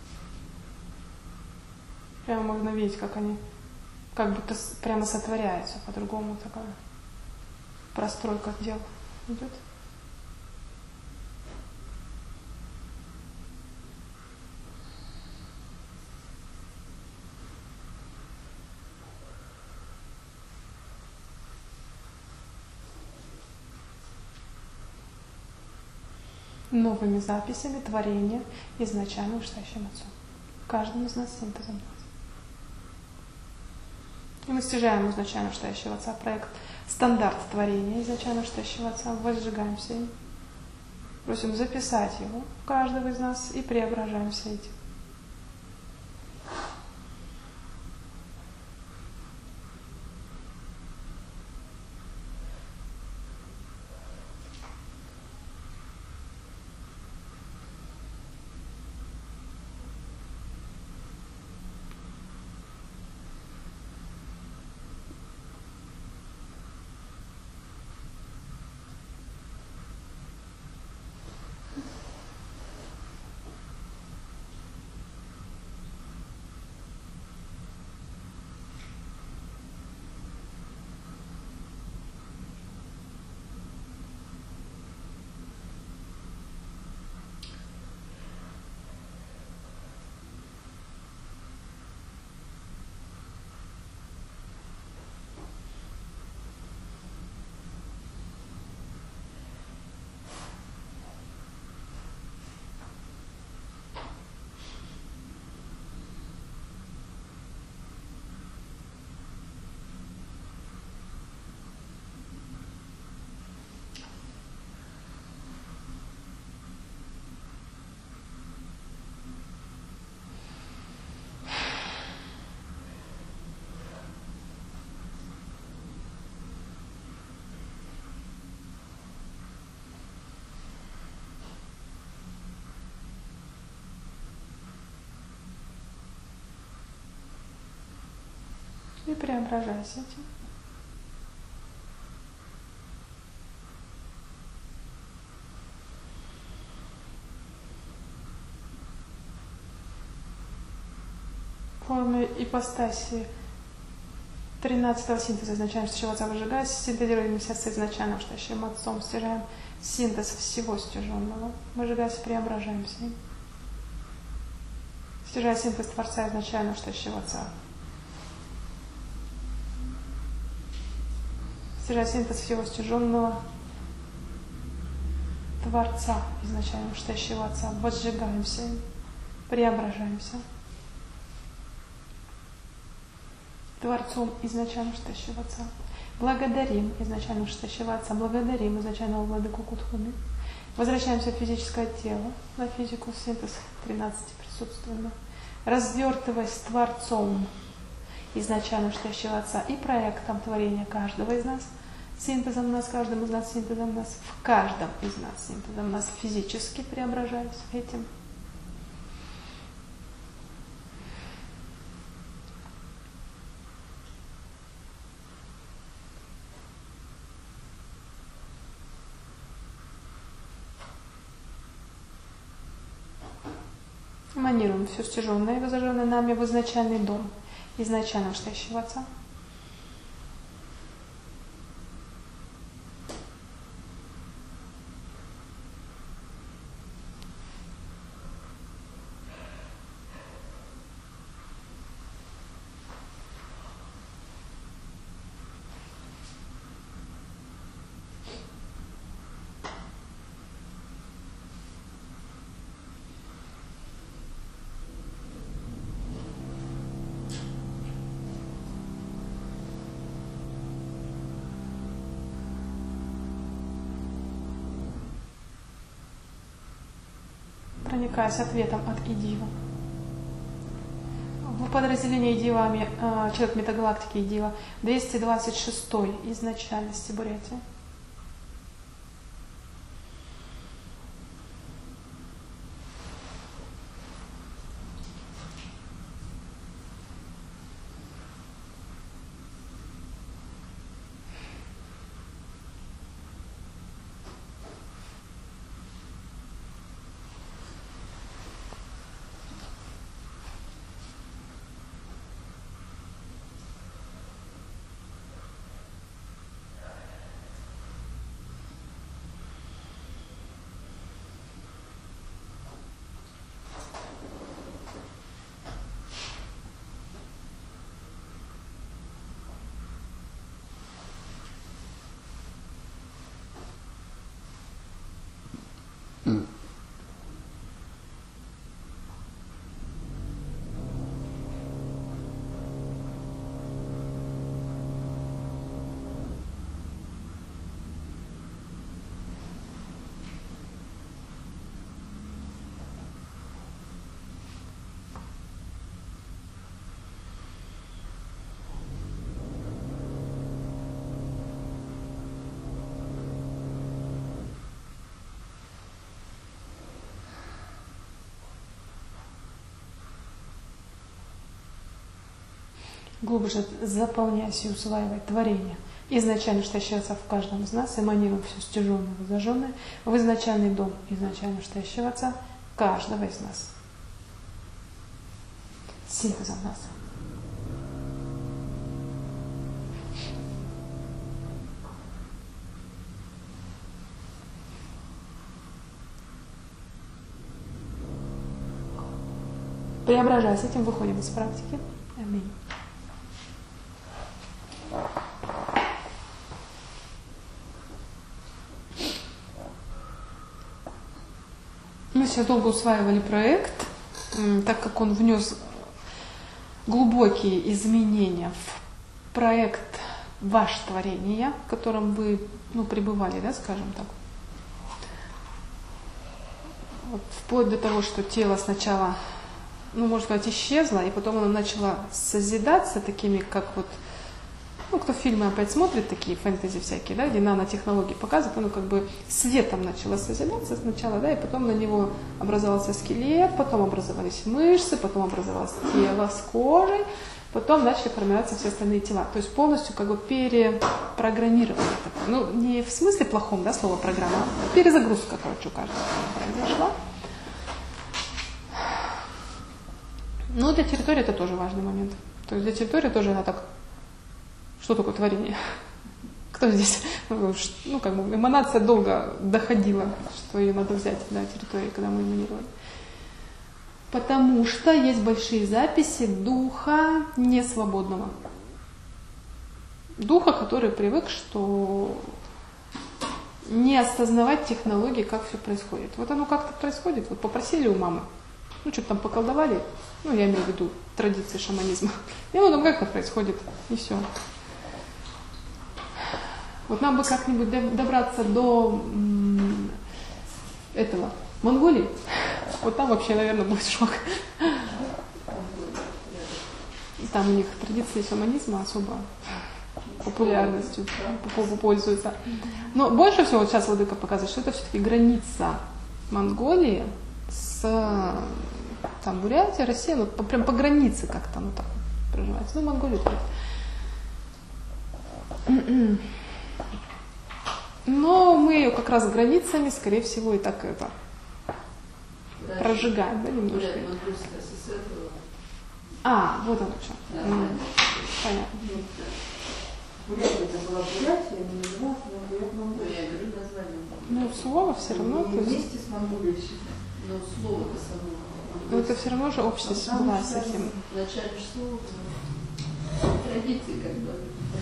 Прямо можно видеть, как они как будто прямо сотворяются, по-другому такая простройка дел идет. Новыми записями творения изначально вышестоящим Отцом. Каждому из нас синтезом. И мы стяжаем изначально вышестоящего Отца проект стандарт творения изначально вышестоящего Отца, возжигаемся им, просим записать его каждого из нас и преображаемся этим. И преображайся этим. Формы ипостаси тринадцатого синтеза изначально стяжеваться выжигаясь, синтезируем с изначально штащим отцом, стяжаем синтез всего стяженного, выжигаясь, преображаемся. Стяжая синтез Творца изначально штащим отца. Стяжая синтез всего стяженного Творца изначально штащим отца, возжигаемся, преображаемся. Творцом изначально штащего Отца. Благодарим изначально штащего Отца. Благодарим изначально владыку Кутхуны. Возвращаемся в физическое тело, на физику, синтез тринадцати присутственных. Развертываясь Творцом изначально штащего Отца и проектом творения каждого из нас, синтезом нас, каждым из нас, синтезом нас, в каждом из нас, синтезом нас физически преображаясь этим. Эманируем все стяженное и возожженное нами в изначальный дом, изначально штащего Отца. Проникаясь ответом от Идива. В подразделении Идивами, человек метагалактики Идива, двести двадцать шестой изначальности Бурятии. Глубже заполняясь и усваивая творение, изначально штащиваться в каждом из нас, эманируем все стяженное, зажженное, в изначальный дом изначально штащиваться каждого из нас. Синтезом нас. Преображаясь этим, выходим из практики. Аминь. Мы все долго усваивали проект, так как он внес глубокие изменения в проект ваше творение, в котором вы ну, пребывали, да, скажем так. Вот, вплоть до того, что тело сначала, ну, можно сказать, исчезло, и потом оно начало созидаться такими, как вот, ну, кто фильмы опять смотрит, такие фэнтези всякие, да, где нанотехнологии показывают, оно как бы светом начало созидаться сначала, да, и потом на него образовался скелет, потом образовались мышцы, потом образовалось тело с кожей, Потом начали формироваться все остальные тела. То есть полностью как бы перепрограммировали. Ну, не в смысле плохом, да, слова программа, а перезагрузка, короче, у каждого произошла. Но для территории это тоже важный момент. То есть для территории тоже она так... Что такое творение? Кто здесь? Ну, как бы эманация долго доходила, что ее надо взять, да, территории, когда мы эманировали. Потому что есть большие записи духа несвободного. Духа, который привык, что не осознавать технологии, как все происходит. Вот оно как-то происходит. Вот попросили у мамы, ну что-то там поколдовали, ну я имею в виду традиции шаманизма. И вот оно как-то происходит, и все. Вот нам бы как-нибудь добраться до этого, Монголии. Вот там вообще, наверное, будет шок. Там у них традиции шаманизма особо популярностью пользуются. Но больше всего вот сейчас Владыка показывает, что это все-таки граница Монголии с там, Бурятия, Россия, ну, по, прям по границе как-то ну, так проживается. Ну, Монголия тоже. Но мы ее как раз границами, скорее всего, и так это да, прожигаем, да, немножко. А, вот оно что. Да, mm. Понятно. Бурятия это была Бурятия, не называлась, но Бурятия. Я говорю название. Ну, слово все равно. И вместе с Монголией. Но слово-то само. Но это все равно же общность была с этим. Вначале слово, традиции как бы.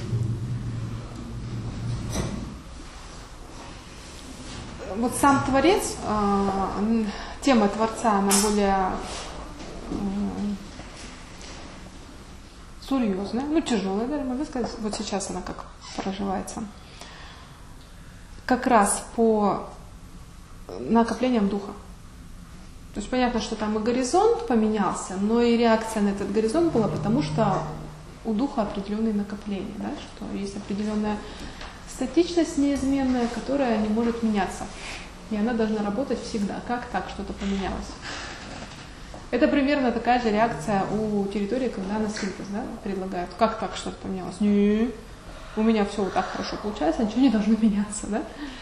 Вот сам Творец, э, тема Творца, она более э, серьезная, ну тяжелая, даже могу сказать, вот сейчас она как проживается. Как раз по накоплениям духа. То есть понятно, что там и горизонт поменялся, но и реакция на этот горизонт была, потому что у духа определенные накопления, да, что есть определенная статичность неизменная, которая не может меняться. И она должна работать всегда. Как так что-то поменялось? Это примерно такая же реакция у территории, когда она синтез, да, предлагает. Как так что-то поменялось? Не, у меня все вот так хорошо получается, ничего не должно меняться, да?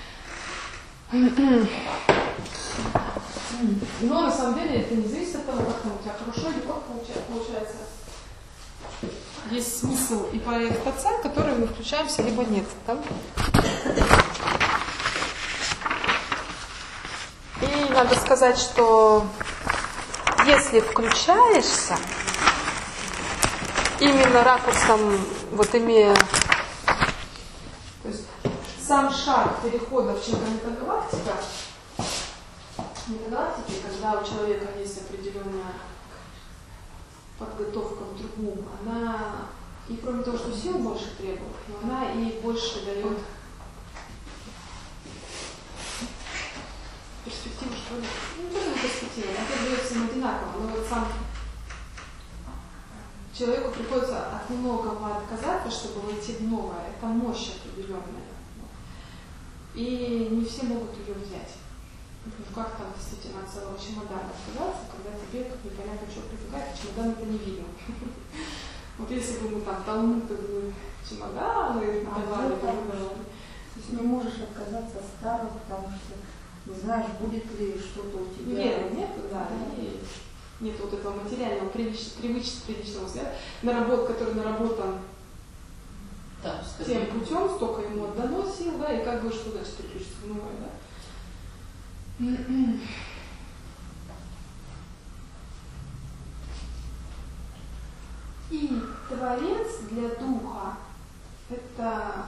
Но на самом деле это не зависит от того, как там у тебя хорошо или плохо получается. Есть смысл и проект Отца, в который мы включаемся, либо нет. Да? И надо сказать, что если включаешься, именно ракурсом, вот имея, то есть сам шаг перехода в метагалактика, метагалактики, когда у человека есть определенная подготовка к другому, она и кроме того, что сил больше требует, но она и больше дает перспективу, что ли. Ну, тоже не перспектива, это дает всем одинаково, но вот сам человеку приходится от многого отказаться, чтобы войти в новое. Это мощь определенная. И не все могут ее взять. Как там действительно от целого чемодана отказаться, когда тебе как непонятно что прибегает, чемодан это не видно. Вот если бы мы там талмудовые чемоданы давали, то есть не можешь отказаться от старого, потому что не знаешь, будет ли что-то у тебя. Нет, нет, да, и нет вот этого материального, привычного, привычного взгляда. Наработан, который наработан да, тем путем, столько ему отдано сил, да, и как бы что значит переключиться в новое, да. И Творец для духа это,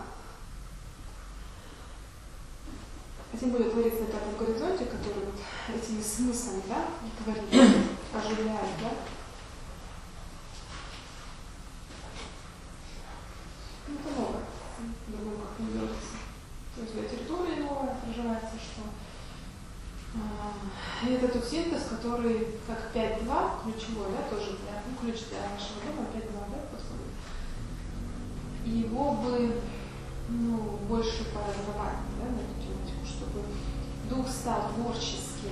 тем более Творец на пятом горизонте, который вот этими смыслами, да, творит, оживляет, да. Ну, это новое, другому как не делается. То есть для территории новое проживается, что и это тот синтез, который как пять два ключевой, да, тоже для, ну, ключ для нашего дома пять два, да, подходит. И его бы, ну, больше поразвивать, да, на эту тематику, чтобы дух стал творческим,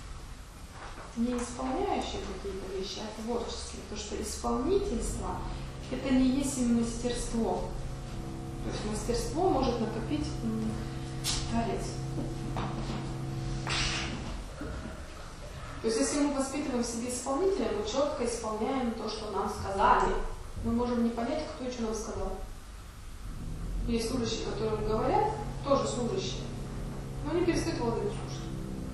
не исполняющим какие-то вещи, а творческим. Потому что исполнительство это не есть именно мастерство. То есть мастерство может накопить м, Творец. То есть если мы воспитываем в себе исполнителя, мы четко исполняем то, что нам сказали. Мы можем не понять, кто и что нам сказал. Есть служащие, которым говорят, тоже служащие, но они перестают владыку слушать.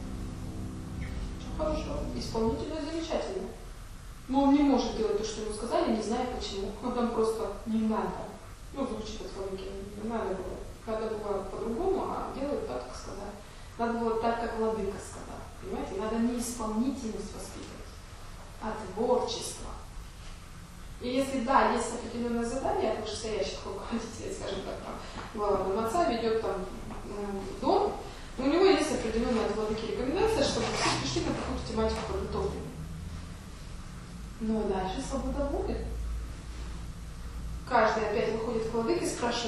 Что хорошо, исполнительно замечательно. Но он не может делать то, что ему сказали, не зная почему. Ну там просто не надо. Ну, звучит от логики, не надо было. Надо было по-другому, а делают так, как сказали. Надо было так, как владыка сказал. Понимаете? Надо не исполнительность воспитывать, а творчество. И если, да, есть определенное задание от вышестоящих руководителей, скажем так, там, глава домоца ведет там дом, но у него есть определенная от владыки рекомендация, чтобы все пришли на какую-то тематику подготовленную. Но дальше свобода воли. Каждый опять выходит к владыке и спрашивает,